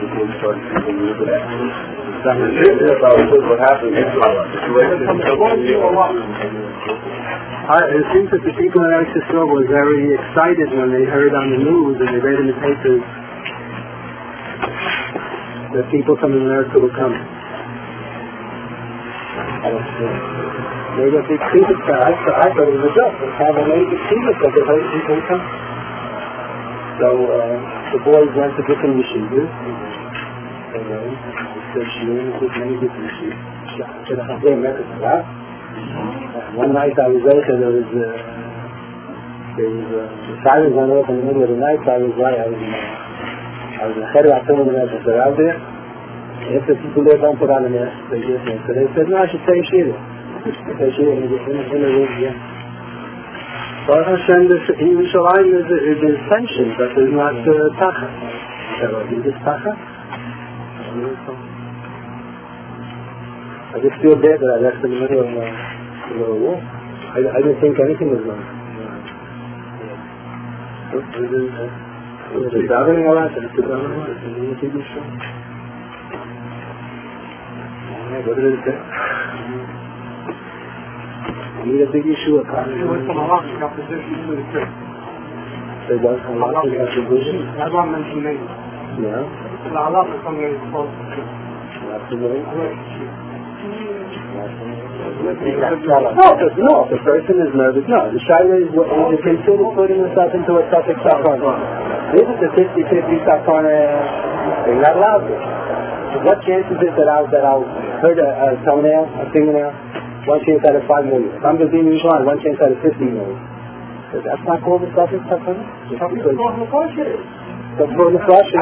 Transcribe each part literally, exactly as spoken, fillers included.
before we started thinking a little bit. What happened in It seems that the people in Eretz Yisrael were very excited when they heard on the news and they read in the papers that people from America will come. I don't know. They were big secret. I thought it was a joke. They have a major secret that the whole people will come. So uh, the boys went to different yeshivas. And then they said, Shirin is many different yeshivas. One night I was there, there was uh, there was uh, the sirens went off in the middle of the night, so I was right, I was in I was in Cheder Atum and I was out there. If the people there don't put on the mask, they just went. So they said, no, I should say Shira. Say Shira in the room, yeah. Baruch Hashem, in Yerushalayim there's tension, but there's not uh, tacha. Is this tacha? I just feel bad that I left in the middle of uh, the middle of the war. I, I didn't think anything was wrong. Was it davening all right? Was it davening all right? Was it T V show? What did it say? You need a big issue of time. It was from a lot of opposition to the church. There was a lot of opposition? I don't mention names. Yeah? A lot of something is close to the church. Absolutely. No, no, if the person is nervous, no. The shaila is, is it considered putting yourself into a suffix sakana? This is a fifty-fifty sakana. They're not allowed to. What chance is it that I'll, that I'll hurt a, a toenail, a fingernail? One chance out of five million. If I'm going to be in Yerushalayim, one chance out of fifty million. So that's not called a suffix sakana? It's called the flush. It's called the flush.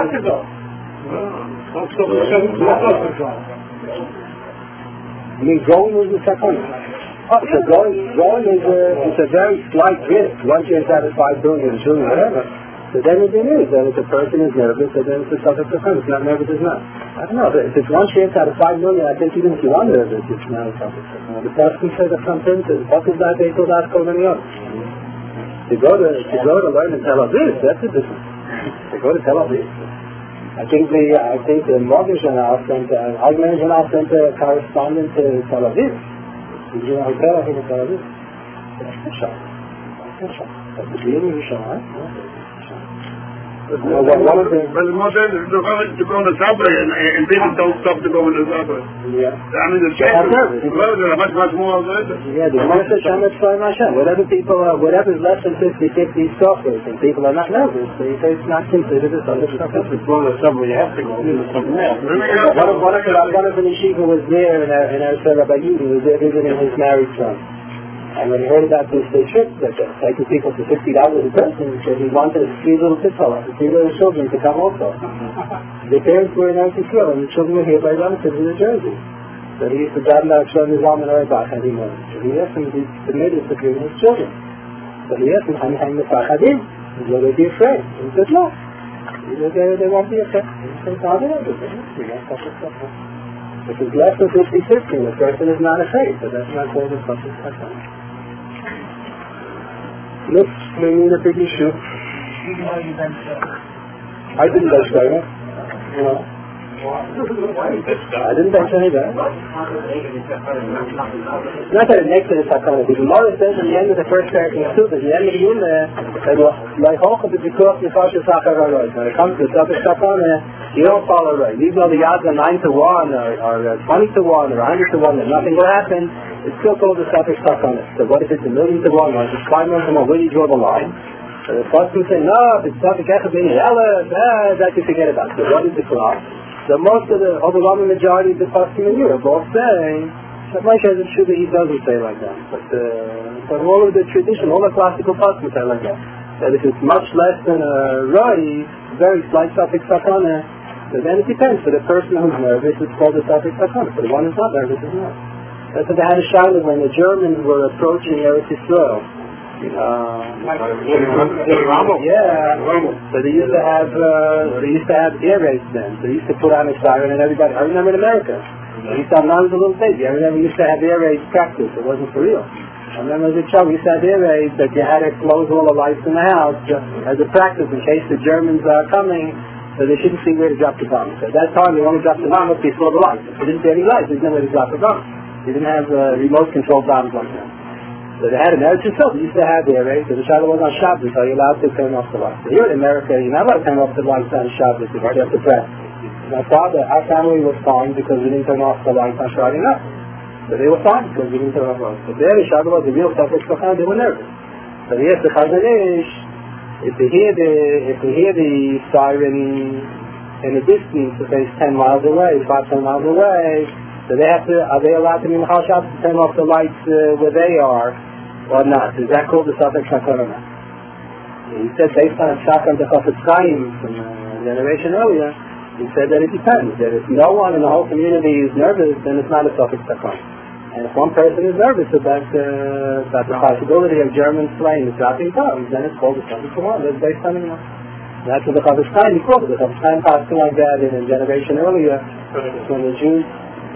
I mean, going is a sakana. Oh, so going, going is a, it's a very slight risk. One chance out of five billion, trillion, whatever. So then it is that if a person is nervous, so then it's a suffix sakana. It's not nervous, it's not. I don't know. If it's one chance out of five million, I think even if you are nervous, it's not a suffix sakana. The person says that something is what is that they told us called any other. To go to to go to learn in Tel Aviv, that's a difference. To go to Tel Aviv. I think the I think the mortgage journal sent uh, Alman journal sent a correspondent to Tel Aviv. Did you know hotel I think in Tel Aviv? That's a shock. That's a shock. That's the beginning of the show, huh? But one of the but the mother is to go on the subway and, and people don't stop to go on the subway. Yeah. I mean the church is much much more later. Yeah, the Moshe Shemesh Shalom Hashem. Whatever people are, whatever is less than fifty fifty suffers and people are not nervous, they say it's not considered a suffix. If you go on the subway, you have to go to something else. One of one of the one of the yeshiva was there and and I said Rabbi Yudi was there visiting his married son. And when he heard about this uh, trip that they're taking people for fifty dollars a person, he said he wanted three little pitfalls, three little children to come also. The parents were in Eretz Yisrael and the children were here by relatives in New Jersey. So he used to drive out Shlomo Zalman Auerbach every morning. So he asked him if he's committed to bringing his children. So he asked him, how many mefachadim? Will they be afraid? And he said, no. He said, they, they won't be afraid. He said, how do they do it? If it's less than fifty fifty, the person is not afraid, but that's not called a suffix sakana. Look, maybe in a big issue. I didn't touch that, you know. I didn't touch any of that. Not that it makes it a sakana. The Gemara says at the end of the first paragraph too, at the end of the Yuma, like Hocha to be caught in Fasha Sakara Roy. When it comes to suffix sakana, you don't follow right. Even though the odds are nine to one, or, or twenty to one, or a hundred to one, and nothing will happen. It's still called the suffix sakana. So what if it's a million to one, or if it's five million to one, where do you draw the line? So the first one say, no, if it's suffix echabin, ella, that you forget about. So what is the cross? So most of the overwhelming majority of the poskim in Europe all say that Moshe is true that he doesn't say like that. But, uh, but all of the tradition, all the classical poskim say like that. That if it's much less than a roi, very slight suffix sakana, so then it depends. For the person who's nervous, it's called a suffix sakana. For the one who's not nervous, it's not. That's what they had a shayla when the Germans were approaching Eretz Yisrael. Uh, yeah, so they used to have uh, they used to have air raids then. So they used to put on a siren and everybody. I remember in America, they used to have, when I was a little baby, I remember we used to have air raids practice. It wasn't for real. I remember as a child we used to have air raids that you had to close all the lights in the house just as a practice in case the Germans are coming. so they shouldn't see where to drop the bomb. So at that time, they only dropped the bomb up before the lights. If they didn't see any lights, there's no way to drop the bomb. They didn't have uh, remote control bombs like that. So they had an Eretz Yisrael. They used to have there, right? So the Shabbat was on Shabbos, so you're allowed to turn off the lights. So here in America, you're not allowed to turn off the lights on Shabbos because you have to press. My father, our family was fine because we didn't turn off the lights on Friday night. So they were fine because we didn't turn off the lights. But there, the Shabbat was a real suffix for they were nervous. So yes, the Chazon Ish, if they hear the, if they hear the siren in the distance, if it's ten miles away, five, ten miles away, so they have to, are they allowed to be Mechal Shabbos to turn off the lights uh, where they are? Or not? Is that called the Safek Shakon or not? He said based on Shakon the Chafetz Chaim from a generation earlier, he said that it depends. That if no one in the whole community is nervous, then it's not a Safek Shakon. And if one person is nervous about, uh, about the possibility of German planes dropping bombs, then it's called the Safek Shakon. That's based on it. That's what the Chafetz Chaim he called it. The Chafetz Chaim passed like that in a generation earlier when the Jews.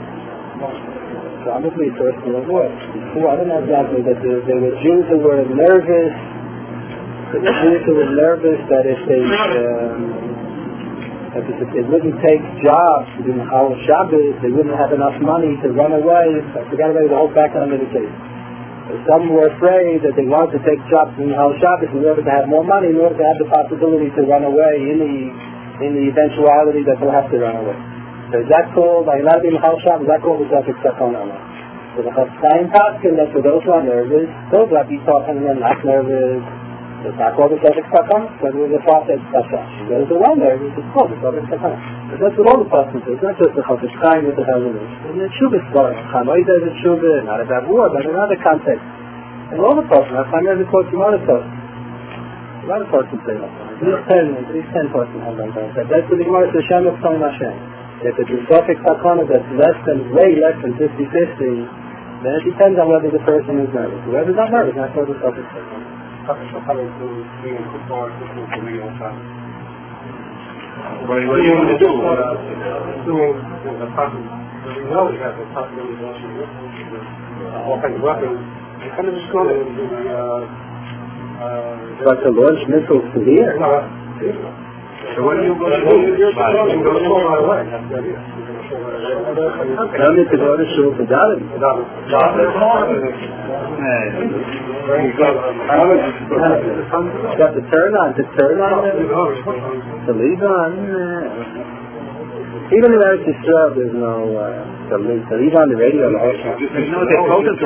Probably First World War. Before, I don't know exactly, but there, there were Jews who were nervous. There were Jews who were nervous that if they um, that if they wouldn't take jobs in Mechal Shabbos, they wouldn't have enough money to run away. I forgot about the whole background of the case. So some were afraid that they wanted to take jobs in Mechal Shabbos in order to have more money, in order to have the possibility to run away in the in the eventuality that they'll have to run away. So is that called, by allowed in Mechal Shabbos, is that called the Safek Shakon or not? So the Chafetz Chaim Paskin, that for those who are nervous, those who are be talking and not nervous, it's not called the Safek Shakon, but it was a prophet Tashash. Those who are nervous, it's called the Safek Shakon. But that's what all the Paskins do. It's not just the Chafetz Chaim with the Chazon Ish. And the Shuvah story. Chanoy does a Shuvah, not about war, but another context. And all the Paskins, I find every quote from other Paskins. A lot of Paskins say that. At least ten, at least ten Paskins have done that. That's what the Gemara says, Shem of Tzom Hashem. If it's a Safek Shakon that's less than, way less than fifty-fifty, then it depends on whether the person is nervous. Whoever's not nervous, that's what the Safek Shakon. Safek Shakon is being a good bar, this is the real time. What do you want to do? Doing the possible, we know we have the possibility of all kinds of weapons. You kind of just go to the, uh, But to launch missiles to the air? So what are you going to do? You're going to go right away. That's the idea. Tell me to go to shul for Dalit. Got to turn on, to turn on, to leave on. Even in Eretz Yisrael, there's no uh, to leave, to leave on the radio. No, they told us to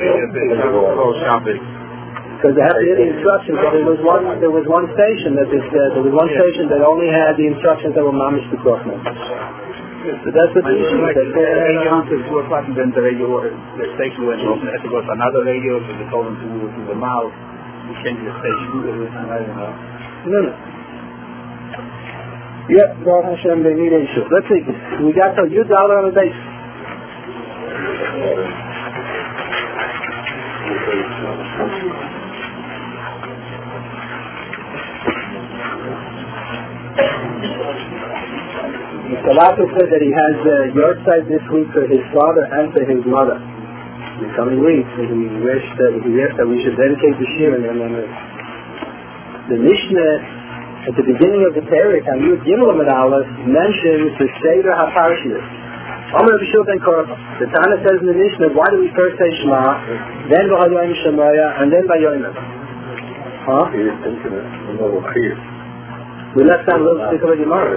because they had to hear the instructions. But there was one, there was one station that this, uh, there was one station that only had the instructions that were mamish to Krokman. So that's what the issue is. Like the radio until two o'clock, and then the radio, the station went off, and they had to go to another radio, so they told them to move to the mouth, to change the station. I don't know. No, no. Yeah, Baruch Hashem, they need issue. Let's see. We got to you dollar on the base. Mister Lato said that he has a yard site this week for his father and for his mother. In the coming weeks, and he wished that he wished that we should dedicate the shir and then the Mishnah at the beginning of the Perek on Yud Gimel Amud Aleph mentions the Seder HaParshiyos. Amar Rabbi Shua ben Korban. The Tana says in the Mishnah, why do we first say Shema, then V'Hayoim Shemaya, and then Vayoyim? Huh? We left down a little stick of a Gemara.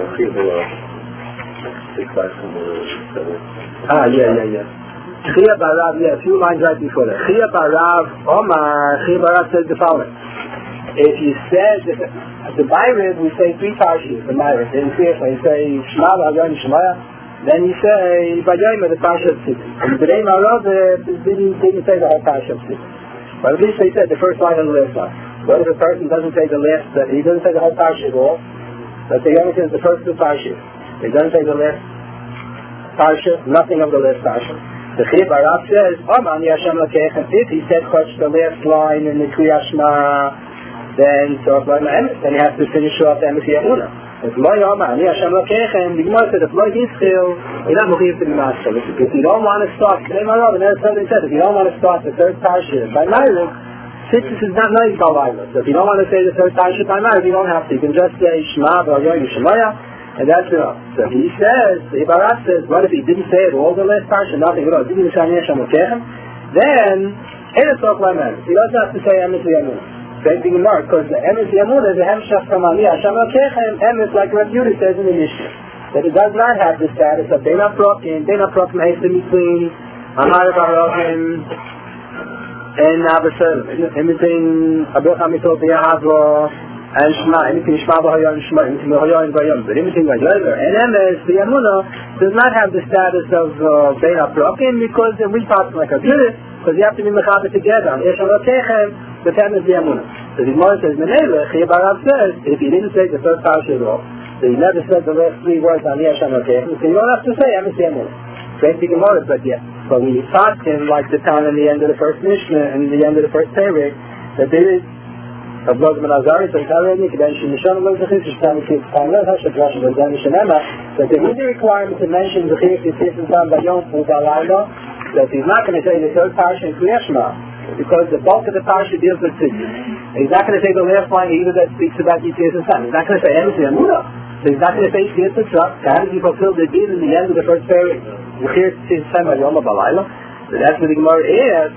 Ah, yeah, yeah, yeah. Chia Barav, yeah, a few lines right before that. Chia Barav, Omar, Chia Barav says the following. If you said, the Bayrid, we say three parshas, the Bayrid. In Sifra, you say Shema, V'Hayoim Shemaya, then you say Vayoyim, the Parsha of Tzidin. And the B'nai Marav didn't, didn't say the whole Parsha of Tzidin. But at least they said the first line and the last line. What if a person doesn't say the last, uh, he doesn't say the whole Parsha at all? But he only says the first two Parshas. He doesn't say the last Parsha, nothing of the last Parsha. The Chia Barav says, Oman Yashem Lakechem, if he said Koch the last line in the Kriyas Shema, then so then he has to finish off the Emes Yehuna. If Loi Oman Yashem Lakechem, the Gemara said, if Loi Yisrael, you're not Mechiv to the Master. If you don't want to start, they said, if you don't want to start the third Parsha by Ma'ariv, since this is not nice by Laila. So if you don't want to say the third Parsha by Ma'ariv, you don't have to. You can just say Shema V'Hayoyim Shemaya, And that's enough. So he says, the Barak says, what if he didn't say it all the last parsha, nothing at all, didn't say Hashem Elokechem, then, it is talk like Emes. He doesn't have to say Emes Yamun. Same thing in Mark, because the Emes Yamun is a Hemshach from Ani Hashem Elokechem, Emes, like Rav Yudi says in the Mishnah, that it does not have the status of Beina Prokim, Beina Prokim Hesed between Amar Barokim, and Abasel, in between Abuch HaMitot Yahavo, and Shema, anything Shema B'Hayon Shema, anything B'Hayon B'Hayon, but anything like Yover. And Emes, the Yamunah, does not have the status of Beina Prokim, because we pass like a Yudit, because you have to be Mechaber together. On Yeshon Elokechem, the Emes the Yamunah. So the Gemara says, Menelech, Chiyah Barav says, if he didn't say the first parsha at all, so he never said the last three words on Yeshon Elokechem, so you don't have to say Emes the Yamunah. Same thing in Gemara, but yeah. But we taught him like the town in the end of the first Mishnah and the end of the first Perek, that there is a blog of Azari, so it's already that there is a requirement to mention the Chiyah Yitzis and Tam Bayom Ubalayla, that he's not going to say the third parsha in Kriyas Shema, because the bulk of the parsha deals with Tzidkis. He's not going to say the last line either that speaks about Yitzis and Tam. He's not going to say Emes Yamunah. So he's not going to say Yitzis and Tam. How did he fulfill the deed in the end of the first Perek? The Chiyah Yitzis and Tam Bayom Ubalayla. So that's what the Gemara is.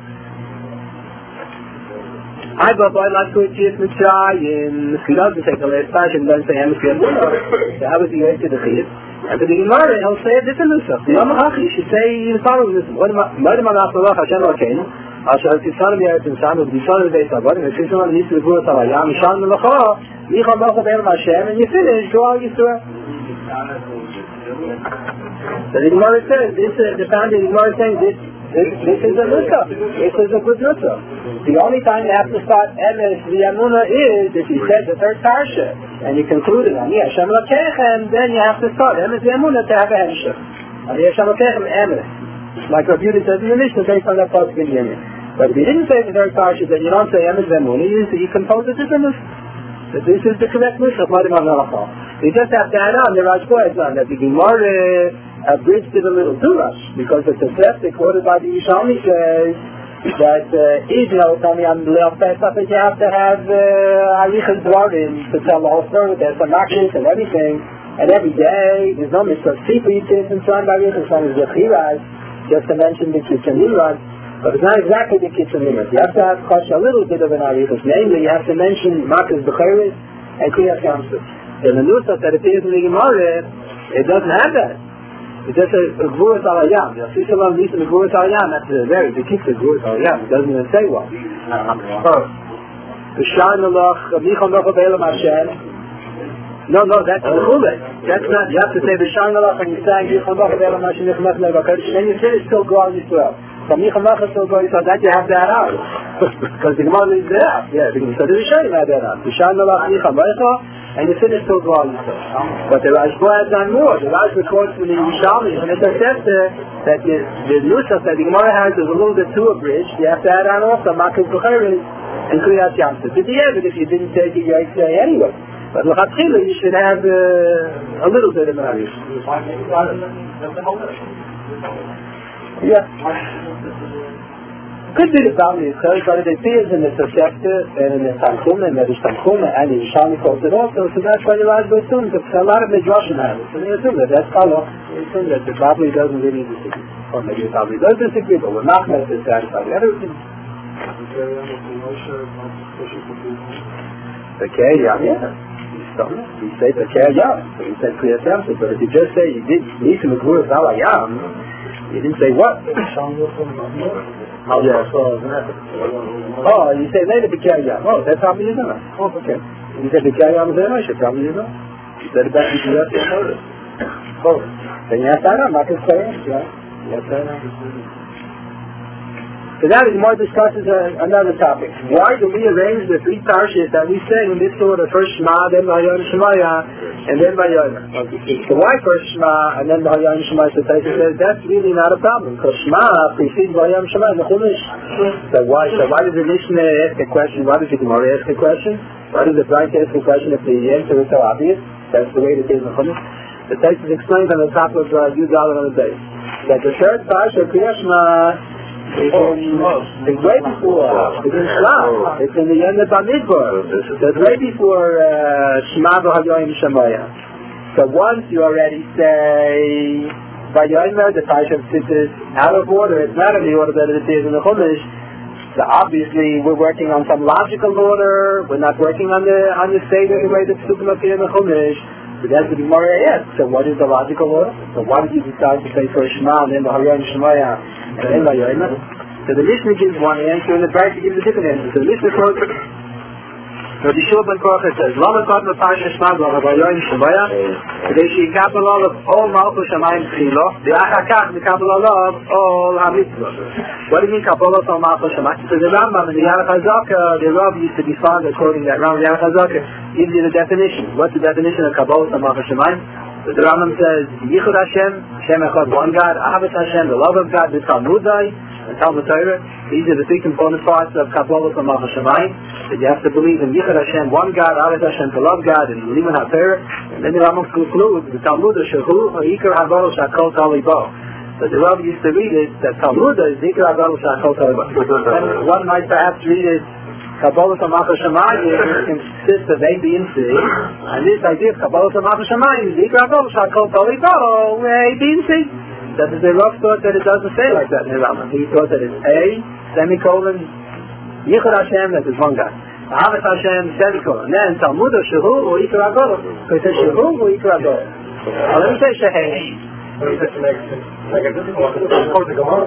I go by like to Yitzis Mitzrayim. He doesn't take the last parsha and then say Emes Yamunah. So how was he going to the Chiyah? And for the Gemara, he'll say a different nusach. The Yom HaChi should say the following nusach. What am I after Allah, Hashem Elokeinu, Asher Titzanu B'Eretz Mitzrayim, V'Titzanu B'Beis Avodim, V'Titzanu B'Nisim V'Gvuras Halayam, Mishan Melacha, Micha Melcha B'Elam Hashem, and you finish, go all Yisrael. So the Gemara says, this is the founding, the Gemara is saying, this, this, this is a nusach. This is a good nusach. The only time you have to start Emes, the Yamunah, is if you said the third parsha, and you concluded on Yeshem Elokechem, then you have to start Emes the Yamunah to have a Hemshech. On Yeshem Elokechem, Emes. Like Rav Yudi says in the Mishnah, based on that pasuk in Yemen. But if you didn't say the third parsha, then you don't say Emes the Yamunah, you, you compose a different nusach. That this is the correct nusach, Madim HaMelachah. You just have to add on the Rash Kohen that the Gemara abridged it a little too much, because the Tosefta quoted by the Yishalmi says that even though tell me on the Leil Pesach that you have to have Arichas Dvarim to tell the whole story, there's some actions and everything, and every day there's no mitzvah Sipur Yitzis and so on by Arichas, one is the Chiraz, just to mention the Kitzur Nimrod, but it's not exactly the Kitzur Nimrod. You have to have a little bit of an Arichas, namely you have to mention Makas B'Cheres and Kriyas Yamsuf. In the Nusach that appears in the Gemara, it doesn't have that. It just says Gvuras Halayam. You see someone needs to Gvuras Halayam. That's a very big kick to Gvuras Halayam. It doesn't even say what. B'Shan Melach, Micha Melcha B'Elam Hashem. No, no, that's the Chulek. That's not. You have to say B'Shan Melach and you say Micha Melcha B'Elam Hashem. Then you finish still go on Yisrael. From Micha Melcha still go on Yisrael. That you have to add out. Because the Gemara leaves it out. Yeah, because the Rishonim had that out. B'Shan Melach Micha Melcha. And you finish still go on Yisrael. But the Rash has done more. The Rash records from the Yishalmi and it says that the, the Nusach that the Gemara has is a little bit too abridged. You have to add on also Makas B'Cheres and Kriyas Yamsuf. But yeah, but if you didn't take it, you had to say anyway. But L'chatchila, you should have uh, a little bit of an Arish. Yeah. Could be the boundary itself, but it appears in the Tosefta and in the Tanchuma and the Tanchuma and the Yishalmi quotes it also, so that's why the Rash assumes that a lot of Midrashim have it. So they assume that that's Chalach. They assume that the probably doesn't really disagree. Or maybe it probably does disagree, but we're not going to satisfy the other thing. Okay, yeah, yeah. You say Pekei Yam, so you said Kriyas Yamsuf, but if you just say you did need to Megvuras Halayam, you didn't say what? Oh, yeah. Oh, you say later Pekei Yam. Oh, that's how you know. Oh, okay. You said Pekei Yam is I should probably you know. You said it back in Kriyas Yamsuf. Oh, then you have to know, not to say it, yeah. You have to know. So now the Gemara discusses uh, another topic. Why do we arrange the three parshas that we say in this order? First Shema, then Vahayon Shemaya, and then Vayomer. Okay. So why first Shema and then Vahayon Shemaya? So Taisa says that's really not a problem because Shema precedes Vahayon Shemaya in the Chumash. So why? So why does the Mishnah ask a question? Why does the Gemara ask a question? Why does the Braita ask a question if the answer is so obvious? That's the way it is in the Chumash. The Taisa explains on the top of uh, Yud Aleph on the base that the third parsha Kriyas Shema. It's, in, it's way before, it's in Shlach, it's in the end of Bamidbar, it's way before Shema V'Hayoim Shemaya. So once you already say Vayomer, the Parsha of Tzitzis, out of order, it's not in the order that it is in the Chumash. So obviously we're working on some logical order. We're not working on the on the state of the way that's super up here in the Chumash. So that's the Gemara asks. So what is the logical order? So why did you decide to say first Shema and then Vahayon Shemaya and then Vayomer? So the Mishnah gives one answer and the Parsha gives a different answer. So the Mishnah quotes So the Shul Ben Korach says, Lama Kot Meparsha Shema Vahayon Shemaya כדי שיקבל עליו all Malchus Shamayim Tchilo ואחר כך נקבל עליו all המצוות. What do you mean Kabbalah all Malchus Shamayim? So the Rambam in the Yarech HaZakah, the Rav used to be fond of quoting that Rambam Yarech HaZakah, gives you the definition. What's the definition of Kabbalah all Malchus Shamayim? So the Rambam says, Yichud Hashem, Hashem Echad, one God, Ahavas Hashem, the love of God, the Talmudai, and Talmud Torah. These are the three component parts of Kabbalah all Malchus Shamayim. That you have to believe in Yichud Hashem, one God, Ahavas Hashem, to love God, and Liman HaTorah. And then the Rambam concludes, the Talmud of Shehu, Ikar HaGadol Shakol Talibo. So the Rav used to read it, that Talmud is Ikar HaGadol Shakol Talibo. And one might perhaps read it, Kabbalah Malchus Shamayim consists of A, B, and C. And this idea of Kabbalah Malchus Shamayim is Ikar HaGadol Shakol Talibo, A, B, and C. That is the Rav thought that it doesn't say like that in the Rambam. He thought that it's A, semicolon, Yichud Hashem, that is one guy. Ahavas Hashem, semicolon. And then Talmud of Shehu or Ikar HaGadol. So it says Shehu or Ikar HaGadol. Now let me say Shehei. Like a difficult one. It's called the Gemara.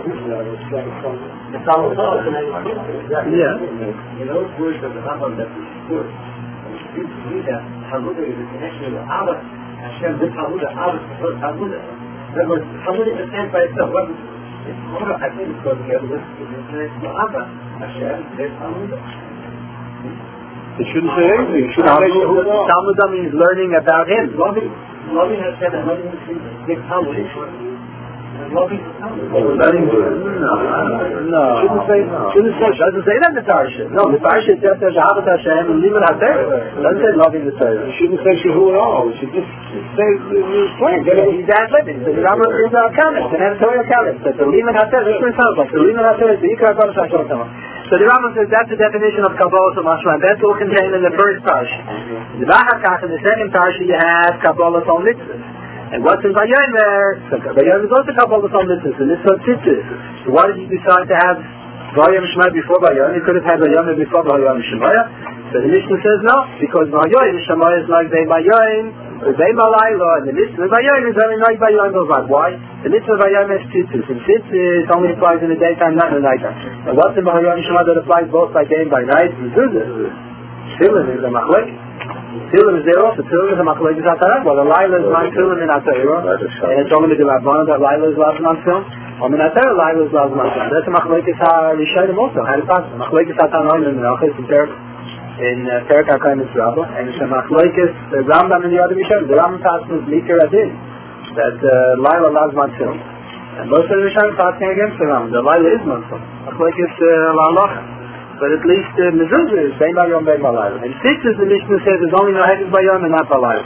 Yeah. In those words of the Rambam that we put, it seems to me that Talmud is a connection with Ahavas Hashem, with Talmud, Ahavas, Talmud. In other words, Talmud is a stand by itself. It's more, I think it's going together with Ahavas Hashem, with Talmud. It shouldn't say anything. It shouldn't say Talmud means learning about him. Loving, loving Hashem and loving the Talmud. And loving the Talmud. Learning, no, no. Shouldn't say, shouldn't say, doesn't say that in the Parsha. No, the Parsha just says Ahavas Hashem and Liman HaTorah. Doesn't say loving the Torah. It shouldn't say Shehu at all. It should just say it's plain. He's that living. So the Rambam is our comment, an editorial comment. That the Liman HaTorah, this is what it sounds like. The Liman HaTorah is the Ikar HaGadol Shakol Talibo. So the Rambam says that's the definition of Kabbalah to Mashma. That's all contained in the first parsha. The Vachakach in the second parsha you have Kabbalah to Mitzvahs. And what's in Vayomer? So Vayomer is also Kabbalah to Mitzvahs, and this is Tzitzis. So why did you decide to have Vayomer Shema before Vayomer? You could have had Vayomer before Vayomer Shema. So the Mishnah says no, because Vayomer Shema is like they Vayomer. They Malayla, and the mitzvah Vayomer is only like Vayomer goes like. Why? The mitzvah Vayomer is Tzitzis, and Tzitzis only applies in the daytime, not in the nighttime. And what's in Vayomer Shema that applies both by day and by night? Mezuzah. Tefillin is a machlek. Tefillin is there also. Tefillin is a machlek is Atarak. Well, the Laila is not Tefillin in Atayra, and it's only the Rabbanah that Laila is allowed on film. Or in Atayra, Laila is allowed on film. That's a machlek is HaRishayim also. How to pass it? Machlek is Atanoim in Menachos in Perak. In Perak HaKayim Mitzrabah, and it's a machlekes, the Rambam and the other Rishonim. The Rambam passes Mikar Adin, that Laila allows Matzil. And most of the Rishonim passing against the Rambam. The Laila is Matzil. Machlekes La'alocha. But at least uh, Mezuzah is Bein Bayom, Bein Balayla. And Tzitzis, the Mishnah says, is only no Hegez Bayom and not Balayla.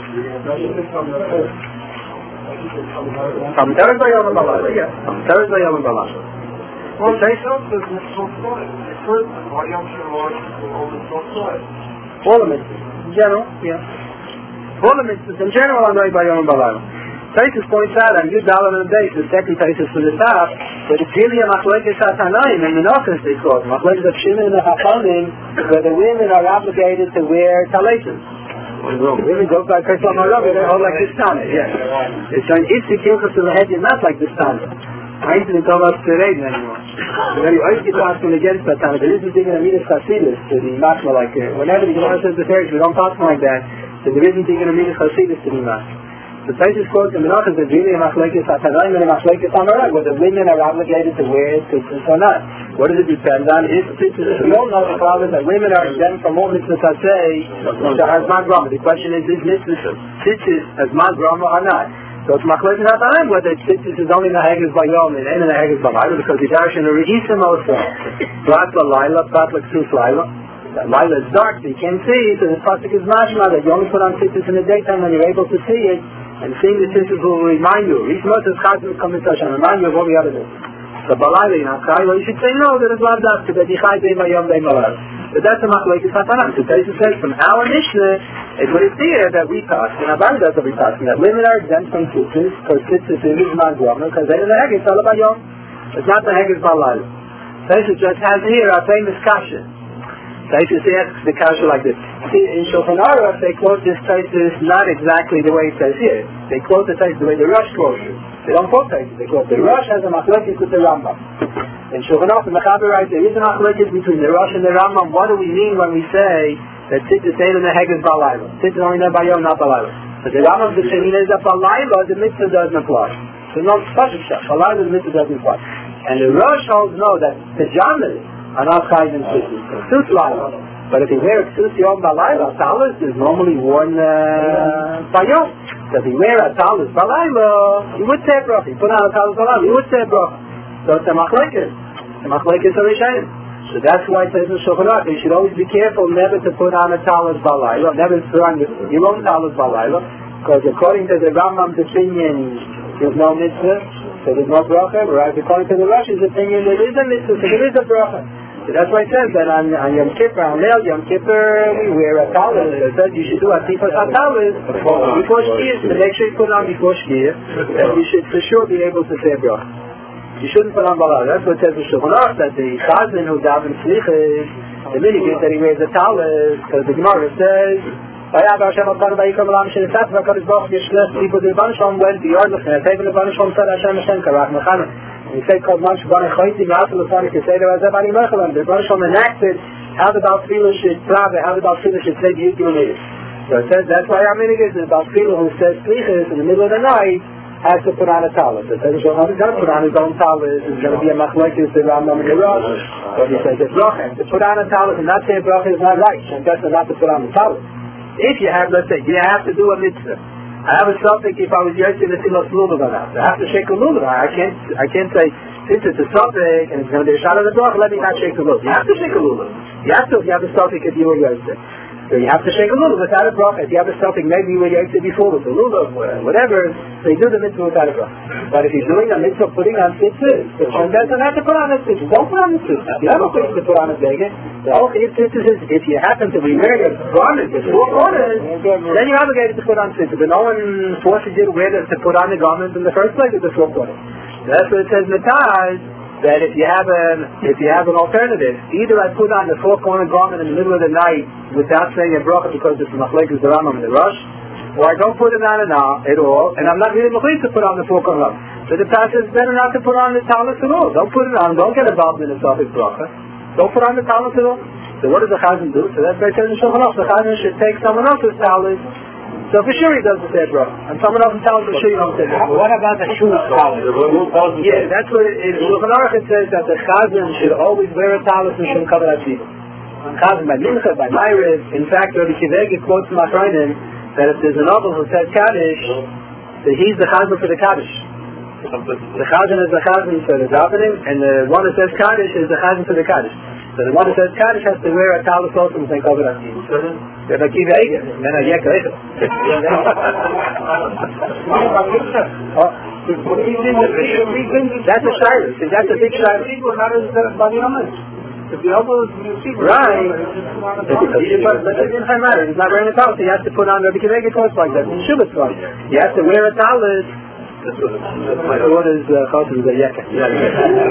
From Teres Bayom and Balayla, yes. From Teres Bayom and Balayla. Well, they don't do this so far. It's first, why don't you watch all the so far? All the mitzvahs, in general, yeah. All the mitzvahs, in general, are right by Yom Balayla. Taisus points out on Yud Daled and Beis, the second Taisus from the top, that it's really a machlekes HaTanaim, and Menachos they call it, machlekes of Shimon and Hachanim, where the women are obligated to wear taletos. Women go by Kersal Marav, they hold like this time, yes. It's an Itzik Hilchos to the head, not like this time. I ain't didn't come up to reden anymore. When you always get talking against that time, there isn't even a Midas Chasidus to the Machma like uh, whenever the Gemara says the Teres, we don't talk like that, so there isn't even a Midas Chasidus to the Machma. The Taisus quotes in Menachos is really a Machlekes HaTanaim and a Machlekes HaMarag, where the women are obligated to wear tzitzis or not. What does it depend on? If tzitzis, we all know the problem that women are exempt from all mitzvahs Hasei, which are Hazman Grama. The question is, is mitzvahs tzitzis Hazman Grama or not? So it's Machlekes HaTanaim whether tzitzis is only Nahegez Bayom and ain't Nahegez Balayla, because the Darshan are Re'isim also. Prat Lalayla, Prat L'Ksus Layla. Laila is dark, so you can't see, so the pasuk is mashma that you only put on tzitzis in the daytime when you're able to see it, and seeing the tzitzis will remind you. Each Moses Chazim will come in touch and remind you of what we have to do. So Balayla, you know, well, you should say no, that it's not that, that you chai bein bayom bein balayla. But that's a machlekes HaTanaim. So Taisus says from our Mishnah, It would appear that we pass, and Abba does that we pass, that women are exempt from tzitzis, because tzitzis is man grommer, because then in the Hegel, it's all about Yom. It's not the Hegel Balayla. Taisus just has here a famous kasha. Taisus asks the kasha like this. See, in Shulchan Aruch, they quote this Taisus not exactly the way it says here. They quote the Taisus the way the Rosh quotes it. They don't quote Taisus. They quote the Rosh has a machlokes with the Rambam. In Shulchan Aruch, the Mechaber writes, there is a machlokes between the Rosh and the Rambam. What do we mean when we say that tzitzis ain't in the Hegel Balayla? Tzitzis only done by Yom, not Balayla. But the Rambam's opinion is that Balayla, the mitzvah doesn't apply. So no such a stuff. Balayla, the mitzvah doesn't apply. And the Rosh holds no that pajamas are not chayiv in tzitzis. Suits laila. But if you wear a suit yom balayla, talis is normally worn uh, by yom. So if you wear a talis balayla, you would say a bracha. You put on a talis balayla, you would say a bracha. So it's a machlekes. The machlekes are rishayim. So that's why it says in Shulchan Aruch, you should always be careful never to put on a talis balayla, never to put on your own talis balayla, because according to the Rambam's opinion, there's no mitzvah. So there's no bracha, whereas according to the Rosh's opinion, there is a mitzvah, so there is a bracha. So that's why it says that on, on Yom Kippur, on Leil Yom Kippur, we wear a talis. It says you should do a tifas talis before Shkia, to make sure you put it on before Shkia, and you should for sure be able to say bracha. You shouldn't put on balal. That's what it says in Shulchan Aruch, that the chazan who daven slichas, the minute that he wears a talis, because the Gemara says, Vayad Hashem al Kanu Vayikam Elam Shenitzat V'Akadosh Baruch Hu Yishles people the Rebbeinu Shalom went to Yordach and Tevin Rebbeinu Shalom said Hashem Hashem Karach Mechana and he said Kol Man Shubani Choyti Ma'atul L'Sani Keseder Azeb Ani Mechalan the Rebbeinu Shalom enacted how the Baal Tfilah should travel, how the Baal Tfilah should say Yidgul Nidus. So it says that's why our minig is the Baal Tfilah who says Slichas in the middle of the night has to put on a talis. So it says Shalom is going to put on his own talis. It's going to be a machlokes the Rambam and the Rosh. But he says it's bracha. To put on a talis and not say bracha is not right. And that's not to put on the talis. If you have, let's say, you have to do a mitzvah. I have a suffix if I was Yosef the Silos Lulav or not. I have to shake a Lulav. I can't, I can't say, since it's a suffix and it's going to be a shot of the bracha, let me not shake a Lulav. You have to shake a Lulav. You have to if you have a suffix if you were Yosef. So you have to shake a Lulav without a bracha. If you have a suffix, maybe you were Yosef before with a Lulav, whatever. So you do the mitzvah without a bracha. But if you're doing a mitzvah putting on tzitzis, the Shem doesn't have to put on a tzitzis. Don't put on a tzitzis. You have a place to put on a beggar. The whole thing of tzitzis is if you happen to be wearing a garment with four corners, then you're obligated to put on tzitzis. But no one forces you to wear the, to put on the garment in the first place with the four corners. That's what it says in the Taz, that if you have an if you have an alternative, either I put on the four corner garment in the middle of the night without saying a bracha because it's machlokes the Rambam and the Rosh, or I don't put it on at all, and I'm not really machlokes to put on the four corner garment. So the passage is better not to put on the talis at all. Don't put it on. Don't get involved in the topic bracha. Don't put on the talis at all. So what does the chazan do? So that's why it says in Shulchan Aruch, the chazan should take someone else's talis. So for sure he doesn't say bracha, and someone else tells for sure you don't say bracha. What about the shoes talis? Yeah, that's what it is. In Shulchan Aruch it says that the chazan should always wear a talis and shouldn't cover that people. Chazan by Mincha, by Ma'ariv. In fact, Rabbi Kivegi quotes from Achronim that if there's an noble who says Kaddish, that he's the chazan for the Kaddish. The chazan is the chazan for the davening, and the one that says Kaddish is the chazan for the Kaddish. So the one that says Kaddish has to wear a talis also and think over that. They're like Kiva Eger, and then I get Eger. That's a shayla. See, that's a big shayla. Right. He's not wearing a talis. He has to put on Rabbi Kiva Eger clothes like that. Shubas clothes. He has to wear a talis. My what is uh, Chosim is a yeka. Yeah, yeah.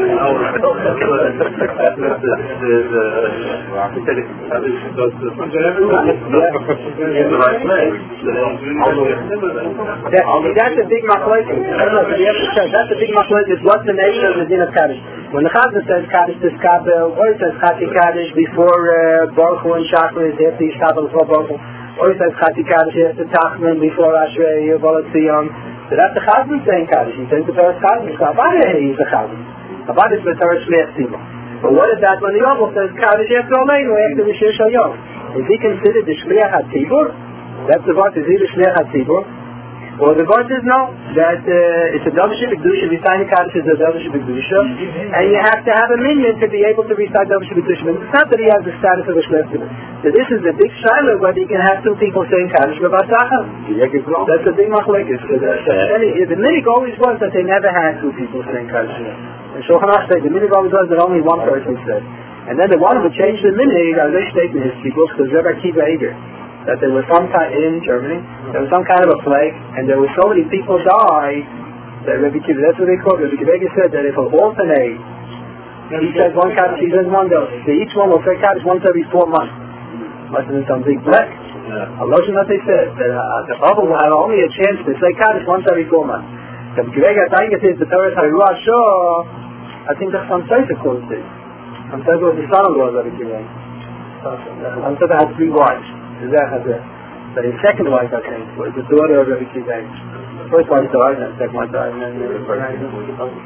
That's a big machlokes. That's a big machlokes. What's the nation of the din of Kaddish? When the Chazan says Kaddish to Skabel, or it says Chati Kaddish before Baruch Hu and Chakras, after Yishtabel before Baruch Hu, or it says Chati Kaddish after Tachman before Ashrei Yavolat Tziyam. So that's the Chazan saying Kaddish. He says the Torah Chazan. So Abada he's the Chazan. Abada is the Torah Shliach Tzibur. But what is that when the Yovel says Kaddish after Oleinu, after the Shir Shal Yom? Is he considered the Shliach HaTzibur? That's the word. Is he the Shliach HaTzibur? Well, the word is no. That uh, it's a Davish B'Kedusha. Reciting Kaddish is a Davish B'Kedusha, and you have to have a minion to be able to recite Davish B'Kedusha. But it's not that he has the status of a Shliach Tzibur. So this is the big shiloh whether you can have two people saying Kaddish B'Basachar. That's a big machlokes. The minig always was that they never had two people saying Kaddish. And Shulchan Aruch said the minig always was that only one person said. And then the one who changed the minig, as they state in his books, was Rabbi Kiva Eger. that there was some kind in Germany, there was some kind of a plague, and there were so many people die that Rebbe Kiva, that's what they call it. Rebbe Kiva said that if it alternate, he says one Kaddish, he says one goes. So each one will say Kaddish once every four months. Must have been some big black. A lotion that they said that uh, the Bible will have only a chance to say Kaddish once every four months. Rebbe Kiva, I think it is the Torah Haruah Shah. I think that's some Sefer called it. Some Sefer was the son-in-law of Rebbe Kiva. Some Sefer had three wives. So his second wife, I think, was the daughter of Rebbe Kiva. The first wife died, and the second one died, and then the first one.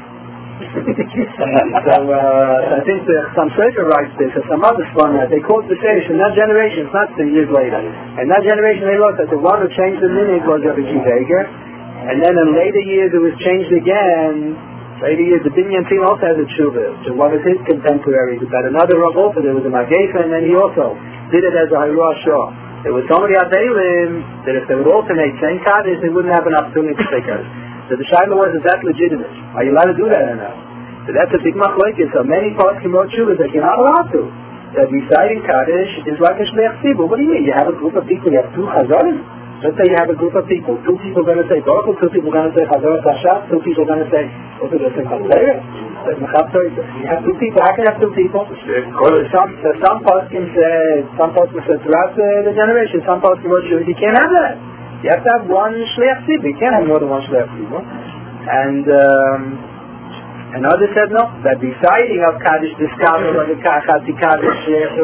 So uh, I think that some Sefer writes this, or some other spun that they called the Sedish in that generation, it's not two years later. In that generation they wrote that the one who changed the lineage was Rebbe Kiva, and then in later years it was changed again. Later years the Binyan team also has a tshuva, so one of his contemporaries, about another Rav also, there was a Magefa, and then he also did it as a Haruah Shah. There was somebody out there that if they would alternate saying Kaddish, they wouldn't have an opportunity to say Kaddish. So the Shaila was, is that legitimate? Are you allowed to do that or not? So that's a big machlokes. So many parts can wrote shuvas that you're not allowed to. That reciting Kaddish is like a shliach tzibur. What do you mean? You have a group of people, you have two chazarim? Let's say you have a group of people. Two people are going to say Baruch, two people are going to say Chazor Tashat, two people are going to say, what do they say, Chazor? You have two people. How can you have two people? Some, so some parts can say, some parts can say throughout the, the generation, some parts can wrote shuvas, you can't have that. You have to have one shliach tzibur. You can't have more than one shliach tzibur. And um, and others said no. That reciting of Kaddish, this Kaddish, or the Chati Kaddish,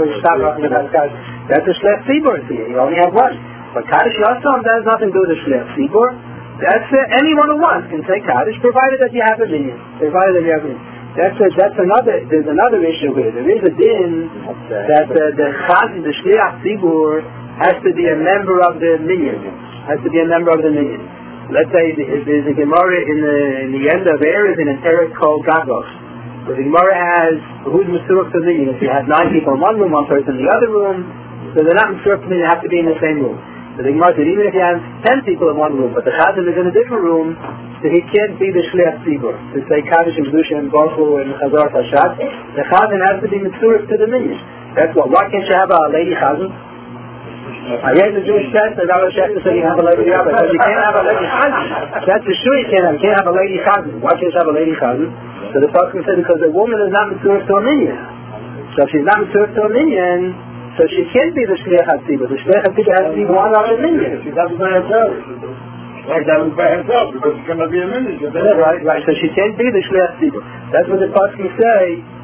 that's a shliach tzibur. You only have one. But Kaddish Yasam, that has nothing to do with the shliach tzibur. That's uh, anyone who wants can say Kaddish, provided that you have a minion. Provided that you have a minion. That's a, that's another. There's another issue here. There is a din that uh, the Chazan, the shliach tzibur, has to be a member of the minion. Has to be a member of the minion. Let's say there's a Gemara in the, in the end of Erez in a Terek called Gagos. So the Gemara has who's Mesurah to the minion. If you have nine people in one room, one person in the other room, so they're not Mesurah to the minion, they have to be in the same room. So the Gemara said even if you have ten people in one room, but the Chazan is in a different room, so he can't be the Shliach Tzibur. To say Kaddish and Kedusha and Baruch and Chazor Tashat, the Chazan has to be Mesurah to the minion. That's what. Why can't you have a lady Chazan? I hear the Jewish text that our Shech said you have a lady Chazan, because you can't have a lady Chazan. That's the sure you can't have. You can't have a lady Chazan. Why can't you have a lady Chazan? So the Pasuk said because a woman is not Mesurah to a minion. So if she's not Mesurah to a minion, so she can't be the Shliach HaTzibur. The Shliach HaTzibur has to be one of the minions. She doesn't by herself. Like that is by herself, because she's going to be a minion. Yeah, right, right. So she can't be the Shliach HaTzibur. That's what the Pasuk say.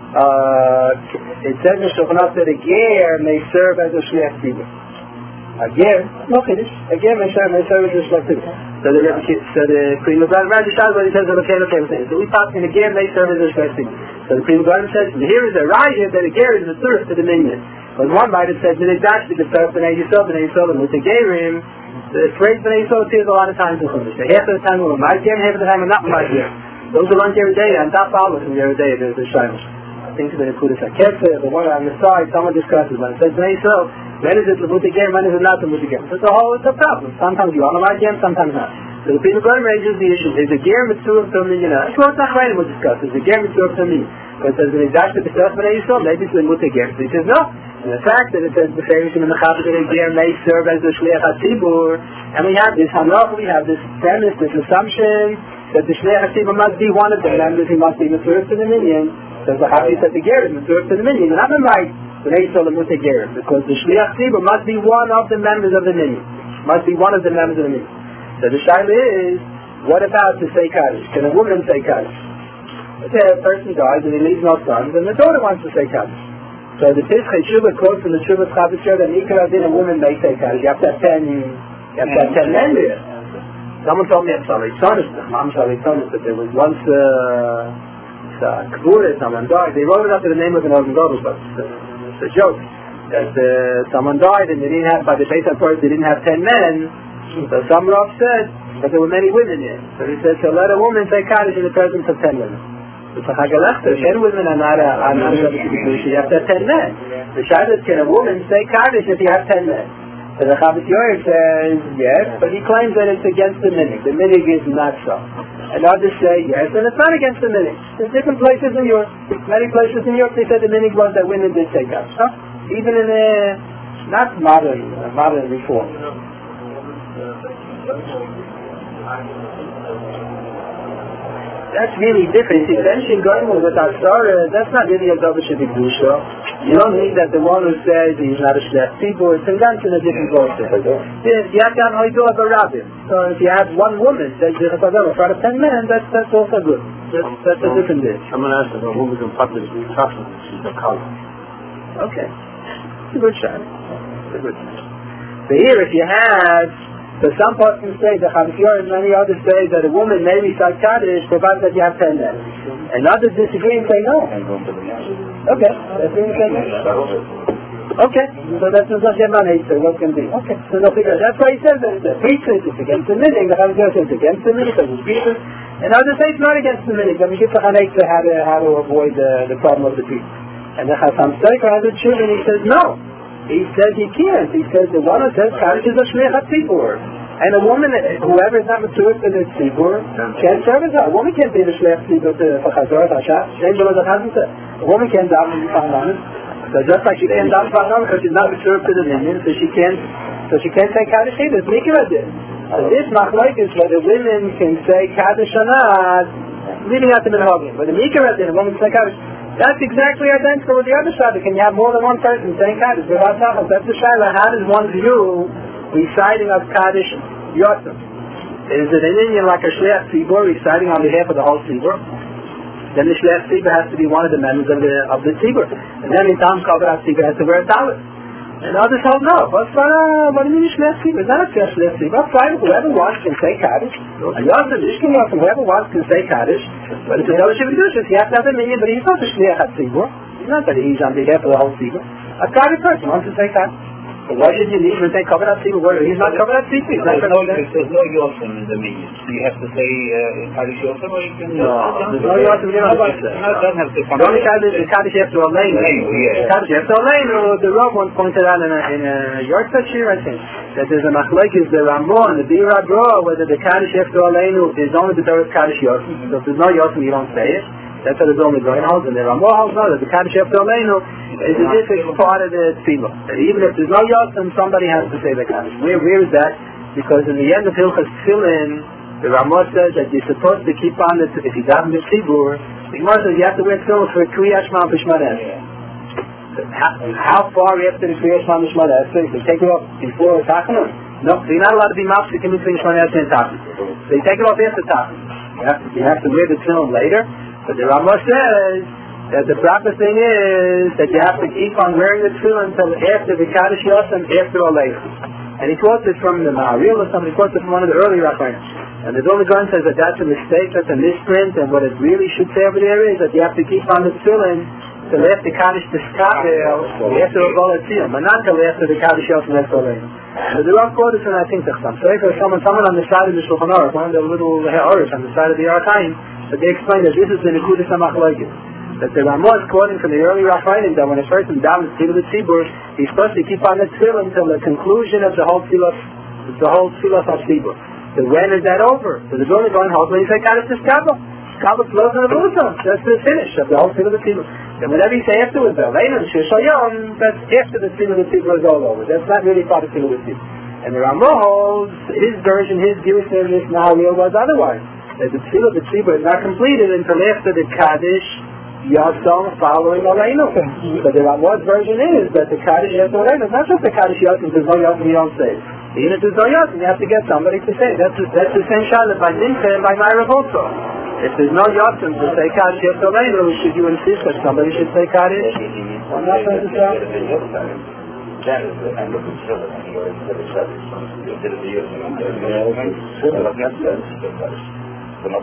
Uh, it says in Shulchan that a ger may serve as a Shliach HaTzibur. A ger, no Kiddush. A ger may serve, may serve as a Shliach HaTzibur. So the so the Prima Garden Rashi says what he says, okay, okay, okay. So we talk in a ger may serve as a Shliach HaTzibur. So the Prima Garden says, here is a raya that a ger is a serve to the minion. But one might have said that it's actually the first B'nai Yisrael, B'nai Yisrael, and with the Gerim, the phrase B'nai Yisrael appears a lot of times in Chumash. So half of the time we're my Gerim, half of the time we're not my Gerim. Those are on every day, and that's all of them every day, there's a Shaimus. I think the Kudas HaKetzer, the one on the side, someone discusses when it says B'nai Yisrael, when is it L'mut Gerim, when is it not L'mut Gerim? So it's a whole, it's a problem. Sometimes you are on my Gerim, sometimes not. So the Prima Garden raises the issue, is the Gerim Mitzvah to me, you know, it's not right we'll discuss, is the Gerim Mitzvah to me? But it says when it's actually the first B'nai Yisrael, maybe it's L'mut Gerim. So he says no. And the fact that it says the famous in the Mechaber that a ger may serve as the Shliach HaTzibur, and we have this hanach, we have this premise, this assumption that the Shliach HaTzibur must be one of the members, he must be Mesurah to the minion. So the Hafi said the ger is Mesurah to the minion. And I'm right, when they saw the Mutter ger, because the Shliach HaTzibur must be one of the members of the minion. Must be one of the members of the minion. So the Shaila is, what about to say Kaddish? Can a woman say Kaddish? Let's say a person dies and he leaves no sons, and the daughter wants to say Kaddish. So the Tischei Shuvah quotes from the Shuvah Chavis that Nikra Din, a woman may say Kaddish. You have to have ten, you have to have ten men there. Someone told me at Shalei Tzonis, Mom Shalei Tzonis, that there was once a Kvura, someone died. They wrote it up to the name of an Ozen Gadol, but it's a joke. That uh, someone died and they didn't have, by the Beis HaPoret, they didn't have ten men. So some Rav said that there were many women there. So he said, so let a woman say Kaddish in the presence of ten women. It's a Chagalechta. Ten women are not a you have to have ten men. The Shabbos, can a woman say Kaddish if you have ten men? So the Chavis Yoyer says yes, but he claims that it's against the minig. The minig is not so. And others say yes, and it's not against the minig. There's different places in Europe. Many places in Europe they said the minig was that women did say Kaddish. Huh? Even in the not modern, uh, modern reform. That's really different. See, benching going with our Sarah, that's not really a double shivik dusha. You don't need that the one who says he's not a shlech people, it's in a different process. You have to have Haidu of a rabbin. So if you have one woman says the Chazal in front of ten men, that's, that's also good. That's, that's a different dish. I'm going to ask about who was in public discussion. She's a color. Okay. It's a good shot. It's a good shot. But here, if you have, so some persons say, the Chavifyor and many others say that a woman may recite Kaddish provided that you have ten men. And others disagree and say no. Okay, that's what you say no. Okay, so that's not German so what can be? Okay, so they'll figure that's why he says that the priest says it's against the minhag, the Chavifyor says it's against the minhag, because it's people. And others say it's not against the minhag. I mean, give the Chanekh how to, how to avoid the, the problem of the priest. And the Chasam Sofer has a children, he says no. He says he can't. He says the one who says Kaddish is a Shliach HaTzibur. And a woman, whoever is not mature in the Tzibur, can't serve as a woman can't be the Shliach HaTzibur for Chazor, Hashat. Same below the Chazam said. A woman can't daven in Fahnanim. So just like she can't daven in Fahnanim because she's not mature to the Minyan, so she can't, so she can't say Kaddish either. It's Mikra did. So this machlok is whether women can say Kaddish or not, leaving out the Minhagim. But the Mikra did, a woman can say Kaddish. That's exactly identical with the other side. Can you have more than one person saying Kaddish? That's the Shaila. How does one view reciting of Kaddish Yotzim? Is it an Indian like a Shliach Tzibur reciting on behalf of the whole Tzibur? Then the Shliach Tzibur has to be one of the members of the of the Tzibur. And then in Tam Kavrat Tzibur has to wear a tallit. And others hold no. What's uh, what do you mean Shliach Tzibur? It's not a Shliach Tzibur. Private, whoever wants can say Kaddish. And Yotzim, Ishkin Yotzim, whoever wants can say Kaddish. But it's a Yotzim Shivik he has to have a minion, but he's not a Shliach Tzibur. It's not that he's on behalf of the whole Tzibur. A private person wants to say Kaddish. So why should you need to say covered up Tzibur? He's not covered up Tzibur. He's not there's, no, there's no Yotzim in the meeting. So you have to say Kaddish uh, Yotzim or you can... No, there's no Yotzim. You know what? No, it doesn't have to... The only Kaddish after Aleinu. Kaddish after Aleinu, the Rav once pointed out in a, in a Yortzat Shir, I think, that there's a machlokes, the Ramah and the Birad Ra, whether the Kaddish after Aleinu is only the Torah's Kaddish Yotzim. So if there's no Yotzim, you don't say it. That's what the only going holds, and the Ramah holds no, that the Kaddish after Aleinu is as if it's part of the Tefillah. Even if there's no Yotzim, somebody has to say the Kaddish. Where, where is that? Because in the end of Hilchas Tefillin, the Ramah says that you're supposed to keep on it, if you daven the Tzibur, the Gemara says you have to wear Tefillin for Kriyat Shema B'Shmat Esrei. How, how far after the Kriyat Shema B'Shmat Esrei? They take it off before Tachanun? No, so you're not allowed to be mafsik in between Shema Esrei and Tachanun. They take it off after Tachanun. You have to, you have to wear the Tefillin later. But the Ramah says that the proper thing is that you have to keep on wearing the tefillin until after the Kaddish Yotzim, after Aleinu. And he quotes it from the Maharil or somebody, he quotes it from one of the early Rabbanim. And the Vilna Gaon says that that's a mistake, that's a misprint, and what it really should say over there is that you have to keep on the tefillin till after Kaddish Tiskabel, after Avodat Tziyum, but not till after the Kaddish Yotzim, after Aleinu. So the Rav quoted from, I think, the Chasam Sofer, someone, someone on the side of the Shulchan Aruch, one of the little Ha'aruch on the side of the Archaim, but they explain that this is the Nekudas HaMachlokes. That the Ramah is quoting from the early Raphaelim that when a person davens Tefillah the Tzibur, he's supposed to keep on the Tefillah until the conclusion of the whole Tefillah, the whole Tefillah of Tzibur. So when is that over? So the Vilna Gaon holds when you say Kaddish Tiskabel. Kabel flows in the Buddha. That's the finish of the whole Tefillah the Tzibur. And whenever you say afterwards, Aleinu, Shishayom, that's after the Tefillah the Tzibur is all over. That's not really part of Tefillah the Tzibur. And the Ramah holds, his version, his Jewish version, now real was otherwise. That the Tefillah the Tzibur is not completed until after the Kaddish Yotzim following Aleinu. So the Ramah's version is that the Kaddish after Aleinu is not just the Kaddish Yotzim, there's no Yotzim you don't say. Even if there's no Yotzim, you have to get somebody to say. That's, that's the same shot that by Mincha and by Myrav also. If there's no Yotzim to say Kaddish after Aleinu, should you insist that somebody should say Kaddish? I'm not going to say. No,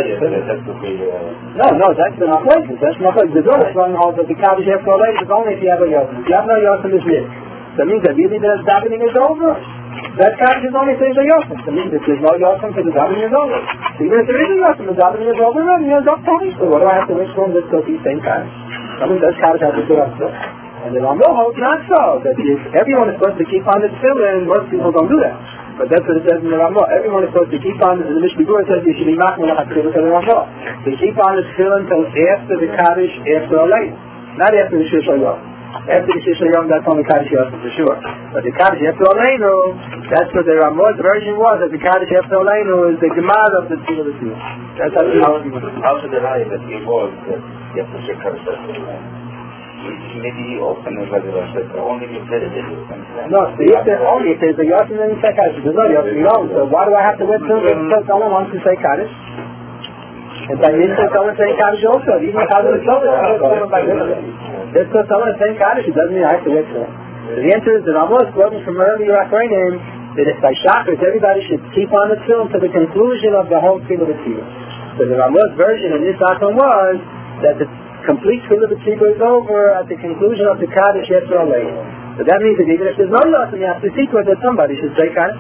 no, that's the machlokes. That's machlokes. The Zohar one holds that the Kaddish after Aleinu is only if you have a Yotzim. If you have no Yotzim, it's mid. That means that really the davening is over. That Kaddish is only if there's a Yotzim. That means if there's no Yotzim, the davening is over. So even if there is a Yotzim, the davening is over, then you're not Kaddish. So what do I have to wish for? Let's go to the same Kaddish. I mean, that's Kaddish has to do that. And the Ramah holds not so. That if everyone is supposed to keep on the tefillin, most people don't do that. But that's what it says in the Ramah. Everyone is supposed to keep on, in the Mishnah Berurah says you should be machmir l'chatzil to the Ramah. They keep on the tefillin until after the Kaddish, after Aleinu. Not after the Shir Shayot. After the Shishla Yom, that's only Kaddish Yosef for sure. But the Kaddish Yosef Aleinu, that's what the Ramah's version was, that the Kaddish Yosef Aleinu is the Gemara of the Tefillah B'Tefillah. That's how how to deny that he was that Yosef Kaddish Yosef maybe he opened the Kaddish Yosef only if there is no, so if there's only if there's a Yosef then you say Kaddish. There's no Yosef, you know, so why do I have to wait till someone wants to say Kaddish? And by this time someone saying Kaddish also, even if I was told by this. Just because someone is saying Kaddish, it doesn't mean I have to wait for it. So the answer is that Ramah is quoting from earlier Acharonim that if by Shacharis everybody should keep on the film to the conclusion of the whole Tefillah B'Tefillah. So the Ramah's version in this Acharon was that the complete Tefillah B'Tefillah is over at the conclusion of the Kaddish Yetzer Aleinu. So that means that even if there's no Yosef, you have to seek that somebody should say Kaddish.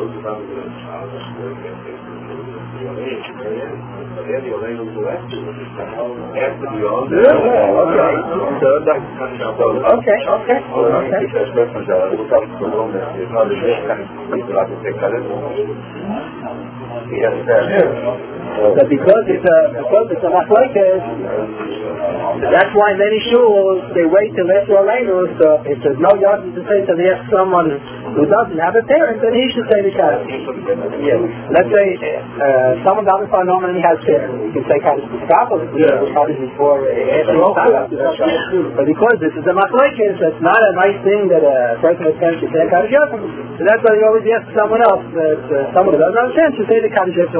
Okay. So okay, okay, But because it's a because it's a machlokes, that's why many shuls they wait till Yetzer Aleinu. So if there's no Yosef to say, so they have someone who doesn't have a parent, then he should say the Kaddish. Yeah. Let's say uh, someone doesn't find home and he has parents. You can say Kaddish Kaddish before uh, but because this is a machlokes, it's not a nice thing that a person with parents should say Kaddish Yosef. So that's why you always ask someone else, that uh, someone who doesn't have a chance to say the Kaddish Yosef.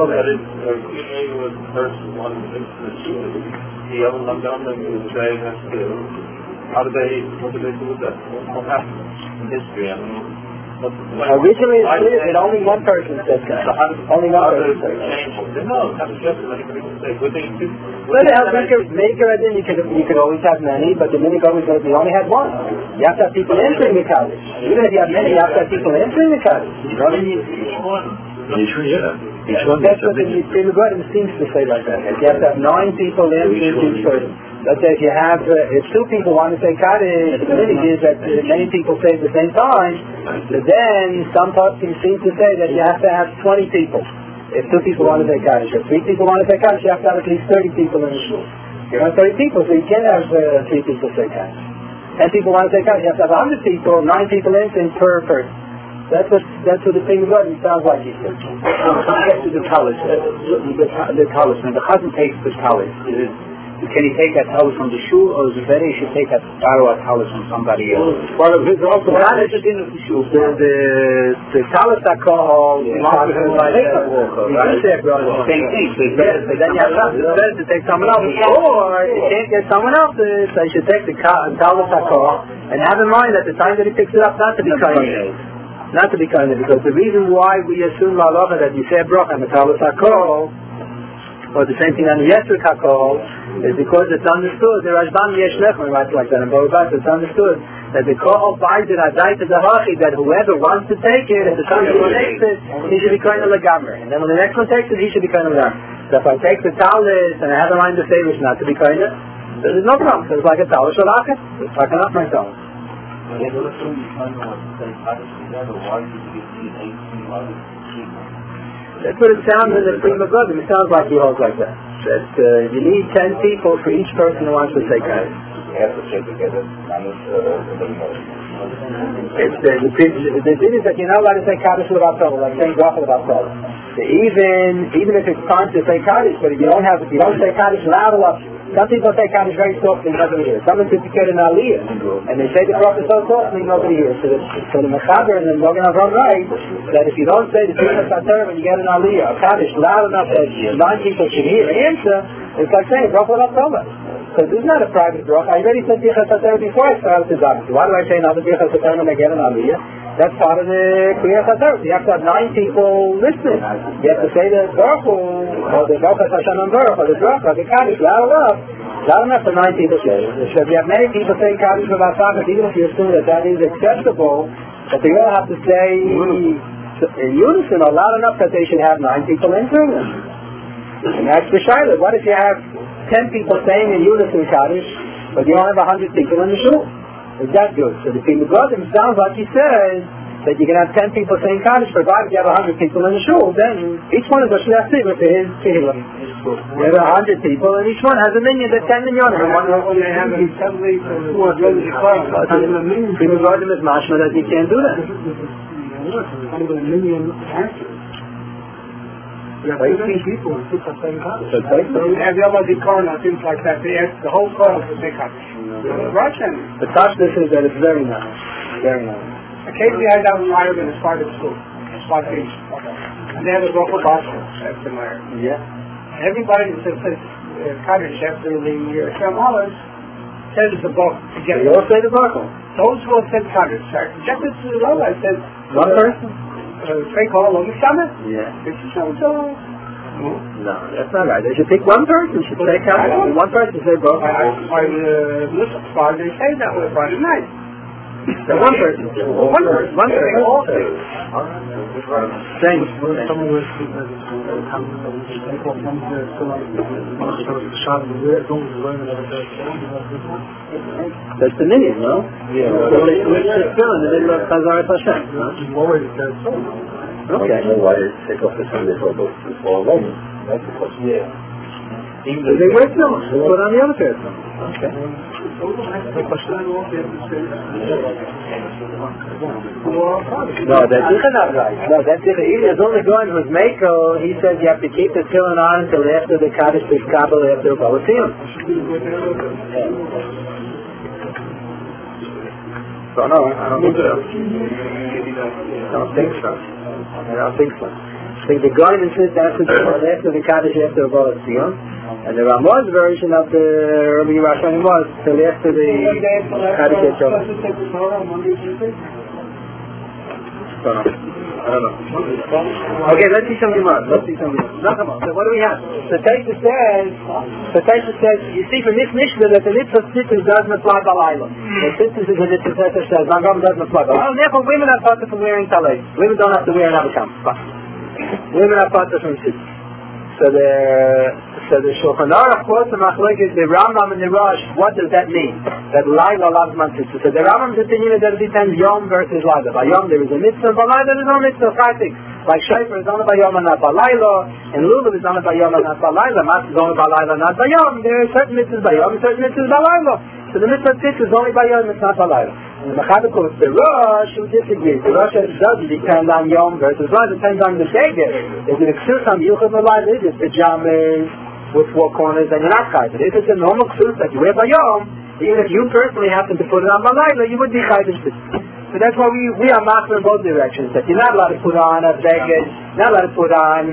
How do they, what do they do with that? What happened in history? I mean, originally it's clear that only one person said that. Only one person said that. No, Kaddish Yosef, anybody can say. Would they do? Well, they have maker and then you could you could always have many, but the minute always goes, you only have one. You have to have people entering the Kaddish. Even if you have many, you have to have people entering the Kaddish. You know what I mean? Each one. Each one, yeah. Each one. That's what the Yisrael seems to say like that. You have to have nine people entering each person. Let's say if you have, uh, if two people want to say Kaddish, the minute is that uh, many people say at the same time, so then some people seem to say that you have to have twenty people. If two people want to say Kaddish, if three people want to say Kaddish, you have to have at least thirty people in the shul. You want thirty people, so you can't have uh, three people say Kaddish. Ten people want to say Kaddish, you have to have one hundred people, nine people in per person. That's what that's what the thing is. It sounds like he said. Get to the college, uh, the college, and the chazan takes the college. Can he take that talus from the shul, or is it better he should take that borrow a talus from somebody else? Well, it's also not the din of the shul. The the the talus are called same thing. So it's better. Then you have to take someone else, or you can't get someone else. So you should take the talus are called, and have in mind at the time that he picks it up, not to be kind of. Not to be kind of, because the reason why we assume la'alacha that you say a bracha and the talus are called, or the same thing on the Yetzer Kakol, is because it's understood, the Rashbam Yesh Lechon writes like that, and Barabbas, it's understood that the Kohol buys it Adai to the Hachi, that whoever wants to take it, at the time he takes it, he should be kind of Legamer. And then when the next one takes it, he should be kind of Legamer. So if I take the Talis, and I have in mind the favors not to be kind of, there's no problem, so it's like a Talis Shalachit, it's fucking up myself. That's what it sounds in the Prima Godim. It sounds like he holds like that. That uh, you need ten people for each person who wants to say Kaddish. You have to say together. It's the the the thing is that you're not allowed to say Kaddish without Torah, like saying bracha without Torah. Even even if it's time to say Kaddish, but if you don't have if you don't say Kaddish loud enough, some people say Kaddish very softly, nobody hears. Some people get an aliyah, and they say the bracha so softly, nobody hears. So the so the Mechaber and the Mogen Avram write that if you don't say the Tefillah Sater when you get an aliyah, Kaddish loud enough that nine people should hear and answer, it's like saying bracha without Torah. Because this is not a private bracha. I already said Birchas HaTorah before I started the Zagis. Why do I say another Birchas HaTorah when I get an aliyah? That's part of the Kriyas HaTorah. You have to have nine people listening. You have to say the Baruch Hu, or the Baruch HaShem and Baruch, or the Baruch, or the Kaddish, loud enough. Loud enough for nine people to say. So if you have many people saying Kaddish without Sakat, even if you assume that that is acceptable, that they all have to say in unison, or loud enough that they should have nine people entering them. And that's the Shiloh. What if you have ten people saying in unison Kaddish, but you don't have a hundred people in the shul? Is that good? So the Prima Godim sounds like he says that you can have ten people saying Kaddish, provided you have a hundred people in the shul, then each one of us should have to for his tehillah. You have a hundred people, and each one has a minion. There's ten million. And one when they have these heavily who are really declared. People regard them as mashma that you can't do that. Under a million answers. You have eighteen people who took the same copy. And the other Zikaron and things like that, they ask the whole class to take copies. Russian. The Tashlis is that it's very nice. Very nice. Occasionally I have a Meyer in a private school. Spot beach. And they have a local gospel at the Meyer. Yeah. Everybody that says uh, Kaddish after the uh, Shem Olives says the book together. They all say the Baruch. Those who have said Kaddish, I rejected to the rabbi, I said, One person? Three call along the summit. Yeah. This is so. No, that's not right. They should pick one person. They should take out one person. Say both. I, I, uh, listen, Friday they say that way Friday night. So one person. One person. One person. All say. Same. That's the minion, no? Yeah. So they switch the still in the middle of Chazarat Hashem, no? Okay. Why take off the Sunday for both for alone? That's the question. Yeah. So they wear still. They put on the other person. Okay. No, that's not right. No, that's different. Even as only going was Mako, he says you have to keep the tefillin on until after the Kaddish is Kabbalah, after the Balasim. So no, I don't think so. I don't think so. I don't think so. I think the Garden says that's after the Kaddish, after the Balasim. And the Ramah's version of the Rabbi Yerushalmi was till after the Kaddish. I don't know. Okay, let's see some Gemara. Let's see some Gemara. Now come on. So what do we have? So Taisa says, so Taisa says, you see from this Mishnah that the mitzvah tzitzis doesn't apply balayla. The tzitzis is a mitzvah Taisa says, Mangam doesn't apply balayla. Oh, therefore women are part from wearing talay. Women don't have to wear an avakam. Women are part from tzitzis. So the so the Shulchan Aruch quotes the Machlokes, the Rambam and the Rosh. What does that mean? That Laila loves Tzitzis. So the Rambam's opinion is that it depends Yom versus Laila. By Yom there is a mitzvah, by Laila there is no mitzvah. Fighting. Like Shaifer is only by Yom and not by Laila, and Lulav is only by Yom and not by Laila. Mas is only by Laila, not by Yom. There are certain mitzvahs by Yom, certain mitzvahs by Laila. So the mitzvah Tzitzis is only by Yom, it's not by Laila. And the Mechaber quotes the Rosh who disagrees. The Rosh says it doesn't depend on Yom versus Laila. It depends on the Sheged. Is it a Ksus on Yuchad Laila? Is it pajamas with four corners, and you're not chayv. If it's a normal ksus that you wear by Yom, even if you personally happen to put it on by Laila, you would be chayv. So that's why we we are master in both directions. That you're not allowed to put on a beged, not allowed to put on.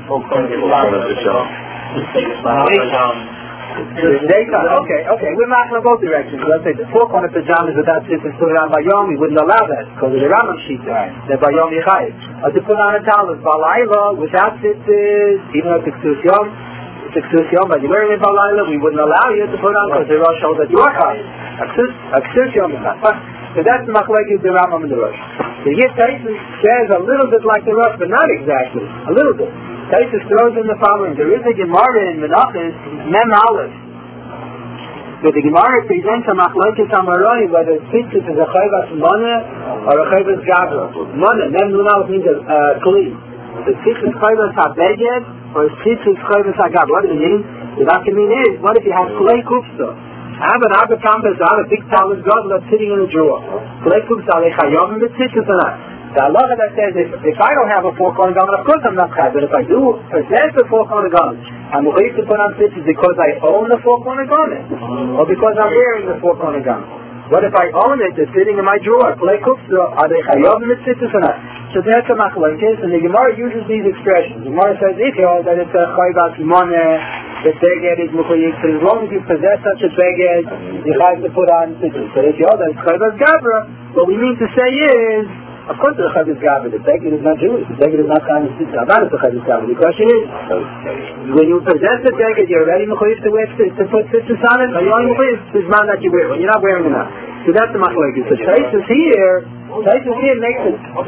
Okay, okay, we're master in both directions. Let's say the four corner pajamas without tzitzis put it on by Yom, we wouldn't allow that because of the Rambam shita. That by Yom you're chayv. Or to put on a talus by Laila without tzitzis, even though it's ksus Yom. It's Ksus Yom, but you're wearing it by Laila, we wouldn't allow you to put on because the Rosh shows that you are Chayiv. A Ksus Yom is not. So that's the Machlokes, the Rambam and the Rosh. So here Taisus says a little bit like the Rosh, but not exactly. A little bit. Taisus throws in the following. There is a Gemara in Menachos, Mem Aleph. So the Gemara presents a Machlokes Amaroi, whether Tzitzis is a Chayvas Moneh or a Chayvas Gavra. Moneh, Mem Nun Aleph means a Kli. The Tzitzis Chayvas HaBeged, or tzitzis chayvus hagab. What does it mean? The document is, what if you have clay kupsa? I have an Abba Campus, I have a big talus goblet sitting in a drawer. Clay kupsa, are they chayovim with tzitzis or not? The halacha that says, if, if I don't have a four-corner garment, of course I'm not chayav. But if I do possess a four-corner garment, I'm going to put on tzitzis because I own the four-corner garment, or because I'm wearing the four-corner garment. What if I own it, it's sitting in my drawer, clay kupsa, are they chayovim with tzitzis or not? So that's a machlokes, and the Gemara uses these expressions. The Gemara says, if you know that it's a chayvas moneh, the beged is mukhayik, so as long as you possess such a beged, you have to put on tzitzis. But if you know that it's chayvas gavra, what we mean to say is, of course it's a chayvas gavra, the beged is not Jewish, the beged is not chayvas tzitzis. Not it's a chayvas gavra. The question is, when you possess the beged, you're already mukhayik to wear tzitzis, to put tzitzis on it, or you're only mukhayik to the man that you wear, when you're not wearing it now. So that's the machlokes. So Taisus here, Taisus here makes it. I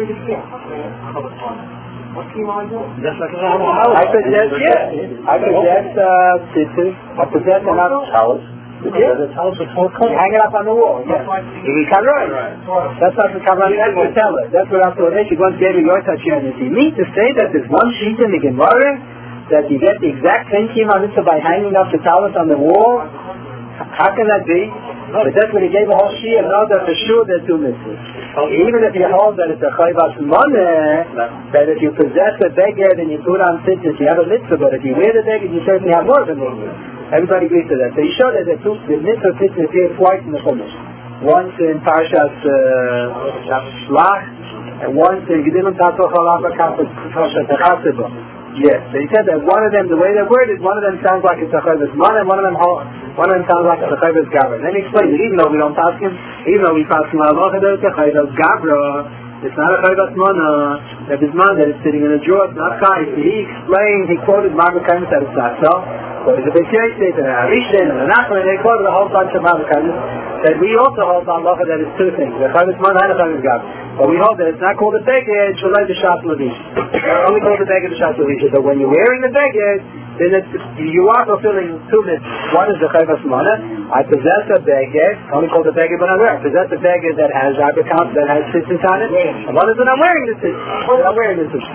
possess, yeah. I possess tzitzis. I possess another talus. Yeah. Hang it up on the wall. Yeah. You can run. That's not the Kabbalah. That's the teller. That's what I'm saying. You're going to get your touch unity. You mean to say that there's one sheet in the Gemara that you get the exact same Kiyum HaMitzvah by hanging up the talent on the wall? How can that be? But that's what he gave a whole Shia, and know that for sure there are two mitzvahs. Even if you hold that it's a Chayvas Moneh, that if you possess a beged and you put on tzitzis, you have a mitzvah, but if you wear the beged, you certainly have more than a mitzvah. Everybody agrees to that. So you show that the, two, the mitzvah tzitzis appear twice in the Chumash. Once in Parshas uh, Shlach, and once in Gedolim Tatzor Chalav Parshas Chassidus. Yes, so he said that one of them, the way they're worded, one of them sounds like it's a Chayvas Moneh, and one of them one of them sounds like it's a Chayvas Gavra. And then he explained that even though we don't pass him, even though we pass him Halacha, that it's a Chayvas Gavra, it's not a Chayvas Moneh, that his man that is sitting in a drawer, it's not Chai. So he explained, he quoted Margaret Kaimis that it's not so. But it's a big case, and a Rishon, and a Nachman, and they quoted a whole bunch of Margaret Kaimis, that we also hold on Halacha that it's two things, a Chayvas Moneh and a Chayvas Gavra. But we hold that it's not called a beged, Shalai the Shat Levish. It's only called a beged, the Shat Levish. So when you're wearing the beged, then it's, you are fulfilling two mitzvahs. One is the Chayvas Moneh. I possess a beged, only called a beged when I wear it. I possess a beged that has Abrakam, that has tzitzis on it. And one is when I'm wearing the tzitzis. I'm wearing the tzitzis.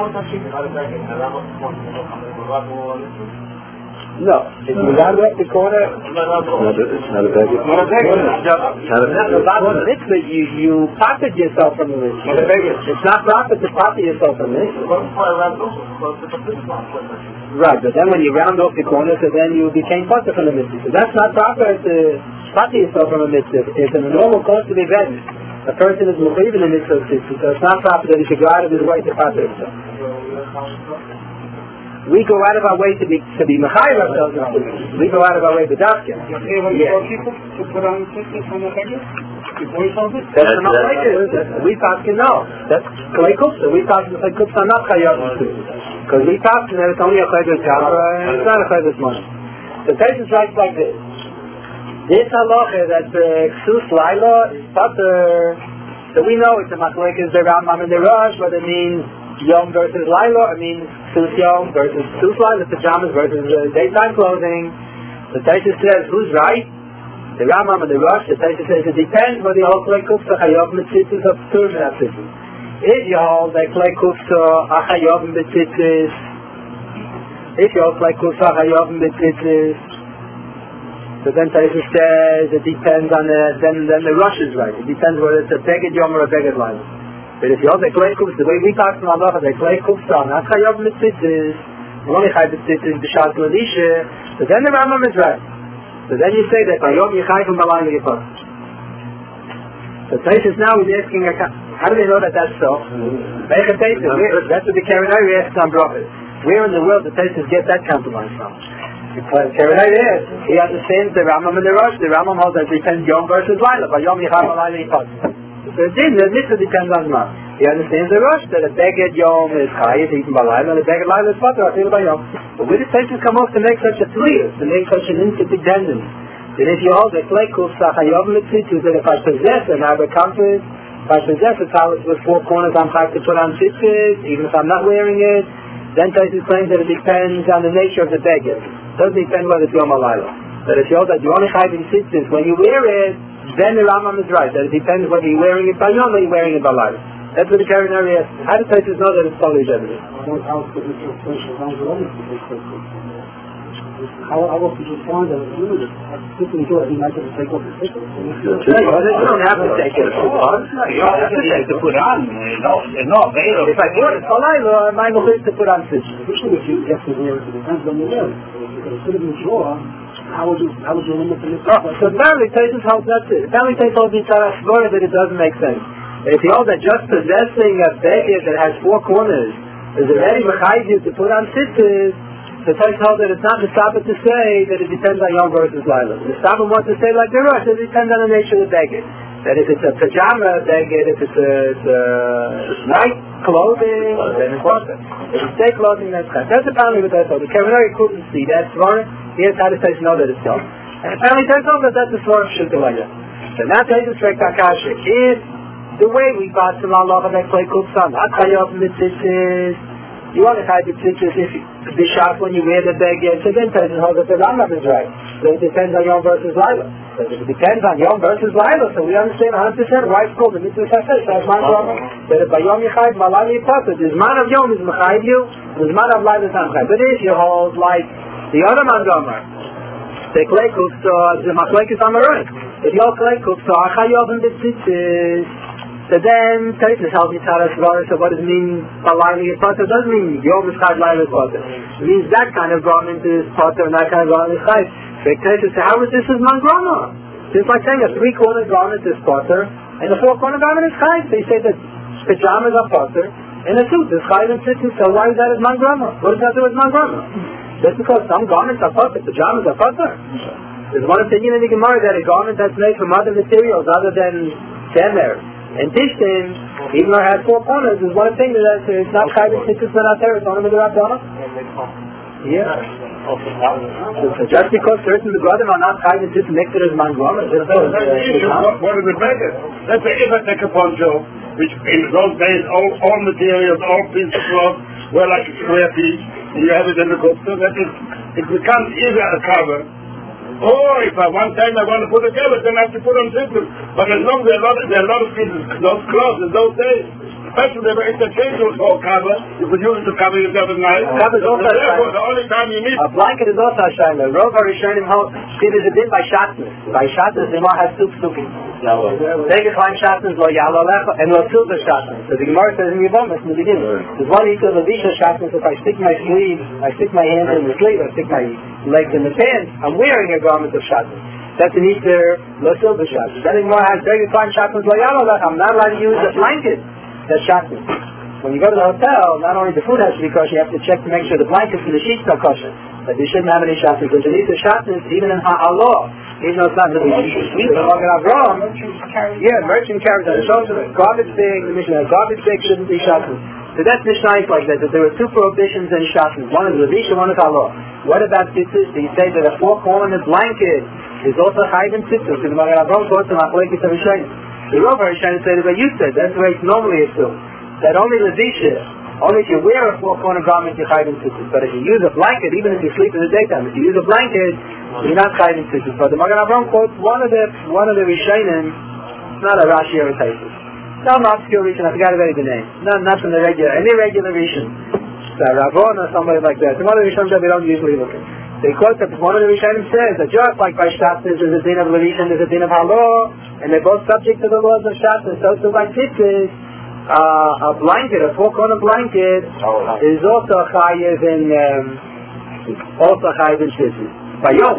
No, if you got up the corner, it's not a beged. It's not a beged. It's not a mitzvah. You you pocket yourself from the mitzvah. It's not proper to pocket yourself from this. Right, but then when you round off the corner, so then you became pocket from the mitzvah. So that's not proper to pocket yourself from a mitzvah. It's in a normal course of events. A person is moving in the mitzvah, so it's not proper that he should go out of his way to pocket himself. We go out of our way to be to be mechayiv ourselves. We go out of our way to dafka. You're able to people to put on tzitzis on the beged before you hold it? That's not like it. We talk no. That's klei kufsa. We talk the klei kufsa not chayav because we talk that it's only a chayvus gavra and it's not a chayvus money. The text is right like this. This halacha that the ksus laila is pater. So we know it's a machlekes the Rambam and the Rosh, but it means Yom versus Laila, I mean Sus Yom versus Sus Laila, pajamas versus uh, daytime clothing. The Taisa says, who's right? The Rambam and the Rosh, the Taisa says it depends whether you hold Klei Kufsa Chayav Mitzitzis or Ptur Mitzitzis. If you hold that Klei Kufsa Chayav Mitzitzis, if you hold Klei Kufsa Chayav Mitzitzis, so then Taisa says it depends on the, then, then the Rosh is right. It depends whether it's a Beged Yom or a Beged Laila. But if you hold the klei kufsa, the way we talk from Allah, the klei kufsa, not chayav mitzitzis, you only chayav mitzitzis b'shat l'lisha, so then the Rambam is right. So then you say that Bayom Yechai from Balayim Yipot. So Taisus now is asking, how do they know that that's so? That's what the Karanari asks on Brachas. Where in the world did Taisus get that compromise from? Because Karanari asks, he understands the Rambam and the Rosh. The Rambam holds that depends Yom versus Laila, Bayom Yechai from Balayim Yipot. So the mitzvah depends on what. He understands the Rosh that a beged Yom is Chayit, eaten by Laila, and a beged Laila is Pater, Atil by Yom. But where did Taisus come off to make such a clear, to make such an interdependence? Then if you hold a klei kufsa Chayav Mitzitzis, that if I possess an Abba compass, if I possess a talus with four corners, I'm chayav to put on tzitzis, even if I'm not wearing it, then Taisus claims that it depends on the nature of the beged. It doesn't depend whether it's Yom or Laila. But if you hold that you only chayav in tzitzis, when you wear it, then the Rambam is right, that it depends whether you're wearing it by Yom or you're wearing it by Laila. That's what the Karanari asks. How do Taisus know that it's totally evident? How else did you find that it's limited? Sitting door, he might have to take off the ticket. You don't have to take it off. You don't have to take to put on. It's not available. If I bought it for Laila, my machlis to put on tzitzis. Especially if you have to wear it, it depends on the wear. If it's in the drawer, how would you, how would you limit the Oh, so apparently Taisus holds that's it. Apparently Taisus holds that it doesn't make sense. If you hold that just possessing a beged that has four corners is already mechayiv you to put on tzitzis, the Taisus holds that it's not the Sabbath to say that it depends on Yom versus Laila. The Sabbath wants to say like the Rosh, it depends on the nature of the beged. That if it's a pajama beged, if it's a, it's a night clothing, then it's worth it. If it's day clothing, that's kind. That's apparently what I thought. The Karanari couldn't see that. Here's how the Taisus know that it's so. And apparently Taisus knows that that's the Svarah of Shulchan. So now Taisus straight Akasha. If the way we got to Allah that klei kufsa, not chayav mitzitzis, you want to chayav mitzitzis if the shot when you wear the beged, so then Taisus holds that the Rambam is right. So it depends on Yom versus Laila. But if it depends on Yom versus Laila, so we understand one hundred percent why it's called the Mitzvah Saseh. That's my problem. That if by Yom Yechayv, Malala Yipasa, the Zman of Yom is Mechayv you, the Zman of Laila is not Mechayv. But if you hold like the other Mangomer, the Kleikuf, so the Machlekes Amaronik. If you hold Kleikuf, so Achayov and the Tzitzis, so then Taisus helps you tell us so what does it mean by Laila Yipasa? It doesn't mean Yom is Chayv, Laila Yipasa. It means that kind of garment is Potter and that kind of garment is Chayv. So how is this as mangrama? It's like saying a three-corner garment is potter and a four-corner garment is chayv. They say that pajamas are potter and a suit is chayv and sitting. So why is that as mangrama? What does that do with mangrama? Just because some garments are potter, pajamas are potter. There's one opinion in the Gemara that a garment that's made from other materials other than temer and tishtin, even though it has four corners, there's one opinion that it's not chayv and sitting, it's not there, it's only with the Rabbana. Yeah. So just because certain Begadim are not chayv and sitting next to this mangrama, that's the issue. What does it make it? Let's say if I take a poncho, which in those days all, all materials, all pieces of cloth were like a square piece, and you have it in the kufta, that is, it becomes either a cover, or if I one time I want to put a cover, then I have to put on sitting. But as long as there are a lot of, there are a lot of pieces, those cloths in those days, especially they were interchangeable for cover, you could use it to cover yourself at night. Cover is also a therefore, the only time you need a blanket is also a shayla. Rov HaRishonim hold, see there's a din by shatnez. By shatnez, the Gemara has two psukim. Take a fine shatnez, lo yalo lecha, and lo silver shatnez. So the Gemara says in Yevomis in the beginning, there's one equal levisha shatnez. If I stick my sleeve, I stick my hands in the sleeve, I stick my legs in the pants, I'm wearing a garment of shatnez. That's an Easter, lo silver shatnez. Then the Gemara has very fine shatnez, lo yalo lecha. I'm not allowed to use a blanket. That's shatnez. When you go to the hotel, not only the food has to be kosher, you have to check to make sure the blankets and the sheets are kosher. But they shouldn't have any shatnez. Because there needs a shatnez even in ha'alah. Even though it's not really sweet, but look at Avram. Yeah, merchant carries that. It shows that garbage bag, the Mishnah, garbage bag shouldn't be shatnez. So that's Mishnah like that, that there were two prohibitions in shatnez. One is levisha, one is ha'alah. What about tzitzis? They say that a four-cornered blanket is also chayv and tzitzis. So the Magen Avram goes to Machlekes HaRishonim. The Rov HaRishonim said what you said. That's the way it's normally assumed. That only levisha, only if you wear a four-corner garment, you're chayv and tzitzis. But if you use a blanket, even if you sleep in the daytime, if you use a blanket, you're not chayv and tzitzis. But the Magen Avram quotes one of the one of the Rishonim. It's not a Rashi or a Taisus. Some obscure Rishon. I forgot already the name. Not not from the regular, any regular Rishon. So Ravon or somebody like that. Some other Rishonim that we don't usually look at. They quote that one of the Rishonim says that just like by shatnez there's a din of levisha and there's a din of halo, and they're both subject to the laws of shatnez. So so by tzitzis, uh, a blanket, a four-corner blanket, is also chayiv in um, also chayiv in tzitzis. By yom,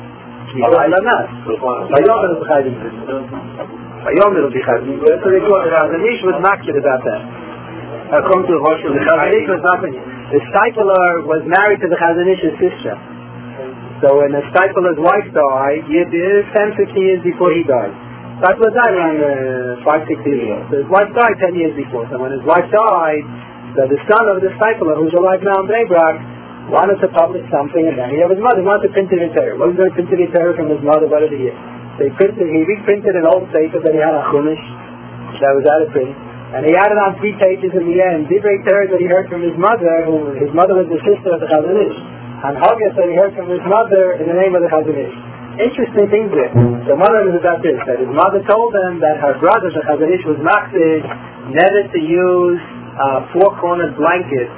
by not. By yom it'll be chayiv in tzitzis. By yom it'll be chayiv. So they quote that the Nish was maked about that. According to the Rosh, the Chazon Ish was not. The Stipler was married to the Chazon Ish's sister. So when the Stipler's wife died, he did ten, fifteen years before he died. Stipler died around uh, five, six years ago. So his wife died ten years before. So when his wife died, so the son of the Stipler, who's alive now in Bnei Brak, wanted to publish something, and then he had his mother wanted to print it in Torah. Wasn't going to print it in Torah from his mother, what did he hear? So he printed, he reprinted an old paper that he had on Chumash that was out of print. And he added on three pages in the end, Divrei Torah that he heard from his mother, who his mother was the sister of the Chazon Ish, and Haggis that he heard from his mother in the name of the Chazon Ish. Interesting things there. So one of them is about this, that his mother told him that her brother, the Chazon Ish, was machzid never to use uh, four-cornered blankets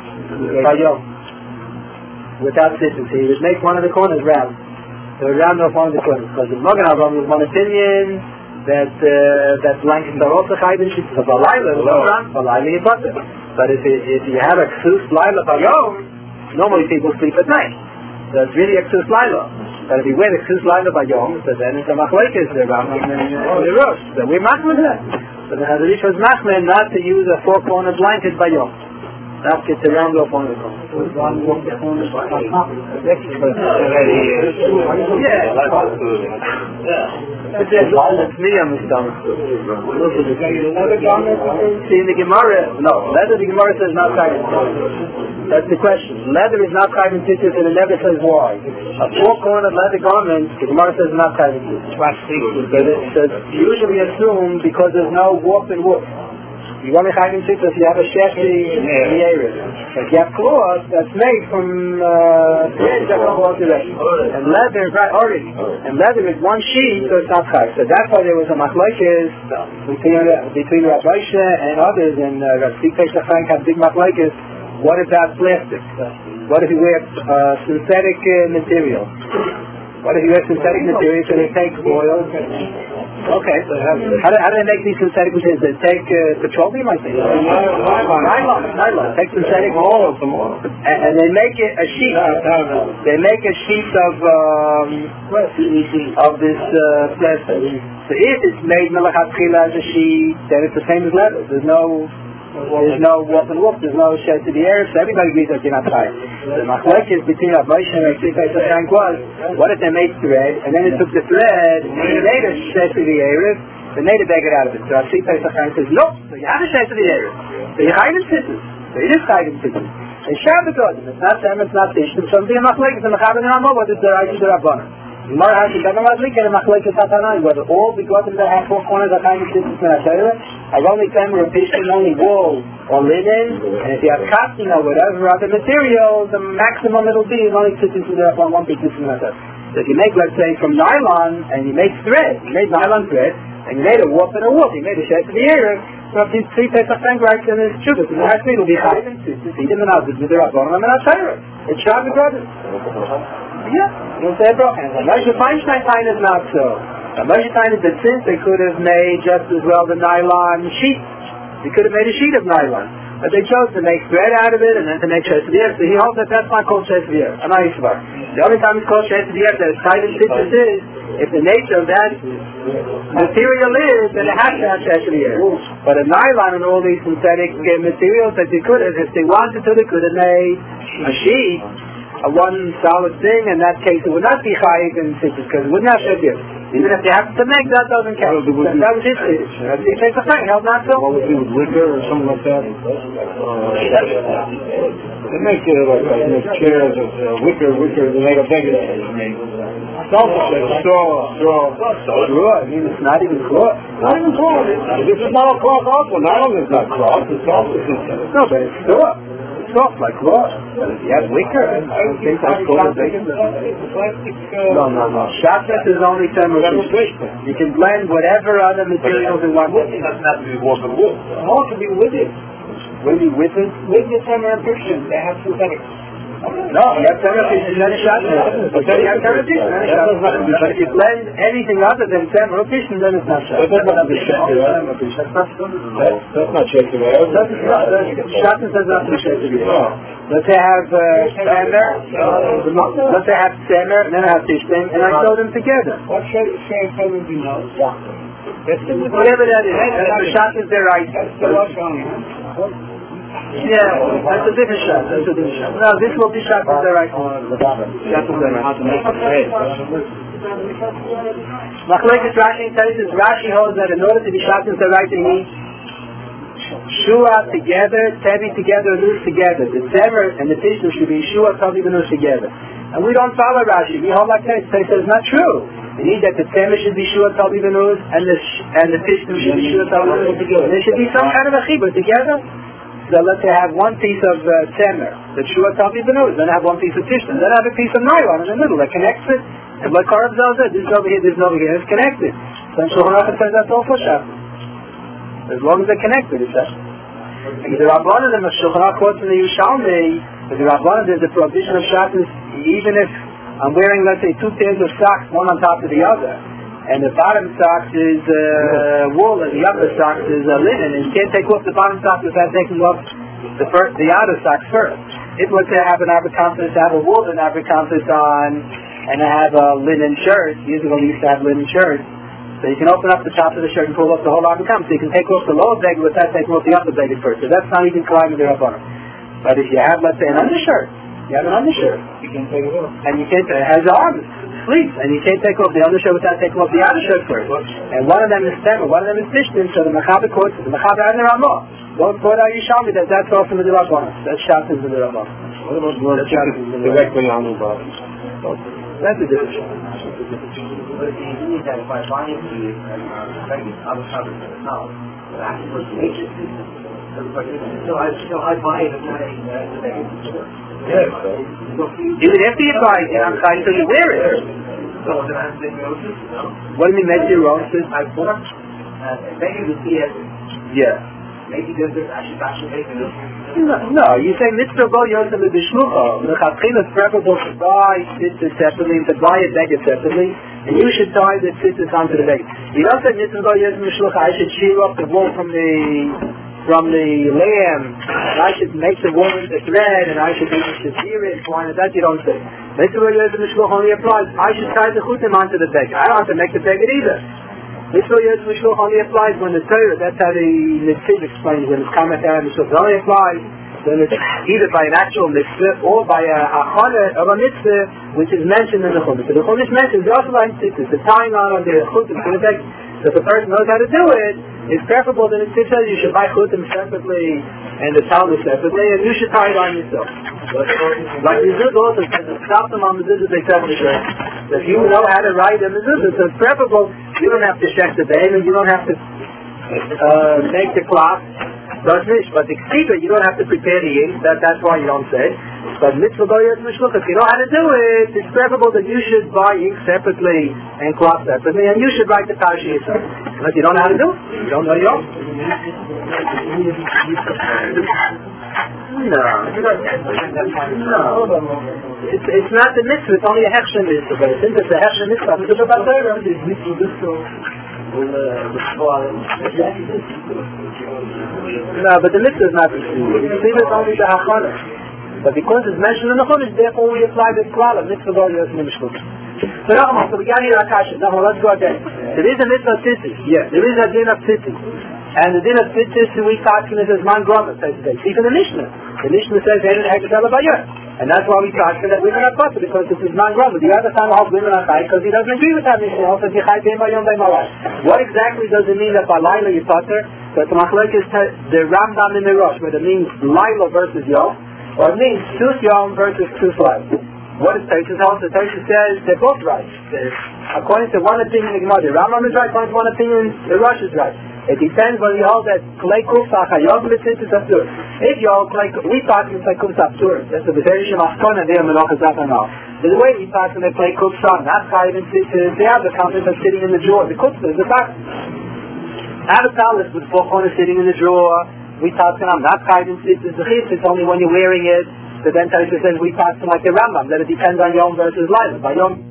without tzitzis. He would make one of the corners round. So round off one of the corners. Because the Magen Avram was one opinion that uh, that blankets are also chayv and tzitzis. So Balayla, Balayla you put it. But if, it, if you have a ksus Laila Bayom, normally people sleep at night. So it's really a ksus Laila. But if you wear the ksus Laila Bayom, so then it's a machlekes, the Rambam and the Rosh. So we're machmed that. So the Chazon Ish was machmed not to use a four-cornered blanket Bayom. Not get around off one of the corners. Yeah. It says, it's me on the stomach. See, in the Gemara, no, leather, the Gemara says not chayv. That's the question. Leather is not chayv and tzitzis, and it never says why. A four-cornered leather garment, the Gemara says not chayv and tzitzis. But it says, usually assume because there's no warp and woof. You want to have in tzitzis, you have a shechli in the area. If you have cloth that's made from uh, thread that don't go directly. And leather, right, already. And leather is one sheet, so it's not chayv. So that's why there was a machlokes between between Rav Moshe and others, and uh, Rav Tzvi Frank had big machlokes. What about plastic? What if you wear uh, synthetic uh, material? What if you wear synthetic material? So they take oil. Okay, so how, how, do, how do they make these synthetic materials? They take uh, petroleum, I think. Nylon. Nylon. Nylon. Take synthetic oil, some oil, and, and they make it a sheet. They make a sheet of um, of this uh, plastic. So if it's made melachatchila as a sheet, then it's the same as leather. There's no. There's no whoop and whoop, there's no shed to the air, so everybody agrees that you're not tired. The machlokes between Rav Moshe and Rav Tzvi Frank was, what if they made thread, and then they took the thread, and they made a shed to the air, they made a beggar out of it. So Rav Tzvi Frank says, no, so you have a shed to the air. So you're hiding tzitzis. So you just hiding tzitzis. And Shabbat goes, it's not them, it's not Tishtim, so the machlokes and the Mechaber and Ramah, what is the right to the Rabbanah? Gemara has to tell them last week, and a machlokes hatanai, whether all because of the half four corners are hiding tzitzis in Hashem, I've only time we're pitching only wool or linen, and if you have cotton or whatever other material, the maximum it'll be is only tzitzis in the one one tzitzis in Hashem. So if you make, let's say, from nylon, and you make thread, you made nylon thread, and you made a woof and a woof, you made a shed to the air, so if these three Pesach Frank and his chubas, and the last it'll be high and tzitzis, he didn't know, with the Rabbanon and Hashem. It's Shabbat brothers. Yeah, you say broken. And Moshe Feinstein time is not so. And Moshe time is that since they could have made just as well the nylon sheet, they could have made a sheet of nylon. But they chose to make thread out of it and then to make Shesvir. So he holds that that's not called Shesvir. I'm not used to it. The only time it's called Shesvir that it's tied in tzitzis is if the nature of that material is that it has to have Shesvir. But a nylon and all these synthetic uh, materials that they could have, if they wanted to, they could have made a sheet, a one solid thing. In that case, it would not be chayiv in tzitzis because it would not have Shesvir. Even if they happen to make, that doesn't count. Well, that, that was his case. He takes a thing, held not so. What would do with wicker or something like that? Uh, they make uh, like uh, make chairs of uh, wicker, wicker, they make a beggar. Straw, straw, straw. I mean, it's not even cloth. Not even cloth. This is not a cloth also. Nylon is not cloth. It's soft. No, but it's straw. Soft like cloth. You have wicker. I don't think that's called a bacon. No, no, no. Shafet is only thermofish. You can blend whatever other materials in one. It doesn't have to be water and wool. It has to be with it. Will you with it? With the thermofish, they have synthetic. No, you have thermofish and then a shafet. But then you have thermofish and then a shafet. But if you blend anything other than thermofish, then it's not shafet. That's not shafet. That's not shafet. Shafet does not be shafet. Let's say I have uh, Semer, let's say I have Semer, and then I have Tishtim, and I sew them together. What shafet do you know? Whatever that is, the shot is their right. Yeah, that's a different shot. That's a different shot. No, this will be shot is their right. Shot is their right. Machlokes Rashi tells us, Rashi holds that in order to be shot is their right, they need Shua together, Tevi together, Nus together. The Semer and the Tishtim should be Shua, Tevi, and Nus together. And we don't follow Rashi. We hold like that. It says not true. We need that the Semer should be Shua, Tevi, and Nus, and the and the Tishtim should be Shua, Tevi, and Nus together. There should be some kind of a chibur together. So let's say have one piece of uh, Semer, the Shua, Tevi, and Nus, then have one piece of Tishtim, then have a piece of nylon in the middle that connects it. And like Karav Zal said, this is over here, this is over here, it's connected. So Shulchan Aruch says that's all for Shabbat. As long as they're connected, it says. And the Rabbanan and the Shulchan Aruch quotes in the Yerushalmi, the Rabbanan there's a prohibition of Shabbos, even if I'm wearing, let's say, two pairs of socks, one on top of the other, and the bottom socks is uh, wool and the upper socks is uh, linen, and you can't take off the bottom socks without taking off the first, the outer socks first. If let's say I have an abricanthus, I have a wool and abricanthus on, and I have a linen shirt, years ago we used to have linen shirts, so you can open up the top of the shirt and pull off the whole abricanthus, so you can take off the lower beggar without taking off the upper beggar first. So that's not even climbing the Rabbanan. But if you have, let's say, an undershirt, you have an undershirt, you can take it off. And you can't, it has arms, sleeves, and you can't take off the undershirt without taking off the outer shirt first. And one of them is Semer, one of them is Tishtim, so the Mechaber quotes, the Mechaber and the Ramah. Don't quote out Yerushalmi that that's all from the Rabbanan. That's shot into the Rabbanan. What about the directly on the bottom? That's a different shot. But if you need that by buying food and making avocado now, That's what nature system. So I, so I buy it, not a Yes. Even after you buy it, I'm trying to you wear it. So then I'm saying, no. What do you mean, meteorosis? I bought, maybe you see it, Yeah. maybe there's this, I should actually make it. No, no, you say mitzvah bo yosef b'shlucha. The chatchila is preferable to buy tzitzis separately and to buy a beged separately, and you should tie the tzitzis onto the beged. You don't say mitzvah bo yosef b'shlucha. I should shear up the wool from the from the lamb, and I should make the wool into thread, and I should should shear it, twine it. That you don't say. Mitzvah bo yosef b'shlucha only applies. I should tie the chutim onto the beged. I don't have to make the beged either. Mitzvah yosef b'shlucha only applies when the Torah, that's how the Nitziv explains when it's commentary on the Shulchan. It only applies when it's either by an actual mitzvah or by a achana of a mitzvah which is mentioned in the Chumash. So the Chumash mentions the also line tzitzis, the tying on of the chutim to the beged. So if the person knows how to do it, it's preferable that it says you should buy chutim separately and the talmud separately, and you should tie it on yourself. Like the Zuz also says, stop them on the Zuz separately. If you know how to write in the Zuz, so it's preferable. You don't have to check the bane, and you don't have to uh, make the clock. But the ksiva, you don't have to prepare the ink. That, that's why you don't say. But mitzvah bo yosef b'shlucha, if you know how to do it, it's preferable that you should buy ink separately and cloth separately, and you should write the parsha yourself. Unless you don't know how to do it, you don't know you don't. No, no. It's, it's not the mitzvah, it's only a hechsher mitzvah. But since it's a hechsher mitzvah, it's a batera. No, but the mitzvah is not the mitzvah. The mitzvah is only the hachana. But because it's mentioned in the Chumash, therefore we apply this klala, mitzvah bo yosef b'shlucha. So now, so we got here Akasha. Now let's go again. There is a mitzvah of tzitzis. Yes. There is a din of tzitzis. And the din of tzitzis we talk in is man grama, says today. See from the Mishnah. The Mishnah says they didn't have to tell about you. And that's why we talk that women are potter, because this is man grama. The other time holds women are chai, because he doesn't agree with that Mishnah. Also, you chai bein bayom bein malay. What exactly does it mean that by Laila you potter? That the machlok is the Rambam in the Rosh, where it means Laila versus Yom, or it means Tus Yom versus Tus Laila. What is Taisus also? Taisus says they're both right. They're, according to one opinion, the Gemara, the Rambam is right. According to one opinion, the Rosh is right. It depends whether you hold that klei kufsa chayov b'tzitzis asur. If you hold klei, we talk in klei kufsa asur. That's the b'terish machkona there menachas atanal. The way we talk in the klei kufsa, not chayiv in tzitzis, they have the concept of sitting in the drawer. The kufsa is the fact. Avatalis with four corners sitting in the drawer. We talk to them not chayiv in tzitzis. The chitz is only when you're wearing it. So then Taisa says we pass like the Rambam, that it depends on Yom versus Laila. By Yom,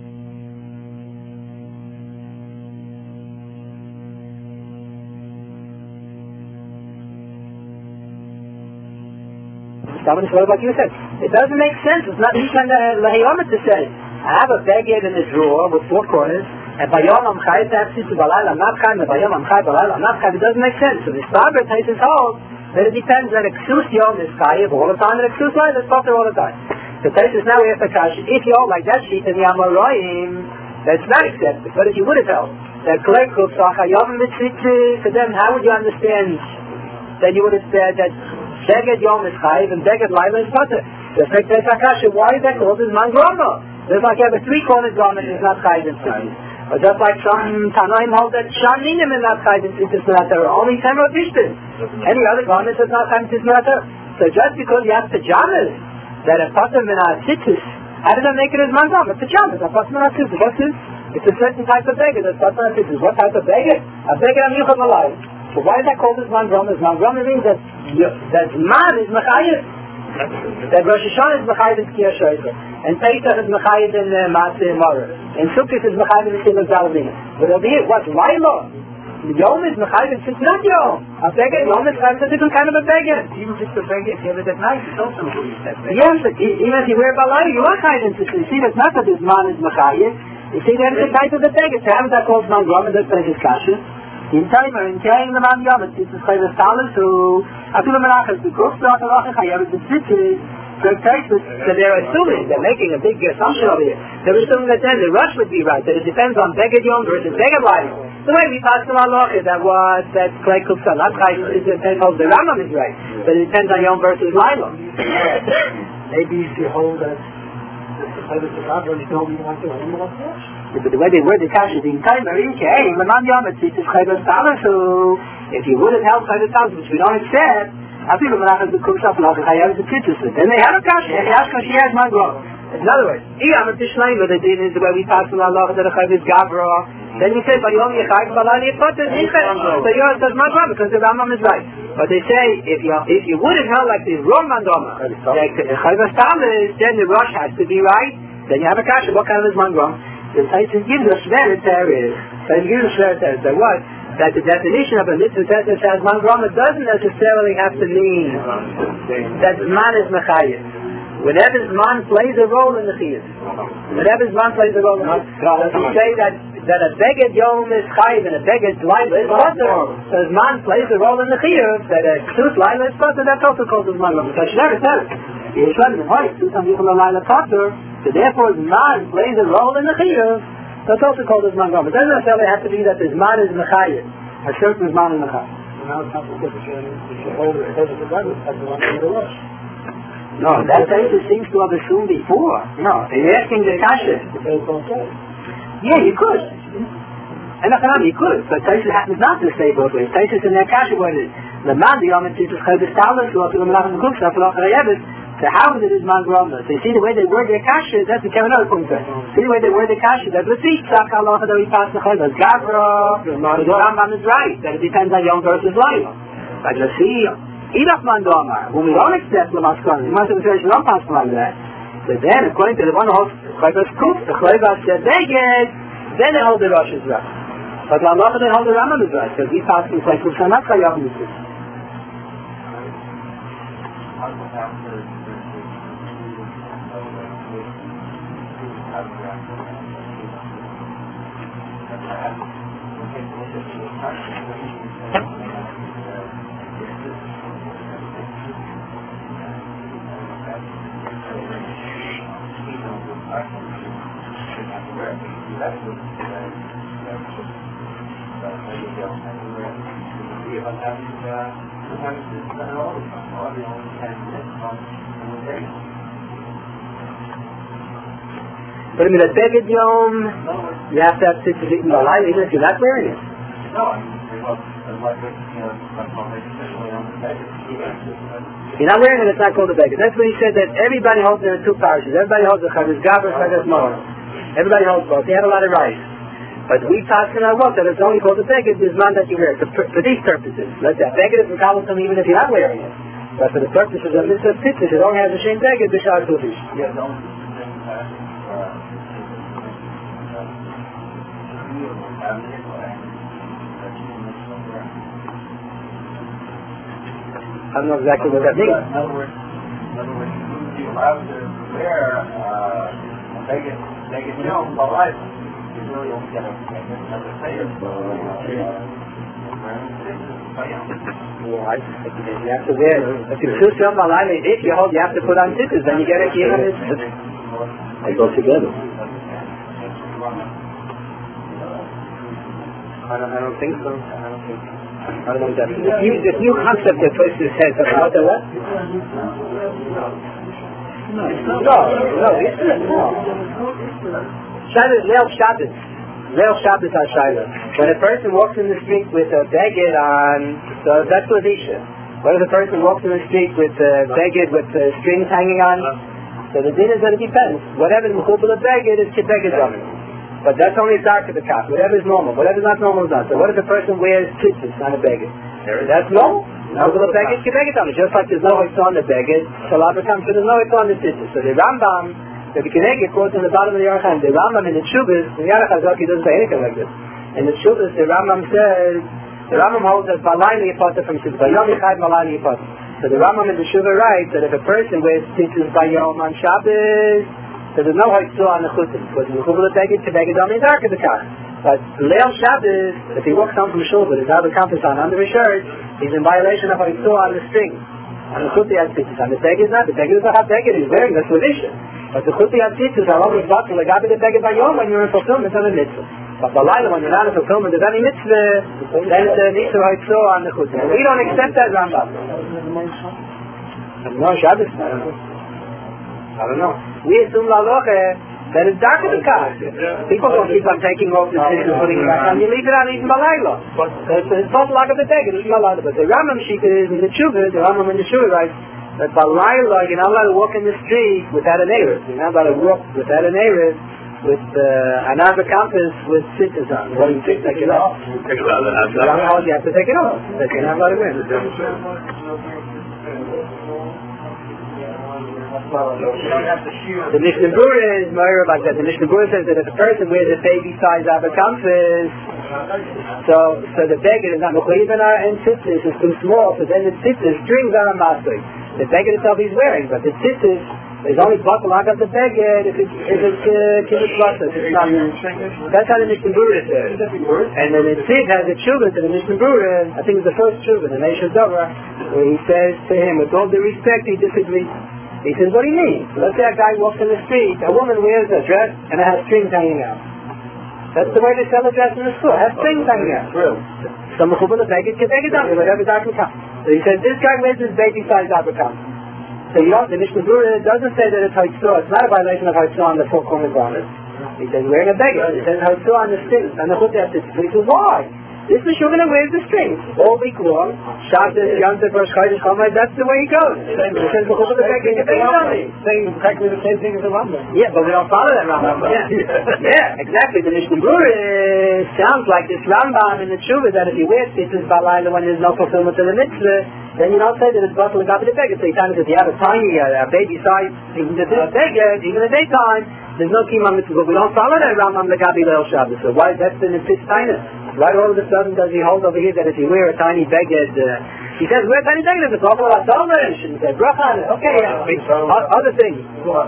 like you said, it doesn't make sense. It's not even Lahiyomit to say, I have a beged in the drawer with four corners, and by Yom I'm chayiv to have tzitzis b'Laila, I'm not chayiv, and by Yom I'm chayiv b'Laila, I'm not chayiv. It doesn't make sense. So the Saber Taisa holds that it depends that a ksus yom is chayiv all the time and a ksus laila is potter all the time. So Taisus now we have to kash, if you hold like that sheet in the Amoraim, that's not accepted. But if you would have held that klei kufsa chayavim b'tzitzis, so then how would you understand? Then you would have said that beged yom is chayiv and beged laila is potter. So if that's akasha, why is that called as man grama? There's like you have a three-cornered garment is not chayiv in tzitzis. Or just like some Tanoim hold that Shaminim is not chayiv in tzitzis, there are only ten Ravishtim. Any other garment is not chayiv in tzitzis. So just because you have pajamas that are potter min tzitzis, how does that make it as man grama? Pajamas are potter min tzitzis. What's it? It's a certain type of beged that's potter min tzitzis. What type of beged? A beged am yuchad malay. So why is that called as man grama? As man grama means that that man is mechayiv. That Rosh Hashanah is mechayiv in Tkiyah Shoycha, and Pesach is mechayiv in Maaseh Maror, and Sukkot is mechayiv in Tzilas Zalavina. But over here, what? Laila? Yom is mechayiv in Tzilas, not Yom. A beged, Yom is mechayiv in a different kind of a beged. Even if it's a beged, if you have it at night, it's also mechayiv. Yes, even if you wear it by Laila, you are mechayiv in Tzilas. You see, that's not that this man is mechayiv. You see, that's the type of the beged. So haven't that called man grama, that's like his kasha. In timer, in carrying the man yom, it's a chayv salas who afilu menachas because the halacha chayav is tzitzis. So so they're assuming, they're making a big assumption over here. They're assuming that then the rush would be right, that it depends on beged yom versus beged laila. The way we pass the halacha that was that klei kufsa not chayav is it depends on the Rambam is right, but it depends on yom versus laila. Maybe if you hold that But the way they word the cash is in time, okay, Laman Yom, it's Chayvas Talis, so if you wouldn't help Chayvas Talis, which we don't accept, I think we're not going to cook up like I have the pictures. Then they have a cash, and the cash she has my growth. In other words, I'm a Tishlaim, but the din is the way we pass on Allah, that the Chayvas Gavra. Then you say, but you only Chayv Balani Potter, so yours does not run because the Rambam is right. But they say, if you if you wouldn't help like the Roman Doma, like Chayvas Talis, then the rush has to be right. Then you have a cash, what kind of is Mangrom? The Tyson gives us Shveretarius. Tyson gives us Shveretarius. That what? That the definition of a mitzvah that says Mangrom, it doesn't necessarily have to mean that man is Mechayim. Whenever man plays a role in the Chiyuv. Whenever man plays a role in the Chiyuv. If you say that, that a Beged Yom is Chayiv and a Beged Laila is Potter, so as man plays a role in the Chiyuv, that a Ksut Laila is Potter, that's also called as Mangrom. So I should never tell it. Yeshua, Hoi, Ksut Yichel Laila Potter, so therefore, man plays a role in the Chiyuv. That's also called as Mangrom. It doesn't necessarily have to be that this man is Mechayim. A certain man is Mechayim. No, that Taisa seems to have assumed before. No, you're asking the Kasha. Yeah, you could. And you could, but Taisa happens not to say both ways. Taisa is in their Kasha what it is. The man, the Yom, it's Chayvas Talis, who have to go to the Kuksa, for so how is it is Mangrom? So you see the way they word their kasha, that's the another point. See the way they word their kasha, that let's see, Tzak Allah, that we pass the Chayvas Gavra, the Rambam is right, that it depends on Yom versus Laila. But let's see, Idach Mandoma, when we don't accept the Maskon, we must have a situation don't pass like that. So then, according to the one who holds Chayvas Kuf, the Chayvas said, they get, then they hold the Rosh is right. But Allah, they hold the Rambam is right, because he passed in Chayvas Kuf, not Chayvas Kuf. But I mean, a Beged Yom, you have to have six feet in the light, even if you're not wearing it. You're not wearing it, it's not called a Beged. That's when he said that everybody holds there in two parishes. Everybody holds the Chayvas Gavra, Chayvas Moa. Everybody holds both. They have a lot of rights. But we pass in our world that it's only called a Beged, is man that you wear. For, for these purposes. Let's say a Beged is in Kabbalism even if you're not wearing it. But for the purposes of this picture, it only has a shame Beged, Bishar Tuvish. Yes. I don't know exactly what that means. In other words, in other words, you're allowed to wear uh, a Beged, Beged Yom for life. You really only get a another Beged. Well, I think you have to wear. If you choose Yom Malayla, if you hold, you have to put on tzitzis, then you get a kiyum on it. They go together. I don't, I don't think so. I don't think so. I don't know that. This new, this new concept that places has about the what? No, no, no, it's not. Shabbos, Leil Shabbos. Leil Shabbos on Shabbos. When a person walks in the street with a Beged on, so that's Ladisha. What if a person walks in the street with a Beged with uh, strings hanging on? So the din is that it depends. Whatever is Mechubal of Beged is Kibeged on it. But that's only dark to the cap. Whatever is normal. Whatever is not normal is not. So what if a person wears tzitzis on a Beged? That's normal. No, the Beged, Kibeged on it. Just like there's no Hitzah on the Beged, Shalabah comes, so there's no Hitzah on the tzitzis. So the Rambam, the Keneged quotes in the bottom of the Yarchayim, the Rambam in the Shubas, the Yarchayim doesn't say anything like this. In the Shubas, the Rambam says, the Rambam holds that Balayni Yipata from Tzitzis. Bayom Yichad Balayni Yipata. So the Rambam in the Shubah writes that if a person wears tzitzis Bayom on Shabbos, so there's no Hitzah on the Chutim. Because the Chubal of Beged, Kibeged on the dark of the car. But Leil Shabbos, if he walks home from shul with his other compass on under his shirt, he's in violation of Hitzah on the string. On the Chuti HaTzitzis. On the Beged not. The Beged is not a Beged. He's wearing the tradition. But the Chuti HaTzitzis are always bought to Legabi the Beged Bayom when you're in fulfillment of a mitzvah. But the Laila, when you're not in fulfillment of any mitzvah, then it's a Nisur Hitzah on the Chuti. We don't accept that Rambam. No, Shabbos. I don't know. We assume la loche that it's dark in the car. People don't keep on taking off the tzitzis and putting it back on. You leave it on even balayla. It's not like the bag, it's not like. But the Rambam sheet is in the tshuva, the Rambam in the tshuva writes that balayla you're not allowed to walk in the street without an erev. You're not allowed to walk without an erev with uh, another campus with tzitzis on. What do you think? Take it off. Take it off. You have to take it off. You're not allowed to win. The Mishnah Berurah is more like that. The Mishnah Berurah says that if a person wears a baby size abacampus, so so the beggar is not mechuyev and tzitzis is too small, so then the tzitzis strings are a master. The beggar itself he's wearing, but the tzitzis is only buckle out of the beggar if it's if it's kibbutz uh, it's not. That's how the Mishnah Berurah says. And then the Tzid has a tshuva to the Mishnah Berurah. I think it's the first tshuva, the Nation Dovra, where he says to him, with all due respect, he disagrees. He says, what do you mean? Let's say a guy walks in the street, a woman wears a dress and it has strings hanging out. That's the way they sell a dress in the store. It has strings hanging out. So mechubal beggar can take it down, whatever that can come. So he says, this guy wears his baby size abraham. So you know, the Mishnah Berurah doesn't say that it's haitzah. It's not a violation of haitzah on the four corner garment. He says, wearing a beggar. He says, haitzah on the strings. And the chutz has to say, why? This Meshuvah wears the strings all week long. Shabbos, Yom Tov, Rosh Chodesh, Chodesh. That's the way he goes. He says, "Mechubal beggar can take it down." Saying practically the same thing as the Rambam. Yeah, but we don't follow that Rambam. Yeah, yeah, exactly. The Mishnah Berurah sounds like this Rambam in the Tshuva that if you wear tzitzis balayla when there's no fulfillment of the mitzvah, then you don't say that it's bottle of the beggar. So you tell us if you have a tiny, uh, a baby size, even the beggar, even in the daytime, there's no kima mitzvah. But we don't follow that Rambam the Gabi Leil Shabbos. So why that's in the tzitz tainus? Why all of a sudden does he hold over here that if you wear a tiny beggar, uh, he says wear a tiny beggar, it's all about salvage and the bracha on it. Okay, yeah. O- other things.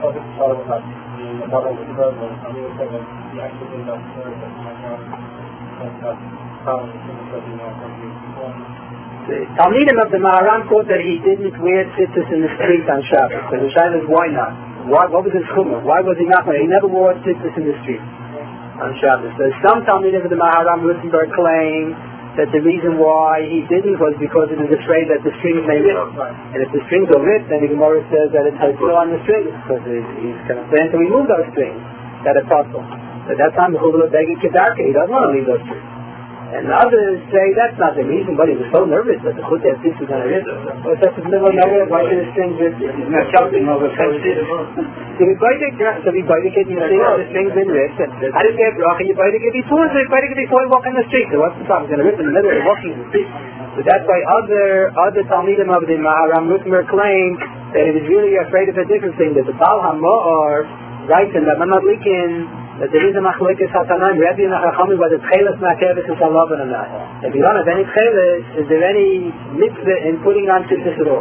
The Talmidim of the Maharan quote that he didn't wear tzitzis in the street on Shabbos. So the Shaila is why not? Why, what was his chumrah? Why was he not wearing? He never wore tzitzis in the street on Shabbos. So some Talmidim of the Maharam Rutenberg claim that the reason why he didn't was because he was afraid that the strings may rip. And if the strings are ripped, then the Gemara says that it's haitzah on the strings, because he's going to plan to remove those strings that are possible. But that's not the chuvah beggar kedarka. He doesn't want to leave those strings. And others say that's not the reason, but he was so nervous that the chutz this was going to rip. Well, that's in the middle of nowhere. Why should the strings rip? He's not jumping over fences. So we buy the so we buy the kid and you see oh the string's been ripped. How did you get bracha? You buy the kid before, so you buy the kid before you walk in the street. So what's the problem? He's going to rip in the middle of walking in the street. But that's why other other Talmidim of the Maharam Rutenberg claim that he was really afraid of a different thing, that the Baal HaMa'or writes in the Mamadlikin that there is a machlekes hatanaim, Rebbe and Chachamim, whether tcheles ma'akeves is halav or not. If you don't have any tcheles, is there any mitzvah in putting on tzitzis at all?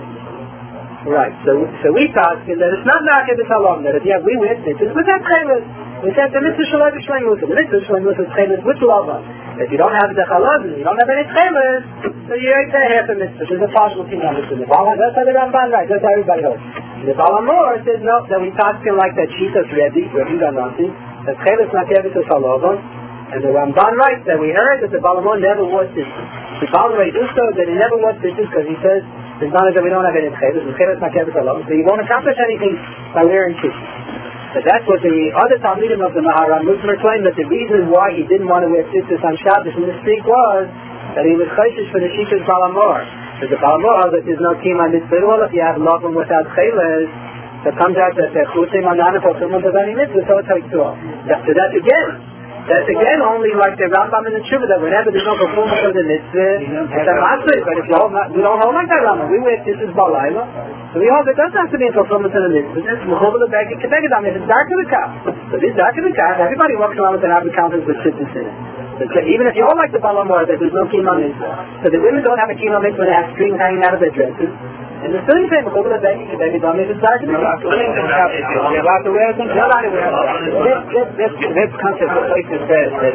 Right, so so we thought that it's not ma'akeves halav, that if you have we wear tzitzis without tcheles. We said the mitzvah shalai b'shlei musa, the mitzvah shalai musa is tcheles with lava. If you don't have the halav, you don't have any tcheles, so you ain't say half a mitzvah. There's a partial thing on this. That's how the Ramban writes, that's how everybody holds. The Baal HaMa'or says no, that we thought feel like that Shitas Rebbe, Rebbe Gananti, that Cheles Ma'akeves is halav, and the Ramban writes that we heard that the Baal HaMa'or never wore tzitzis. The Baal HaMa'or do so that he never wore tzitzis because he says it's not as if we don't have any Cheles, and Cheles Ma'akeves is halav, so you won't accomplish anything by wearing tzitzis. But that's what the other Talmidim of the Maharam Rutenberg claimed, that the reason why he didn't want to wear tzitzis on Shabbos in the street was that he was chayshish for the Shitas Baal HaMa'or. Because the Baal HaMa'or that there's no kima mitzvah if you have lavim without cheles, so it comes out that the chutzim anana fulfillment of any mitzvah, so it's haitzah. So that's again, that's again only like the Rambam in the Tshuva, that whenever there's no fulfillment of the mitzvah, it's a matzah. But if you hold not, we don't hold like that Rambam. We wear tzitzis balayla, so we hold it doesn't have to be a fulfillment of the mitzvah. It's mechubal beggar kedarka. If it's dark in the car, so this dark in the car, everybody walks around with an average countenance with tzitzis in it. So even if you all like the Baal HaMa'or, that there's no kima mitzvah. So the women don't have a kima mitzvah, they have strings hanging out of their dresses. And the same thing, mechubal beggar kedarka, if it's dark in the car. You're allowed to wear them? You're allowed to wear them. This concept of places says that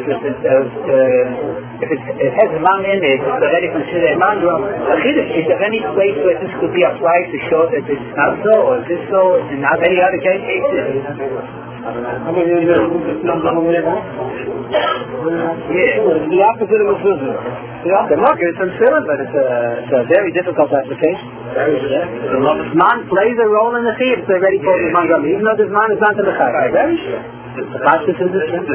if it has a man in it, it's already considered a man drum. Is there any place where this could be applied to show that it's not so, or is this so in not any other cases? The opposite of a visitor. The market is concerned, but it's a, it's a very difficult application. Very difficult. This man plays a role in the theater, it's already called the man, even though this man is not in the chai. Very sure. The practice is the same.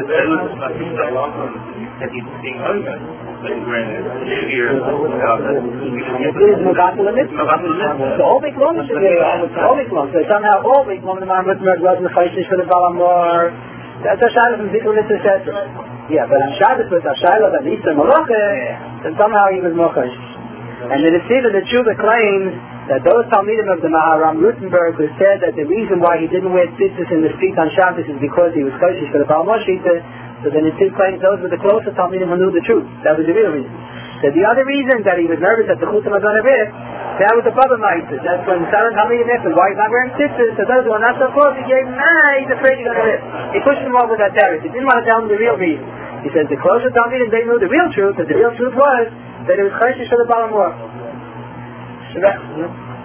So all week long, all week long. So somehow all week long the man Rittenberg wasn't the fight for the Balamor. That's a Shiloh from Zikr Mitzvah Shetzer. Yeah, but on Shabbos with a Shiloh that Easter Malacha, then somehow he was Mochash. And the Nesiv and the Tshuva claims that those Talmidim of the Maharam Rutenberg who said that the reason why he didn't wear tzitzis in the street on Shabbos is because he was kosher for the Baal Moshita. So the Nesiv claims those were the closest Talmidim who knew the truth. That was the real reason. So the other reason that he was nervous that the Chutzim was going to rip, that was the Baba Meister. That's when Saran Talmidim asked him why he's not wearing tzitzis. So those who are not so close, he gave him, nah, he's afraid he's going to rip. He pushed him over that terrace. He didn't want to tell him the real reason. He says the closer Talmidim, they knew the real truth, but the real truth was that it was kosher for the Baal Mor. They have to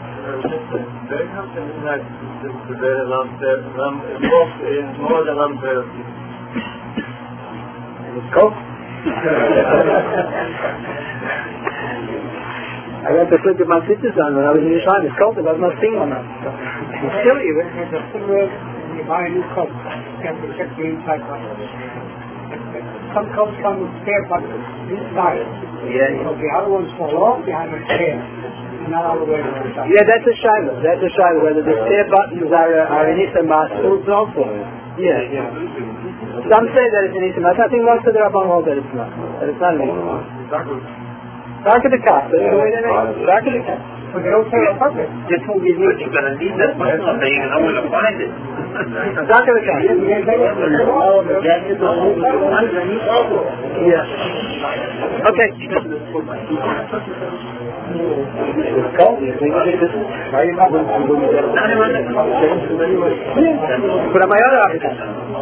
like the very long term, more than long term. Go. I got to flip with my sisters on when I was in Yerushalayim. It's cold, there was no steam on it. It's chilly. You buy a new coat, you have to check the inside button. Some coats come with spare buttons inside. Yeah. So the other ones fall off behind the spare. Not all the way to the side. Yeah, that's a shiloh. That's a shiloh. Whether the spare buttons are are in Issa Masul, also. Yeah, yeah. Some say that it's an Issa Masul. I think most of the Rabban hold that it's not. That it's not an Issa Masul. Dark of the cat. That's the way they make it. Dark of the cat. But they don't say on purpose. Just who you need, you're going to need this much so you can know where to find it. Dark of the cat. Yeah. Okay. It's cold. You think it's this? Why are you not going to do that? Put on my other application.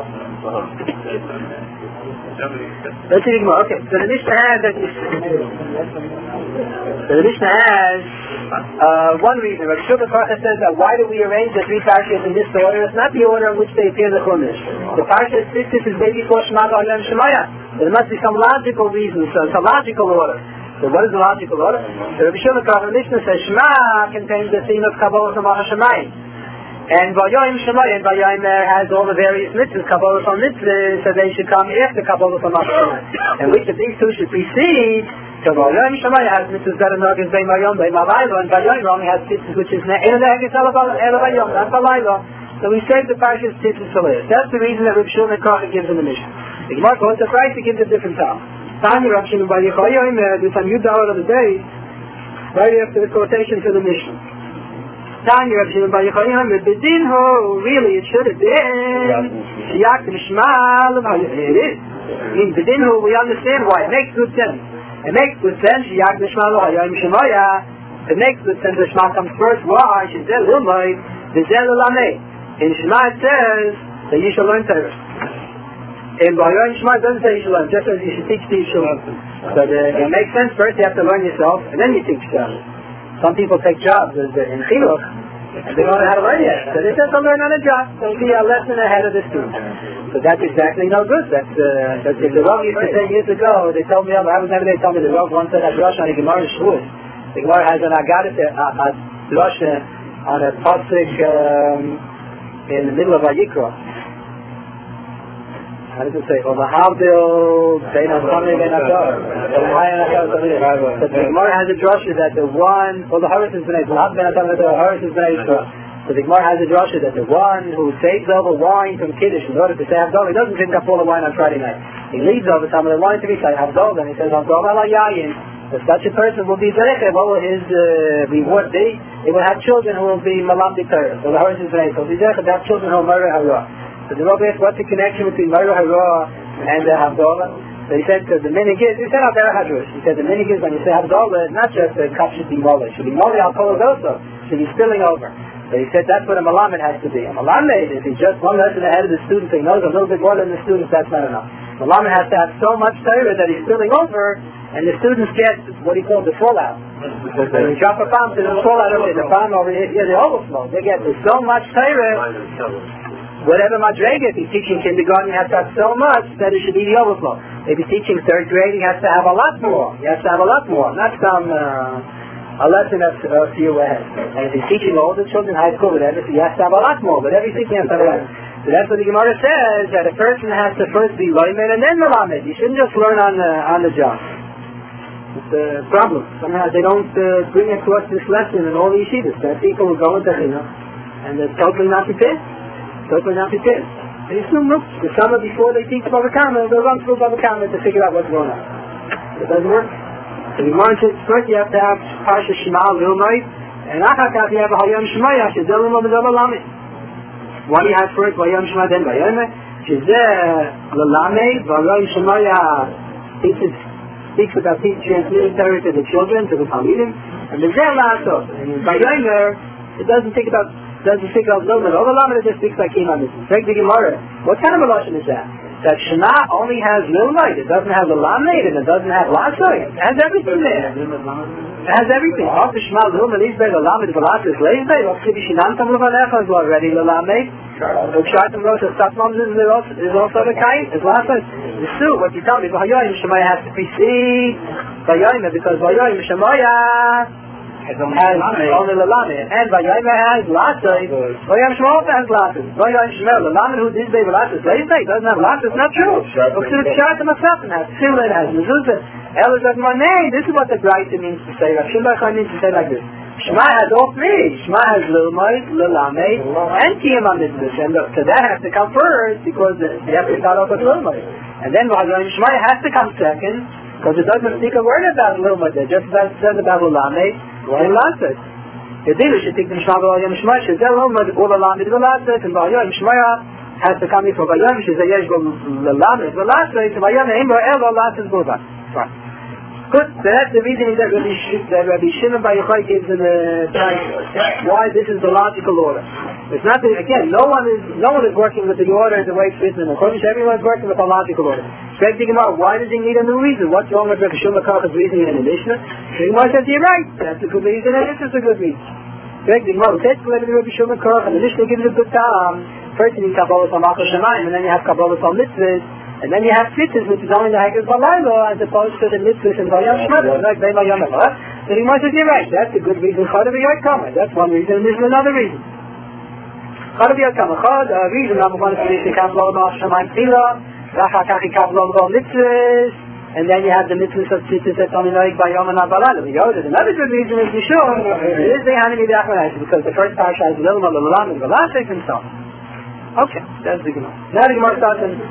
Let's see more. Okay. So the Mishnah has that. So the Mishnah has uh, one reason. Rabbi Shulchan Aruch says that why do we arrange the three parshas in this order? It's not the order in which they appear in the Chumash. The parsha six is maybe before Shema Yom Shemaya. There must be some logical reason. So it's a logical order. So what is the logical order? So Rabbi Shulchan Aruch Mishnah says Shema contains the theme of Kabbalah from Hashemayim. And Vayayim Shemayim, Vayayim has all the various mitzvahs, Kabbalah from mitzvahs, so they should come after Kabbalah from Hashemayim. And which of these two should precede? So Vayayim Shemayim has mitzvahs that are not as Bein Vayom, Bein Malayla, and Vayayim only has mitzvahs which is Ela Hegis Ela Vayom, not Malayla. So we save the parshas mitzvahs for later. That's the reason that Rabbi Shulchan Aruch gives in the Mishnah. The Gemara quotes the Christ, he gives a different time. Tanya Rav Shimon Bar Yochai, this on Yud Daled of the day, right after the quotation to the Mishnah. Tanya Rav Shimon Bar Yochai, Bedinho, really it should have been Shiyak Mishmal. It is. In Bedinho we understand why. It makes good sense. It makes good sense. Shiyak Mishmal Hayayim Shemaya. It makes good sense. The Shema comes first. Why? She said, Lilmai, Vizel Lameh. In Shema it says that you shall learn Torah. In Bayern Shema it doesn't say you should learn, just as you should teach the Yeshua. But uh, it makes sense. First you have to learn yourself, and then you teach Torah. Some people take jobs as in Chinuch, and they don't know how to learn yet. So they said they'll learn on a job. They'll be a lesson ahead of the student. So that's exactly no good. That's, uh, that's the Rav used to say years ago. They told me, I was never they told me the Rav once said a drush on a Gemara Shavuos. The Gemara has an Agadah, a drush on a pasuk um, in the middle of Vayikra. How does it say? Well, the Havdil, Bein HaChamei, Bein HaTor. But the Gemara has a drasha that the one, well, the Haris is B'nai, the Bein HaChamei, the Haris is B'nai Yisrael. So the Gemara has a drasha that the one who saves over wine from Kiddush in order to say Havdol, he doesn't drink up all the wine on Friday night. He leaves over some of the wine to be say Havdol, and he says Havdol ala Yayin. If such a person will be Zereche, what will his uh, reward be? He will have children who will be Malamdi Torah. So the Haris is B'nai, so he'll be Zereche to have children who will murder Harah. So the Rabbi asked, what's the connection between Mara Hara and the uh, Havdalah? So he said, the minig is, he said Havdalah Hadrush. He said, the minig is, when you say Havdalah, it's not just a cup should be Mola. It should be Mola Al-Kolah also. It should be spilling over. So he said, that's what a Malamed has to be. A Malamed, if he's just one lesson ahead of the student, so he knows a little bit more than the students, that's not enough. Malamed has to have so much Torah that he's spilling over, and the students get what he calls the fallout. When you drop a bomb, there's a fallout over here, the bomb over here, yeah, the overflow. They get so much Torah. whatever madrega, if he's teaching kindergarten, he has to have so much that it should be the overflow. If he's teaching third grade, he has to have a lot more. He has to have a lot more, not some uh, a lesson that's a few ahead. And if he's teaching older children, high school, whatever, so he has to have a lot more. But every teaching has to have a lot. So that's what the Gemara says, that a person has to first be loyman and then melamed. You shouldn't just learn on the on the job. It's a problem. Somehow they don't uh, bring across this lesson in all the yeshivas. That people will go into chinuch and they're totally not prepared. Totally not prepared. They assume, look, the summer before they teach Bava Kama, they'll run through Bava Kama to figure out what's going on. It doesn't work. So the Gemara says, first you have to have Parsha Shema Lilmai, and after that you have a Hayom Shemaya, Shezel Lilmai B'Zava Lamed. Why do you have first Hayom Shema, then Hayom? Shezel Lilmai, Hayom Shemaya teaches, speaks about teaching transmitting Torah to the children, to the Talmidim, and the Zel Lasso. And in Hayom, it doesn't take about doesn't speak of Lilmud. All the Lamed just speaks like Iman. Take the Gemara. What kind of a lashon is that? That Shema only has Lilmud. It doesn't have the Lamed, and it doesn't have Lasso. It has everything there. It has everything. After Shema Lilmud, Isbei, the Lamed, the Lasso is Leisbei. What Kibi Shinantam Levanecha is already the Lamed. Ukshatim Rosh Statmams is also the Kain. Is Lasso. The Su, what you tell me, Vahayoyim Shemaya has to precede Vahayoyim, because Vahayoyim Shemaya has only the Lamed, and Vayayim has Lassai, Vayayim Shema also has Lassai, Vayayim Shema, the Lamed who did say Lassai, Lassai doesn't have Lassai, it's not true. Look to the Pshat and Masafin, has Tzilah, has Mezuzah, Elah says, Maneh, this is what the Braita means to say, Rav Shimon Bar means to say like this. Shema has all three, Shema has Lilmoid, Lilamed, and Kiyam HaMitzvahs, and so that has to come first, because you have to start off with Lilmoid. And then Vayayim Shema has to come second, because it doesn't speak a word about Lilmoid, it just says about Lilamed, and Lassas. The dealer should take the Mishma V'Ayam Shema, Shezel Lomad, all the Lamed V'Lassas, and V'Ayam Shema has to come from V'Ayam, Shezel Yesh V'Lamed V'Lassas, and V'Ayam Eimro El V'Lassas V'Lassas. Fine. Good, so that's the reasoning that Rabbi, Sh- that Rabbi Shimon Bar Yochai gives in the time, why this is the logical order. It's not that, again, no one is no one is working with the order the way it's written. According to everyone is working with a logical order. So I'm thinking about, why does he need a new reason? What's wrong with Rabbi Shimon Bar Yochai's reasoning in the Mishnah? The Gemara says, you're right, that's a good reason, and this is a good reason. The Gemara says, Rabbi Shimon Bar Yochai, and the Mishnah gives a good time. First you need Kabbalah Samachos Shemayim, and then you have Kabbalah Sam Mitzvahs. And then you have tzitzis, which is only the Haggis Balayla, as opposed to the mitzvahs and Vayam Shmata, like Vayam Vayam Vayam. So the Gemara says, you're right, that's a good reason. Chad of Yod Kama, that's one reason, and this is another reason. Chad of Yod Kama, Chad, uh, reason number one is to be Kabbalah B'Al Shemayim Tila, Racha Kachi Kabbalah B'Al Mitzvahs, and then you have the mitzvahs of tzitzis that's only like Vayam and Balayla. Another good reason is Yeshua, it is the Hanimi B'Achmanai, because the first parsha is Lilma, Lilam, and Velasek, and so on. Okay, that's the Gemara. Now the Gemara starts in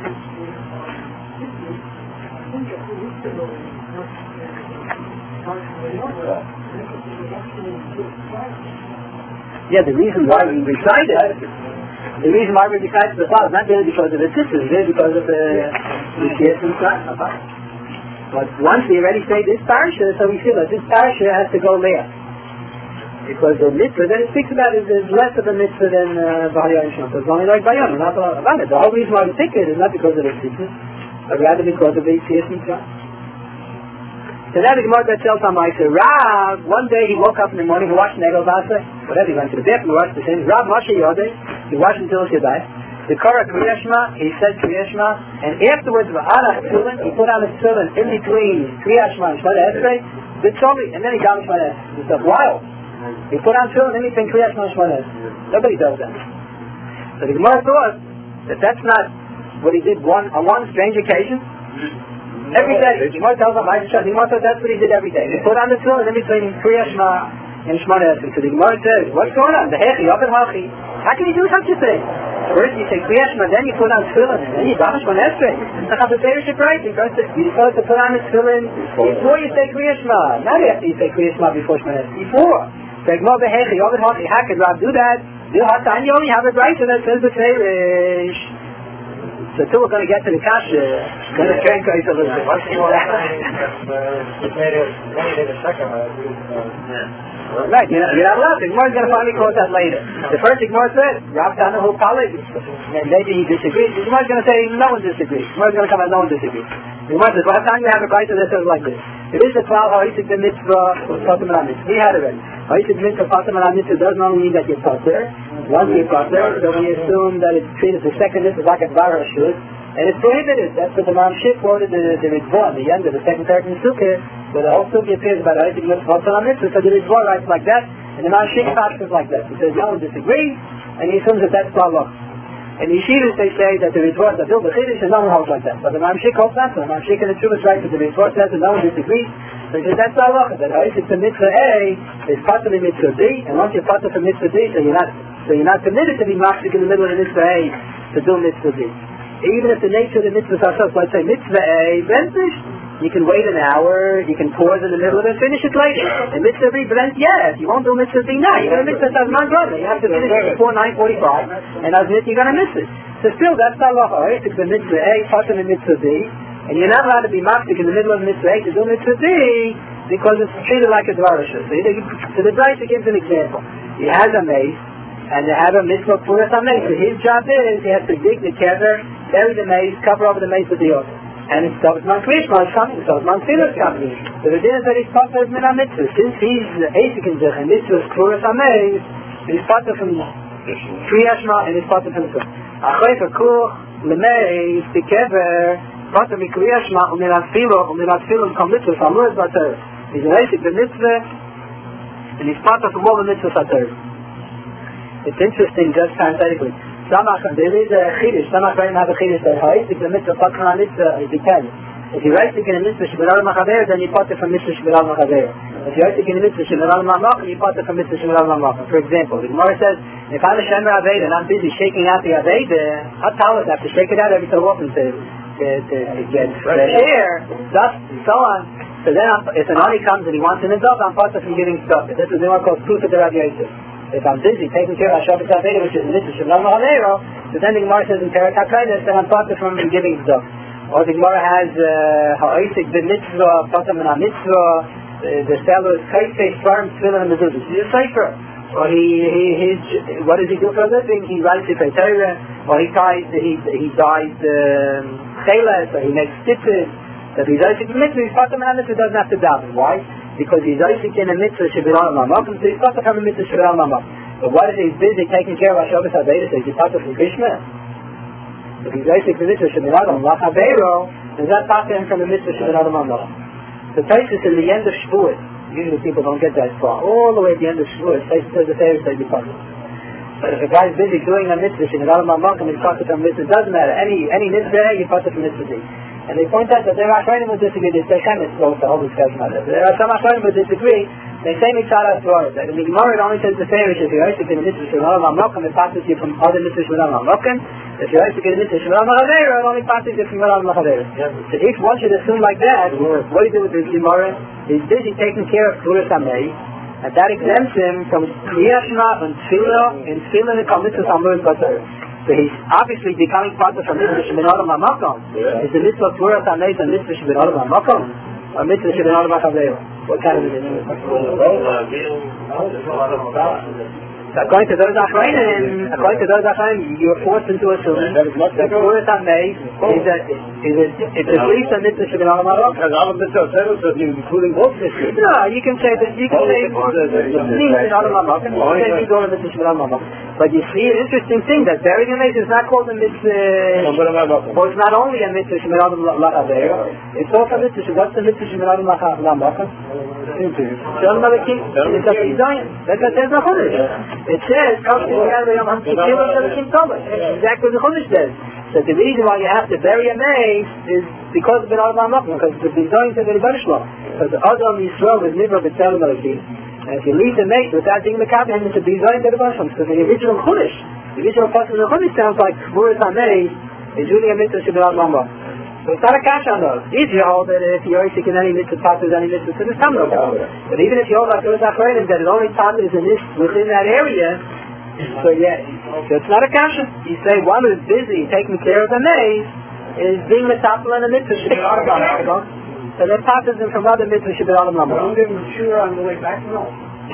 Yeah, the reason why we recite it, the reason why we recite the Torah is not really because of the sisters, it's because of the Yeshiyas and Torah. But once we already say this parasha, so we feel that this parasha has to go there. Because the mitzvah that it speaks about is, is less of a mitzvah than Vayam Shema. It's only like Vayam, not about it. The whole reason why we take it is not because of the sisters, but rather because of the Yeshiyas and Torah. So now the Gemara that tells on my say, Rav, one day he woke up in the morning, he washed Negel Vasa, whatever, he went to the bathroom, he washed the same. Rav Moshe Yodeh, he washed until he died. The Korah Kriya Shema, he said Kriya Shema, and afterwards, V'alach Tefillin, he put on his tefillin in between Kriya Shema and Shemona Esrei, B'tzoli, and then he got him Shemona Esrei. He said, wow. He put on tefillin in between Kriya Shema and Shemona Esrei. Nobody does that. So the Gemara thought that that's not what he did one on one strange occasion. Every day, the Gemara tells him, the Gemara says that's what he did every day. He put on the tefillin in between Kriya Shema and Shemona Esrei. So the Gemara says, what's going on? The Hechi, Open Hachi. How can you do such a thing? First you say Kriya Shema, then you put on tefillin, and then you daven Shemona Esrei. The Chassam should write, you're supposed to put on the tefillin before you say Kriya Shema. Not after you say Kriya Shema before Shemona Esrei. Before. So the Gemara the Hechi, Open Hachi. How could Rav do that? You only have a writer that says the Teirish. So until we're going to get to the kasha, it's going to change a little bit. Right, you're not, you're not allowed to. Gemara's going to finally quote that later. The first Gemara said, Rav Tana who Pali, and maybe he disagrees. The Gemara's going to say, no one disagrees. Gemara's going to come out, no one disagrees. The Gemara says, well, how time you have a writer that says like this? There is a cloud, ha'isik the mitzvah, patam al mitzvah. We had it already. Ha'isik the mitzvah, patam al mitzvah doesn't only mean that you're pater. Once you're pater, then we assume that it's treated as a second mitzvah, like a dvar hashut. And it's prohibited. That's what the Mamshik quoted the, the Rizvah, the end of the second paragraph in Sukkah, where the whole Sukkah appears about ha'isik the mitzvah, patam al mitzvah, so the Rizvah writes like that, and the Mamshik passes like that. He says, no one disagrees, and he assumes that that's halach. And the Yeshivas, they say that the Rizvah that build the Chiddush, and no one holds like that. But the Mamshik holds that, so the Mamshik in the Trumas writes that the Rizvah says that no one disagrees. So he says that's the halacha, that ha'isik the mitzvah A is pater the mitzvah B, and once you're pater for mitzvah B, so you're not, so you're not permitted to be machzik in the middle of the mitzvah A to do mitzvah B. Even if the nature of the mitzvahs ourselves, let's say mitzvah A, brentish, you can wait an hour, you can pause in the middle of it and finish it later. And mitzvah B, brent, yes, you won't do mitzvah B now. You're going to miss it as my brother. You have to finish it before nine forty-five, and as it, you're going to miss it. So still, that's the halacha. It's the mitzvah A, pater the mitzvah B, and you're not allowed to be machzik in the middle of mitzvah A to do mitzvah B, because it's treated like a dvar hashut. So, so the Brisa gives an example. He has a mace, and they have a mitzvah for a mace. So his job is, he has to dig the kever, bury the mace, cover over the mace with the oil. And it's Tovzman Krishma is coming, Tovzman Tzilah is coming. So the din is that he's pater min ha-mitzvah. Since he's Eisik in Zich, and mitzvah is Kfuras ha-mace, he's pater from Kriyas Shema, and he's pater from Tzum. Achrei v'kuch, l'meis, the kever, pater mi Kriyas Shema, u'min ha-tfilo, u'min ha-tfilo, u'min ha-mitzvah, u'min ha-mitzvah, he's an Eisik the mitzvah, and he's pater from all the mitzvahs ha-ter. It's interesting, just parenthetically. Some there is a chiddush. Some Achronim have a chiddush that ha'isik the mitzvah pater on mitzvah is dependent. If you're ha'isik in a mitzvah shebirah l'machaver, then you pater from mitzvah shebirah l'machaver. If you're ha'isik in a mitzvah shebirah l'mamachim, you pater from mitzvah shebirah l'mamachim. For example, the Gemara says, if I'm a shemer aveda and I'm busy shaking out the aveda, hot towels have to shake it out every so often to to, to, to get fresh air, dust, and so on. So then, I'm, if an ani comes and he wants an adult, I'm pater from giving stuff. This is the one called proof of the Rav Yosef. If I'm busy taking care of Hashavas Aveda, which is the mitzvah Shalom Haveiro, so then the Gemara says in Perak HaKodesh, then I'm pater from giving stuff. Or the Gemara has ha'isik the mitzvah, pater min ha-mitzvah, the seller is kaifei, farm, tefillah, and mezuzah. He's a sefer. Or he, he, his, what does he do for a living? He writes Sifrei Torah, or he ties, he, he dyes cheles, or he makes tzitzis. So if he's ha'isik the mitzvah, he's pater min ha-mitzvah, doesn't have to daven. Why? Because he's Isaac in a mitzvah shebirah l'mamachim, so he's pater from a mitzvah shebirah l'mamachim. But what if he's busy taking care of Hashavas Aveda, so he's pater from Krishna? If he's Isaac in a mitzvah shebirah l'mamachim, is that pater him from a mitzvah shebirah l'mamachim? The Taisus in the end of Shavuot, usually people don't get that far, all the way at the end of Shavuot, Taisus says the Torah says he's pater. But if a guy's busy doing a mitzvah shebirah l'mamachim, he's pater from mitzvah, it doesn't matter. Any any mitzvah, he's pater from mitzvah. And they point out that there are Achronim who disagree. They say Chemis goes the whole discussion on it. There are some Achronim who disagree. They say Mitzvah Torah. That in the Gemara it only says the Farish, if you're Isaac in the mitzvah Shalom HaMokim, it passes you from other mitzvah Shalom HaMokim. If you're Isaac in the mitzvah Shalom HaChavera, it only passes you from Shalom HaChavera. So if one should assume like that, what do you do with this Gemara? He's busy taking care of Kfuras ha-Mace, and that exempts him from Kriyas Shema and Tefillah, and Tefillah and Kol Mitzvahs Amurim Bater. So he's obviously becoming pater from mitzvah shebirah l'mamachim. Is the mitzvah Kfuras ha-Mace and mitzvah shebirah l'mamachim? Or mitzvah shebirah l'machavera? What kind of a mitzvah? According to those Achronim, according to those Achronim, you're forced into assuming that Kfuras ha-Mace is a, is a, it's at least a mitzvah shebirah l'mamachim. Because all of the mitzvahs, including both mitzvahs. No, you can say that, you can say mitzvah shebirah l'mamachim, you can say you go to mitzvah shebirah l'mamachim. But you see an interesting thing, that burying a mace is not called a mitzvah, well, it's not only a mitzvah shebirah l'mamachim, it's also a mitzvah, what's the mitzvah shebirah l'mamachim? Shalom Aleichem, it's a Zion, that's what says the Chumash. It says, exactly what the Chumash says. So the reason why you have to bury a mace is because of the B'nai Ma'amachim, because the Zion says very Shlo. Because the Adam Yisrael is Nivra B'Tzelem Aleichem. And if you leave the mace without being Mekabel, it's a Zion to the B'nai. Because the original Chumash, the original passage of the Chumash sounds like Kfuras ha-Mace is really a mitzvah B'nai Ma'amachim. So it's not a cash on those. If you hold that if you're Isaac in any mitzvah, passes any mitzvah, so there's some no problem. But even if you hold like those Achronim that it only passes in this, within that area, so yeah, so it's not a cash. You say one who's busy taking care of the maze is being metapel in a mitzvah, so that passes him from other mitzvah, should be all of them. Don't give him shura on the way back, no.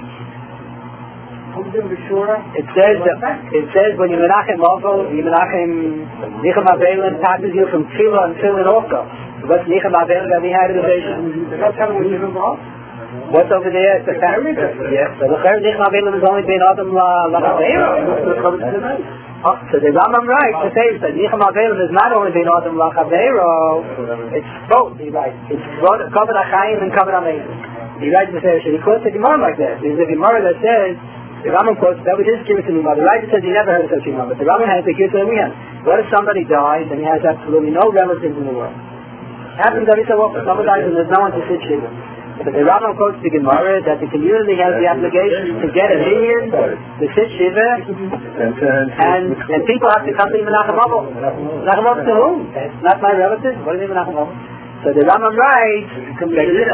It says that, it says when you menachem also, you menachem nichem aveilim passes you from tefillah and tefillin also. What's Nichem Avela that we had in the vision? What's over there? It's the family. Yes. So the Nichem Avela is only being Adam Lachavero. Oh, so the Rambam right to say that Nichem Avela is not only being Adam Lachavero, it's both. He writes. It's both Kavod HaChaim and Kavod HaMeisim. He writes the Sefer. He quotes the Gemara like that. There's a Gemara that says, the Rambam quotes, that was his Kibbutz in the Gemara. The writer says he never heard of such a Gemara, but the Rambam has the Kibbutz that we have. What if somebody dies and he has absolutely no relatives in the world? Happens every so often. Someone dies and there's no one to sit Shiva. But the Rambam quotes the Gemara that the community has the obligation to get a million to sit Shiva, and and people have to come to Menachem Avos. Menachem Avos to whom? Not my relatives. What is Menachem Avos? So the Rambam writes, on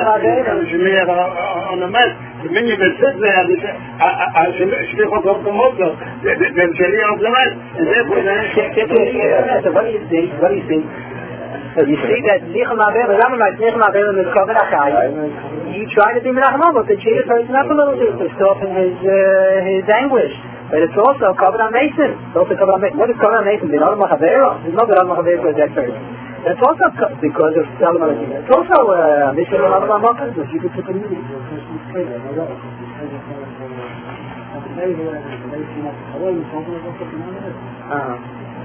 the mess, the minute that sits there, I speak of the motor, then Shali of the mess, and therefore so what do you think? What do you think? So you see that Nichem Avela, the Rambam writes Nichem Avela is Kavod HaChaim. He tried to be Menachem Avos, to cheer the person up a little bit, to soften his uh, his anguish. But it's also Kavod HaMeisim. It's also Kavod HaMeisim. What is Kavod HaMeisim? The Adam Lachavero? There's no Adam Lachavero for that person. That's also because of Solomon. It's also a mission of Adam Lachavero. You could put the music. Uh-huh.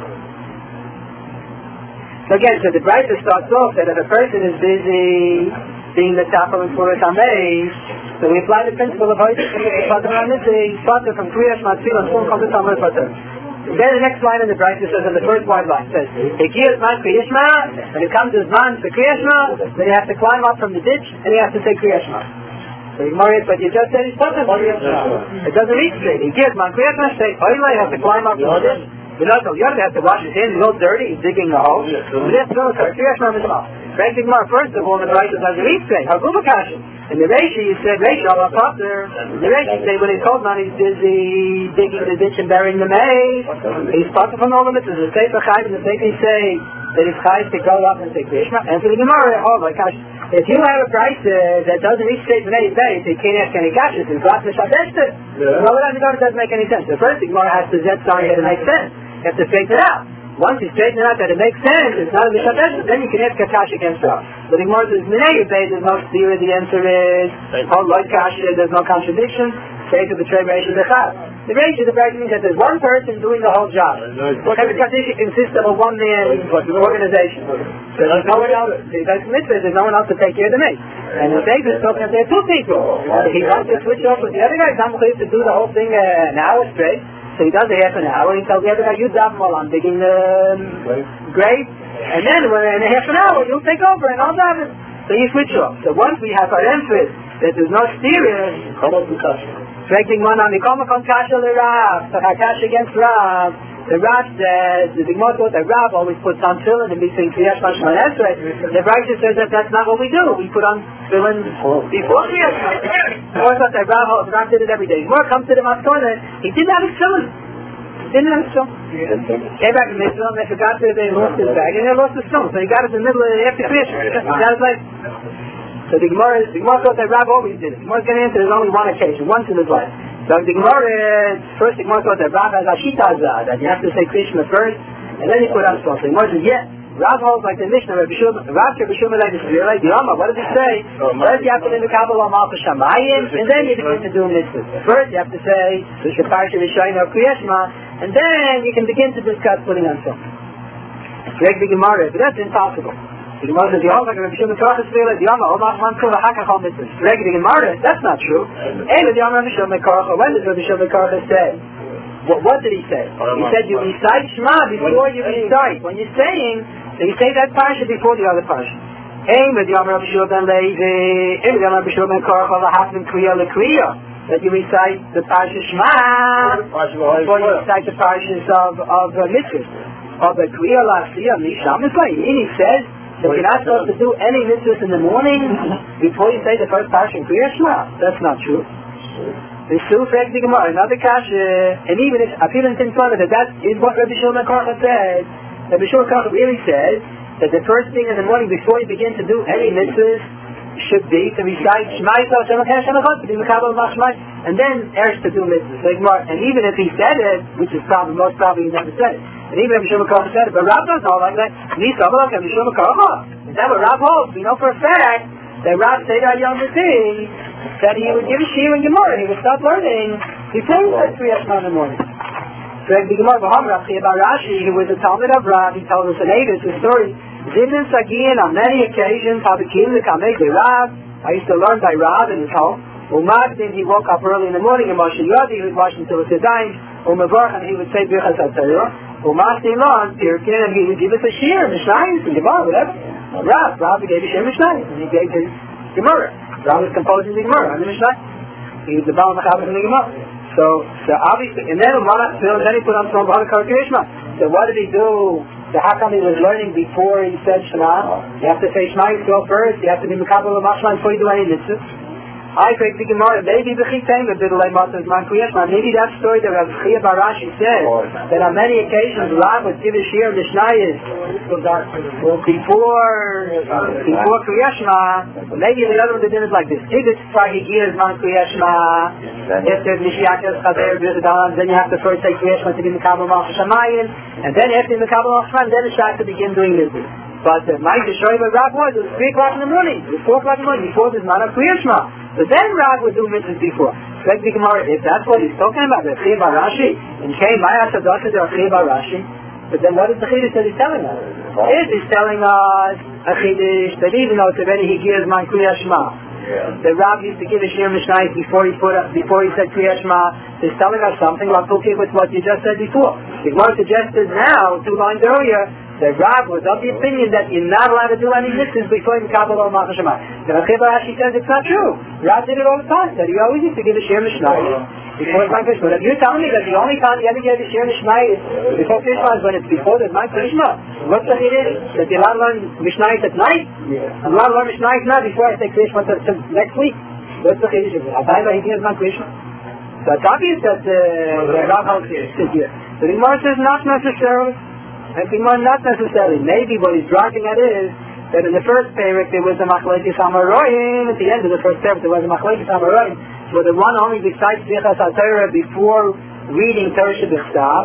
So again, so the Brisa starts off that if a person is busy being the Tafel and Furat HaMeiz, so we apply the principle of Hoytis and the Pater HaMitzvah, Pater from Kriyash Matzil and Full Chomit HaMer Pater. Then the next line in the Brisa says, in the first wide line, says, Hekiyas Man Kriyashma, when it comes to Zman for Kriyashma, then you have to climb up from the ditch and you have to say Kriyashma. So Gemara, but you just said he's Pater Kriyashma. It doesn't read straight. Hekiyas Man Kriyashma, say, Oyla, you have to climb up from the ditch. You know, so you have to have to wash his hands, he's all dirty, he's digging a hole. So you have to go to Kriyashma Mishma. Frank the Gemara, first of all, in the Brisa doesn't read straight. Hagubakash. In the Reishi, you said, Reishi, Allah Pater. In the Reishi, you say, when he's cold man, he's busy digging the ditch and burying the maize. He's Pater from all the mitzvahs. The Sefer Chayim, the Sefer say that he's Chayim to go up and say Kriyashma. And for the Gemara, oh my gosh, if you have a Brisa that doesn't read straight from any day, you can't ask any kashas, it's Glas Mishabeshter. No, it doesn't make any sense. The first thing Gemara has to zet sorry that it makes sense. You have to straighten it out. Once you straighten it out that it makes sense, it's not a Mishabeshter, then you can ask a kasha against her. But the Gemara says, Minei Yubei, there's no theory, the answer is, oh, like kasha, there's no contradiction, say to the trade Reishi Zechad. The Reishi, the Reishi means that there's one person doing the whole job. Every kasha consists of a one-man organization. So there's no one else, there's no one else to take care of the meat. And the David is talking that there are two people. He wants to switch off with the other guy, he's not going to do the whole thing uh, an hour straight. So he does it half an hour, and he tells the other guy, you daven while I'm digging the um, grave, and then when in a half an hour, you'll take over, and I'll daven. So you switch off. So once we have our emphasis that there's no stereo, breaking one on the Komakon Kasha le Rav, so Kasha against Rav, the Rav says, the Gemara thought that Rav always puts on tefillin in between Kriyash Mashma and Esrei. The Brisa says that that's not what we do. We put on tefillin before Kriyash Mashma. The Gemara thought that Rav, Rav did it every day. The Gemara comes to the Maskona, he didn't have his tefillin. He didn't have his tefillin. Came back to Israel and they forgot that they lost his bag and they lost his stone. So he got it in the middle of the after Kriyash Mashma. That was like, so the Gemara, the Gemara thought that Rav always did it. The Gemara's going to answer there's only one occasion, once in his life. So the Gemara, first the Gemara thought that Rav has Ashita Azah, that you have to say Krishna first, and then you put on stone. So the Gemara says, yes, Rav holds like the Mishnah, Rav Shuma, Rav Shuma like this, you're like the Rama, what does it say? First you have to do the Kabbalah Malchus Shamayim, and then you begin to do mitzvahs. First you have to say, the Parsha Rishayim or Kriyashma, and then you can begin to discuss putting on stone. Greg the Gemara, but that's impossible. The Gemara says, Yehovah, Rav Shimon Karachas Vela, the Yama, Omach Man Kula, Hakachal Mitzvahs. Greg the Gemara, that's not true. And the Yama Rav Shimon Karachas, when does Rav Shimon Karachas say? What, what did he say? He said you recite Shema before you recite. When you're saying, so you say that parsha before the other parsha. Aim with Yama Rav Shimon Ben Levi, Aim with Yama Rav Shimon Karachas, Lahafim Kriya Lekriya. That you recite the parsha Shema before you recite the parshas of, of uh, mitzvahs. Of the Kriya Lachriya Misham. It's like, he says, so you're not supposed to do any mitzvahs in the morning before you say the first parsha in Kriya Shema. That's not true. The Suf the Gemara, another kasha, and even if Apilan thinks further that that is what Rabbi Shimon Karcha says, Rabbi Shimon Karcha really says that the first thing in the morning before you begin to do any mitzvahs should be to recite Shema Yisrael Shem HaKadosh Shem HaKadosh, to be Mekabel Machshmai, and then Eresh to do mitzvahs. So Gemara, and even if he said it, which is probably most probably he never said it. And even if Shimon Karcha said it, but Rav doesn't know like that. Nisa Amalak and Shimon Karcha. Is that what Rav holds? We know for a fact that Rav Seder Yom Tzvi that he would give a shiur in Gemara. He would start learning before he said Kriyas Shema in the morning. So the Gemara B'Ham Rav Chiya bar Rashi, who was a Talmud of Rav, he tells us in Avis the story. Zimnin Sagin on many occasions, Habikim the Kamei de Rav. I used to learn by Rav in his home. Umadin, he woke up early in the morning, and Moshe Yodi, he would wash until it's dying. Umavarch, and he would say Birchas HaTorah. Umadin Lon, Pirkin, and he would give us a shiur, Mishnayos, and Gemara, whatever. Rav, Rav gave a shiur Mishnayos, and he gave his Gemara. Rav was composing the Gemara on the Mishnah. He was the Baal Mechaber in the Gemara. So, so obviously, and then then he put on some other Kriyas. So what did he do? So how come he was learning before he said Shema? You have to say Shema Yisrael first. You have to be Mekabel Mashma before you do any mitzvah. I create the Gemara. Maybe maybe that story that Rav Chiya bar Rashi said that on many occasions Rav would give a shiur Mishnayos before before Kriyas Shema. Maybe the other one that did it like this. If it's Tzahigir man Kriyas Shema, if there's Mishiakas Chazer B'Zadan, then you have to first say Kriyas Shema to be Mekabel Malchus Shamayim, and then after Mekabel Malchus Shamayim, then it's time to begin doing this. But the Mike to show you what Rav was, it was three o'clock in the morning, it was four o'clock in the morning, before there's not a Kriyas Shema. But then Rav would do mitzvahs before. So if that's what he's talking about, the Chiya bar Rashi, in Kei Maya Sadot is the Chiya bar Rashi, but then what is the Chiddush that he's telling us? Is he's telling us a Chiddush that even though it's already he gives man Kriyas Shema, the Rav used to give a shiur Mishnayos before he put up, before he said Kriyas Shema, he's telling us something like okay with what you just said before. The Gemara suggested now, two lines earlier, the Rav was of the opinion that you're not allowed to do any mitzvahs before you Mekabel Malchus Shamayim. The Rav Chiya bar Rashi says it's not true. Rav did it all the time. That he always used to give a shiur Mishnayos before it's Malchus Shamayim. But if you're telling me that the only time you ever give a shiur Mishnayos before Kriyas Shema is when it's before the Malchus Shamayim, what's the Chiddush? That you're allowed to learn Mishnayos at night? I'm allowed to learn Mishnayos now before I say Kriyas Shema to next week. What's the Chiddush? Abayla he gives Malchus Shamayim. So it's obvious that the Rav holds here. So the Gemara says not necessarily. And not necessarily. Maybe what he's driving at is that in the first parak there was a machlekes amaroim. At the end of the first parak there was a machlekes amaroim. So the one only recites Birchas HaTorah before reading Torah Shebechsav,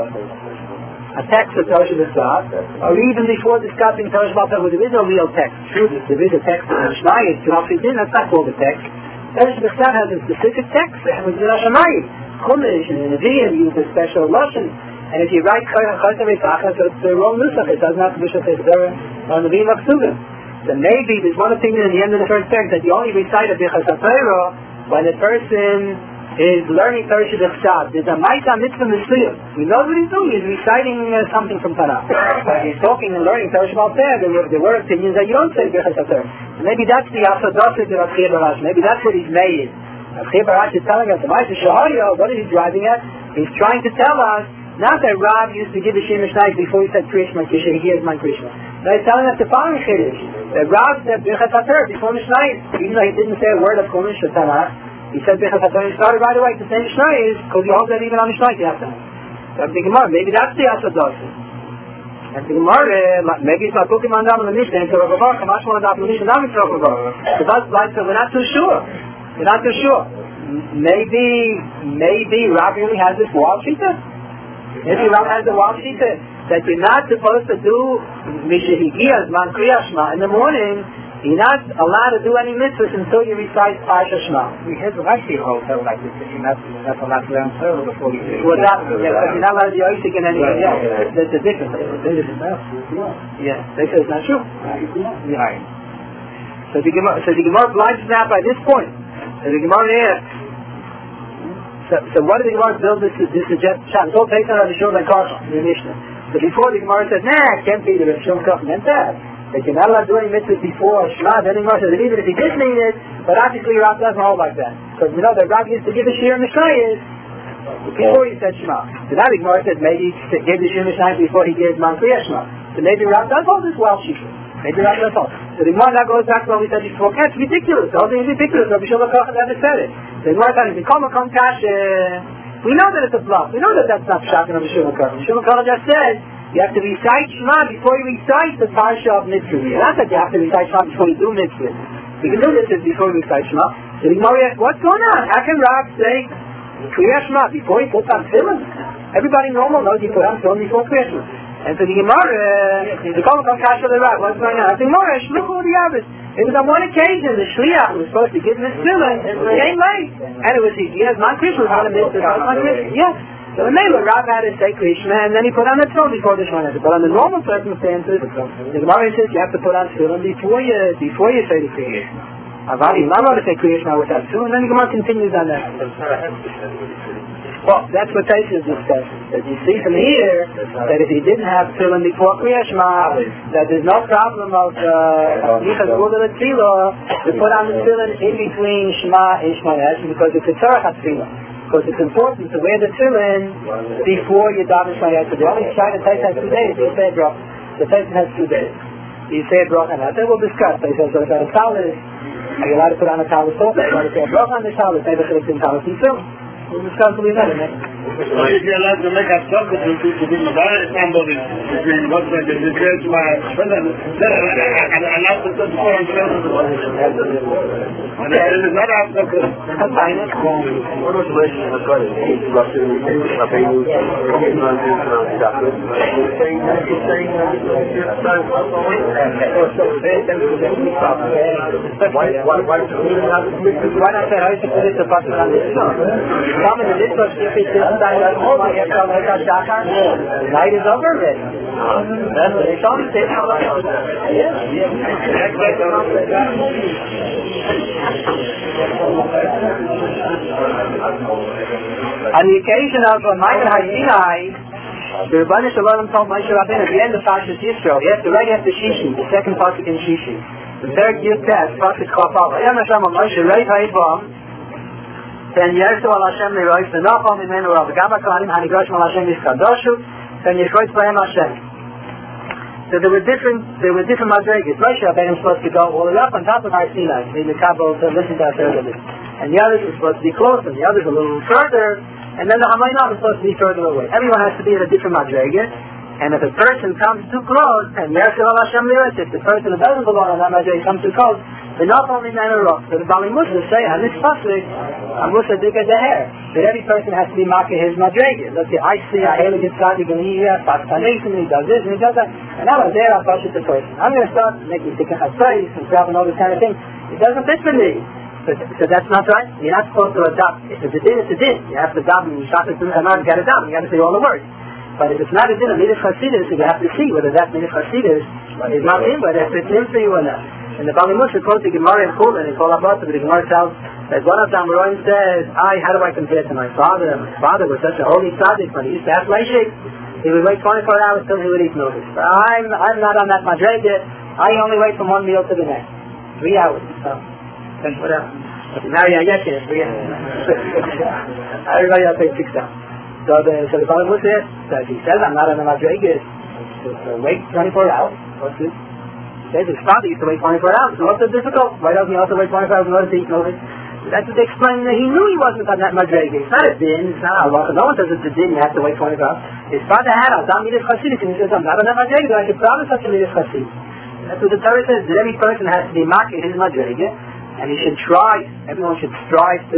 a text of Torah Shebechsav, or even before discussing Torah Shebechsav, where there is no real text. True, there is a text in Mishnayos, that's not called a text. Torah Shebechsav has a specific text, and with Zerah Shamayim, Chumash and Nevi'im use a special lashon. And if you write Chayta Reitachas, so it's the wrong nusach. It doesn't have to be Shafet Zerah or Nevi'im Aksuvim. So maybe there's one opinion in the end of the first text that you only recite a Birchas HaTorah when a person is learning Torah Shebechsav. There's a Ma'isa Mitzvah Mitzvah. We know what he's doing. He's reciting uh, something from Tanakh. But he's talking and learning Torah Shebechsav. There were, there were opinions that you don't say Birchas HaTorah. Maybe that's the Asadosit of Rav Chiya bar Rashi. Maybe that's what he's made. Rav Chiya bar Rashi is telling us the Ma'isa Shaharya. What is he driving at? He's trying to tell us not that Rav used to give the shiur Mishnayos before he said Kriyas Shema, he hears man Kriyas Shema. Now he's telling us the following Chiddush. That Rav said Birchas HaTorah before Mishnayos, even though he didn't say a word of Chumash or Tanakh. He said Birchas HaTorah, he started right away to say Mishnayos, because he holds that even on Mishnayos you have to. So I'm thinking, maybe that's the Asados. And the Gemara, maybe it's not talking about the Mishnah, and so Rav Abar, Kamash Mal Adam Mishnah, not Rav Abar. So that's like, we're not too sure. We're not too sure. Maybe, maybe Rav really has this wild shita. Maybe Rav has the wild shita that you're not supposed to do Mishahigiyas, Man Kriyas Shema in the morning. You're not allowed to do any mitzvahs until you recite Parsha Shema. We had Rashi also like this. You're not, not allowed to learn Torah before you do it. Well, that, yeah, but you're not allowed to do Yosik and anything else. That's the difference. Yeah, they say it's not true. Right. So the Gemara, so the Gemara blinds that by this point. So the Gemara asks, So, so what did the Gemara build this this suggestion? It's all based on the Shul and Karshon, the Mishnah. So before the Gemara said, nah, it can't be the Shul and Karshon meant that. That you're not allowed to do any mitzvahs before Shema. Then the Gemara said, even if he did mean it, but obviously Rav doesn't hold like that. Because we know that Rav used to give a shiur Mishnayos before he said Shema. So now the Gemara said maybe he gave the shiur Mishnayos before he gave Man Kriyas Shema. So maybe Rav does hold this wild shita. Maybe Rav does hold. So the Gemara now goes back to what we said before. It's ridiculous. The whole thing is ridiculous. Rabbi Shlomo Koch never said it. The Gemara said, if you come come kasha, we know that it's a bluff. We know that that's not shocking of Rabbi Shlomo Koch. Rabbi Shlomo Koch just said, you have to recite Shema before you recite the Parsha of Mitzvah. Not that you have to recite Shema before you do Mitzvah. You can do this before you recite Shema. So the Gemara asks, what's going on? How can Rav say Kriyas Shema before he puts on tefillin? Everybody normal knows you put on tefillin before Kriyas Shema. So And so the Gemara, the Kol Kol Kasha the Rav, what's going on? The Gemara, Shluchu the Yavis. It was on one occasion the Shliach was supposed to give this tefillin and it came late. And it was, yes, my Krishna was going to miss it. My Krishna, yes. So the neighbor, Rav had to say Krishna, and then he put on the tefillin before the Shemana. But under normal circumstances, the Gemara says you have to put on tefillin before you, before you say the Krishna. Avadi, I'm not going to say Krishna without tefillin, and then the Gemara continues on that. Well, that's what Taisa is discussing. That you see from here that if he didn't have tefillin before Kriya Shema, that there's no problem of Yichas Gula Tefillah to put on the tefillin in between Shema and Shema because it's a Tzarech HaTefillah. Because it's important to wear the tefillin before you daven Shema. So the only shot that Taisa has two days, you say a bracha. The Taisa has two days. You say a bracha, and then we'll discuss. Taisa says, so if a talis, are you allowed to put on a talis also? Are you allowed to say a bracha on the talis? Maybe it's in talis and tefillin. We'll discuss what we've done next. If you're allowed to make a circle to to be married somebody between what's like the church my then allow to put four on and it is not out of what was the relation of God? Russian, Rabbeinu, why why why why not say how to put it to pass on this? Some of the little if it's inside the home, I have to make a shakar. Night is over already. That's what it's on. On the occasion of Maimon HaSinai, the Rebbeinu Shalom told Moshe Rabbeinu at the end of Parshas Yisro, he has to write after Shishi, the second pasuk in Shishi. The third Yud Tes, pasuk Chafal. Vayam Hashem Moshe Reit Ha'ibam. Then Yersu al Hashem Lerois V'Nachol Mimenu Rav Gama Kohanim Hanigosh Mal Hashem Yizkadoshu Then Yishroitz B'Hem Hashem. So there were different there were different madrigas. Moshe Rabbeinu was supposed to go all the way up on top of Har Sinai, in the Kabbalah to listen to our third of it. And the others were supposed to be closer, and the others a little further, and then the Hamayinah was supposed to be further away. Everyone has to be at a different madriga. And if a person comes too close, and Yersu al Hashem Lerois, if the person who doesn't belong on that madriga comes too close, the not only men are rough. So the Bali Musa say on this pasuk, Musa dig at the hair, that every person has to be marking his madrega. Let's say I see a heli gets started and he has pastanation, he does this and he does that, and I was there, I push it the person. I'm going to start making tikkun chatzos and stuff and all this kind of thing. It doesn't fit for me. So, so that's not right. You're not supposed to adopt. If it's a din, it's a din. You have to adopt and you shot it to the Hamad, you got to adopt. You got to say all the words. But if it's not a din of Midas Chasidus, you have to see whether that Midas Chasidus is not in, whether it fits in for you or not. And the Bali Musa quotes the Gemara in Chulin, and Kol Abba, but the Gemara tells that one of the Amoraim says, I, how do I compare to my father? My father was such a holy tzaddik, when he used to have Leishik, he would wait twenty-four hours till he would eat noodles. I'm, I'm not on that madrega. I only wait from one meal to the next. Three hours. So, then what else? Now yeah, I get you. Three hours. Everybody else takes six hours. So the, so the Bali Musa says, he says, I'm not on the madrega. So wait twenty-four hours. What's this? His father used to wait twenty-four hours. So what's so difficult? Why doesn't he also wait twenty-four hours in order to eat noodles? That's what they explain. He knew he wasn't on that madrega. It's not a din. It's not a halacha. No one says it's a din. You have to wait twenty-four hours. His father had Adam Midas Chasidus, and he says, I'm not on that madrega. I should promise such a Midas Chasidus. That's what the Torah says. That every person has to be marking his madrega, and he should try. Everyone should strive to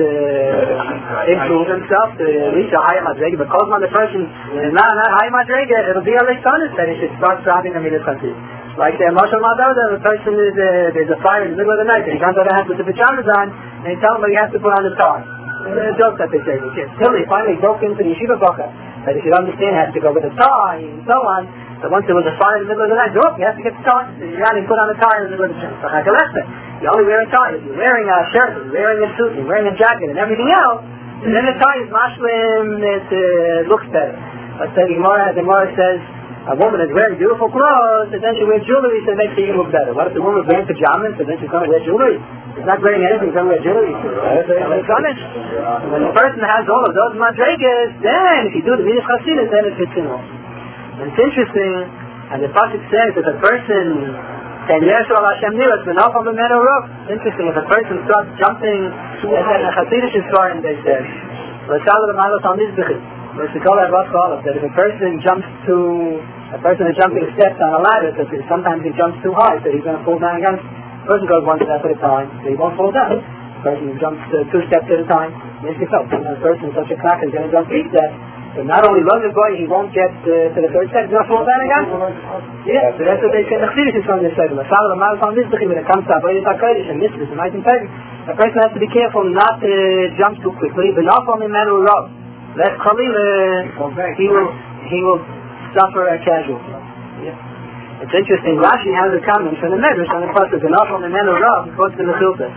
improve himself to reach a higher madrega. Because when the person is not on that high madrega, it'll be a leitonis that he should start striving a Midas Chasidus. Like the Moshe Maldoda, the person is, uh, there's a fire in the middle of the night, and he comes out of the house with the pajamas on, and he tells him that he has to put on the tie. It's a joke that they say, the kids. Till he finally broke into the yeshiva bocha, that he should understand he has to go with a tie, and so on. So once there was a fire in the middle of the night, oh, you have to get the tie. So you got to put on the tie in the middle of the night. So like a lesson. You only wear a tie. If you're wearing a shirt, you're wearing a suit, you're wearing a jacket, and everything else, and then the tie is mashlim, it uh, looks better. Let's say the Gemara, the Gemara says, a woman is wearing beautiful clothes, and then she wears jewelry, so it makes her look better. What if the woman is wearing pajamas, and then she's going to wear jewelry? She's not wearing anything, she's going to wear jewelry. It's punished. When the person has all of those madrigas, then if you do the Midas Chasidus, then it fits in all. And it's interesting, and the pasuk says that a person, and Yersu al Hashem Niras, V'Nachol Mimenu Rav. It's interesting, if a person starts jumping, and then the Chasidus is starting, they say, L'shalom Malos Al Mizbechi. That if a person jumps to, a person is jumping steps on a ladder, so sometimes he jumps too high, so he's going to fall down again. The person goes one step at a time, so he won't fall down. The person jumps uh, two steps at a time, makes it up. And the person is such a crack is going to jump three steps, So not only love the boy, he won't get uh, to the third step. He's going to fall down again. Yeah, so that's what they say in the Chassidus on this segment. When it comes to Avodas HaKodesh and mitzvahs and mighty integrity, a person has to be careful not to jump too quickly. But not from the metal rob. Let Khalil, he will he will suffer a casualty. Yeah. It's interesting. Rashi has a comment from the Medrash on the pasuk. Not from the metal rob. Quotes the Mechilta.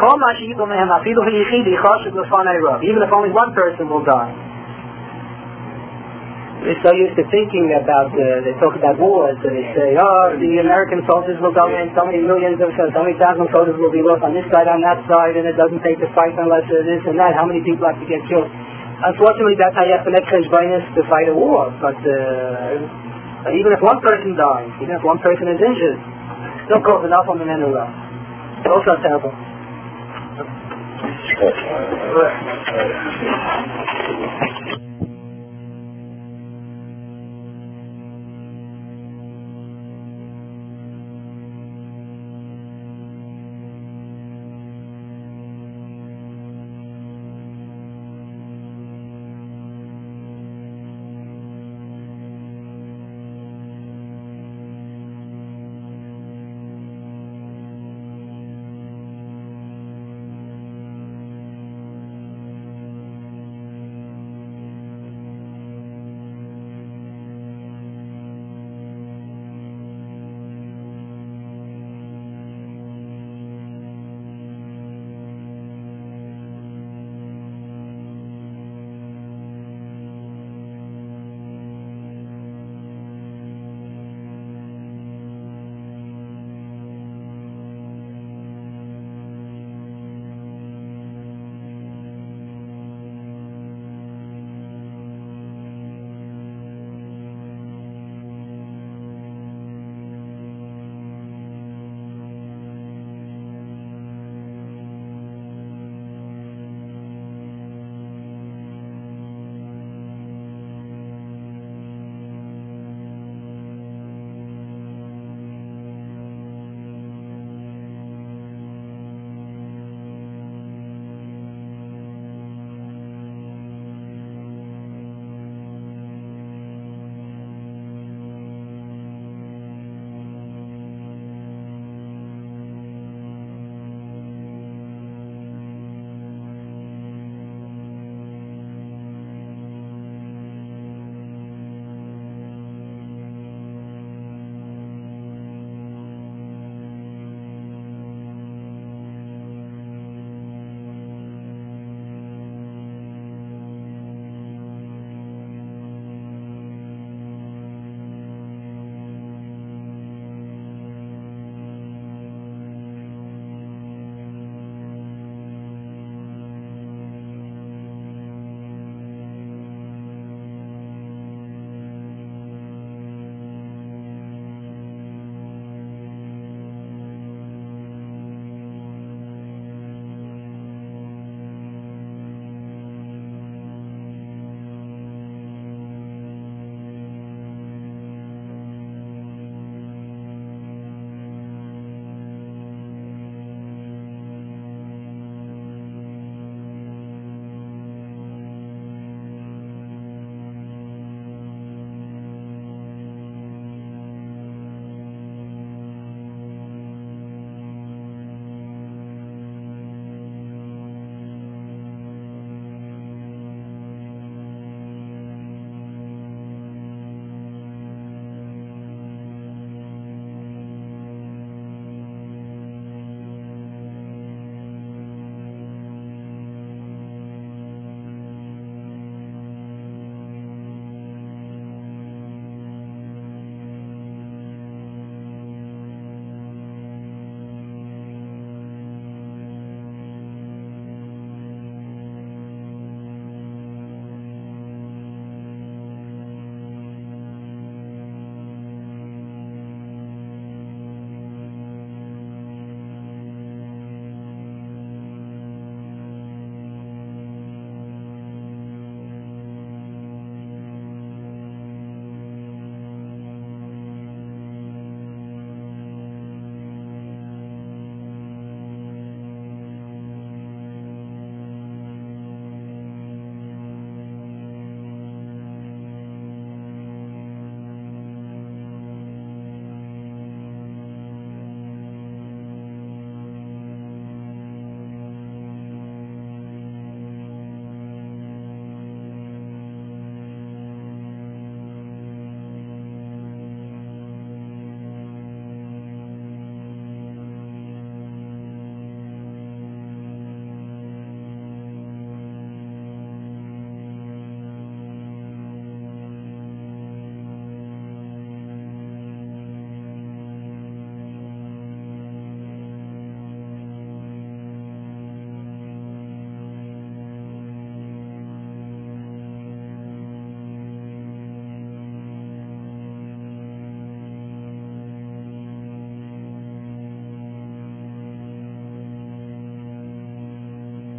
Even if only one person will die. We're so used to thinking about, uh, they talk about wars, and they say, oh, the American soldiers will go in, so many millions of, so many thousand soldiers will be lost on this side, on that side, and it doesn't take the fight unless it is and that. How many people have to get killed? Unfortunately, that's how you have to make cheshbonos to fight a war. But, uh, but even if one person dies, even if one person is injured, still calls enough on the men who love. It's also terrible.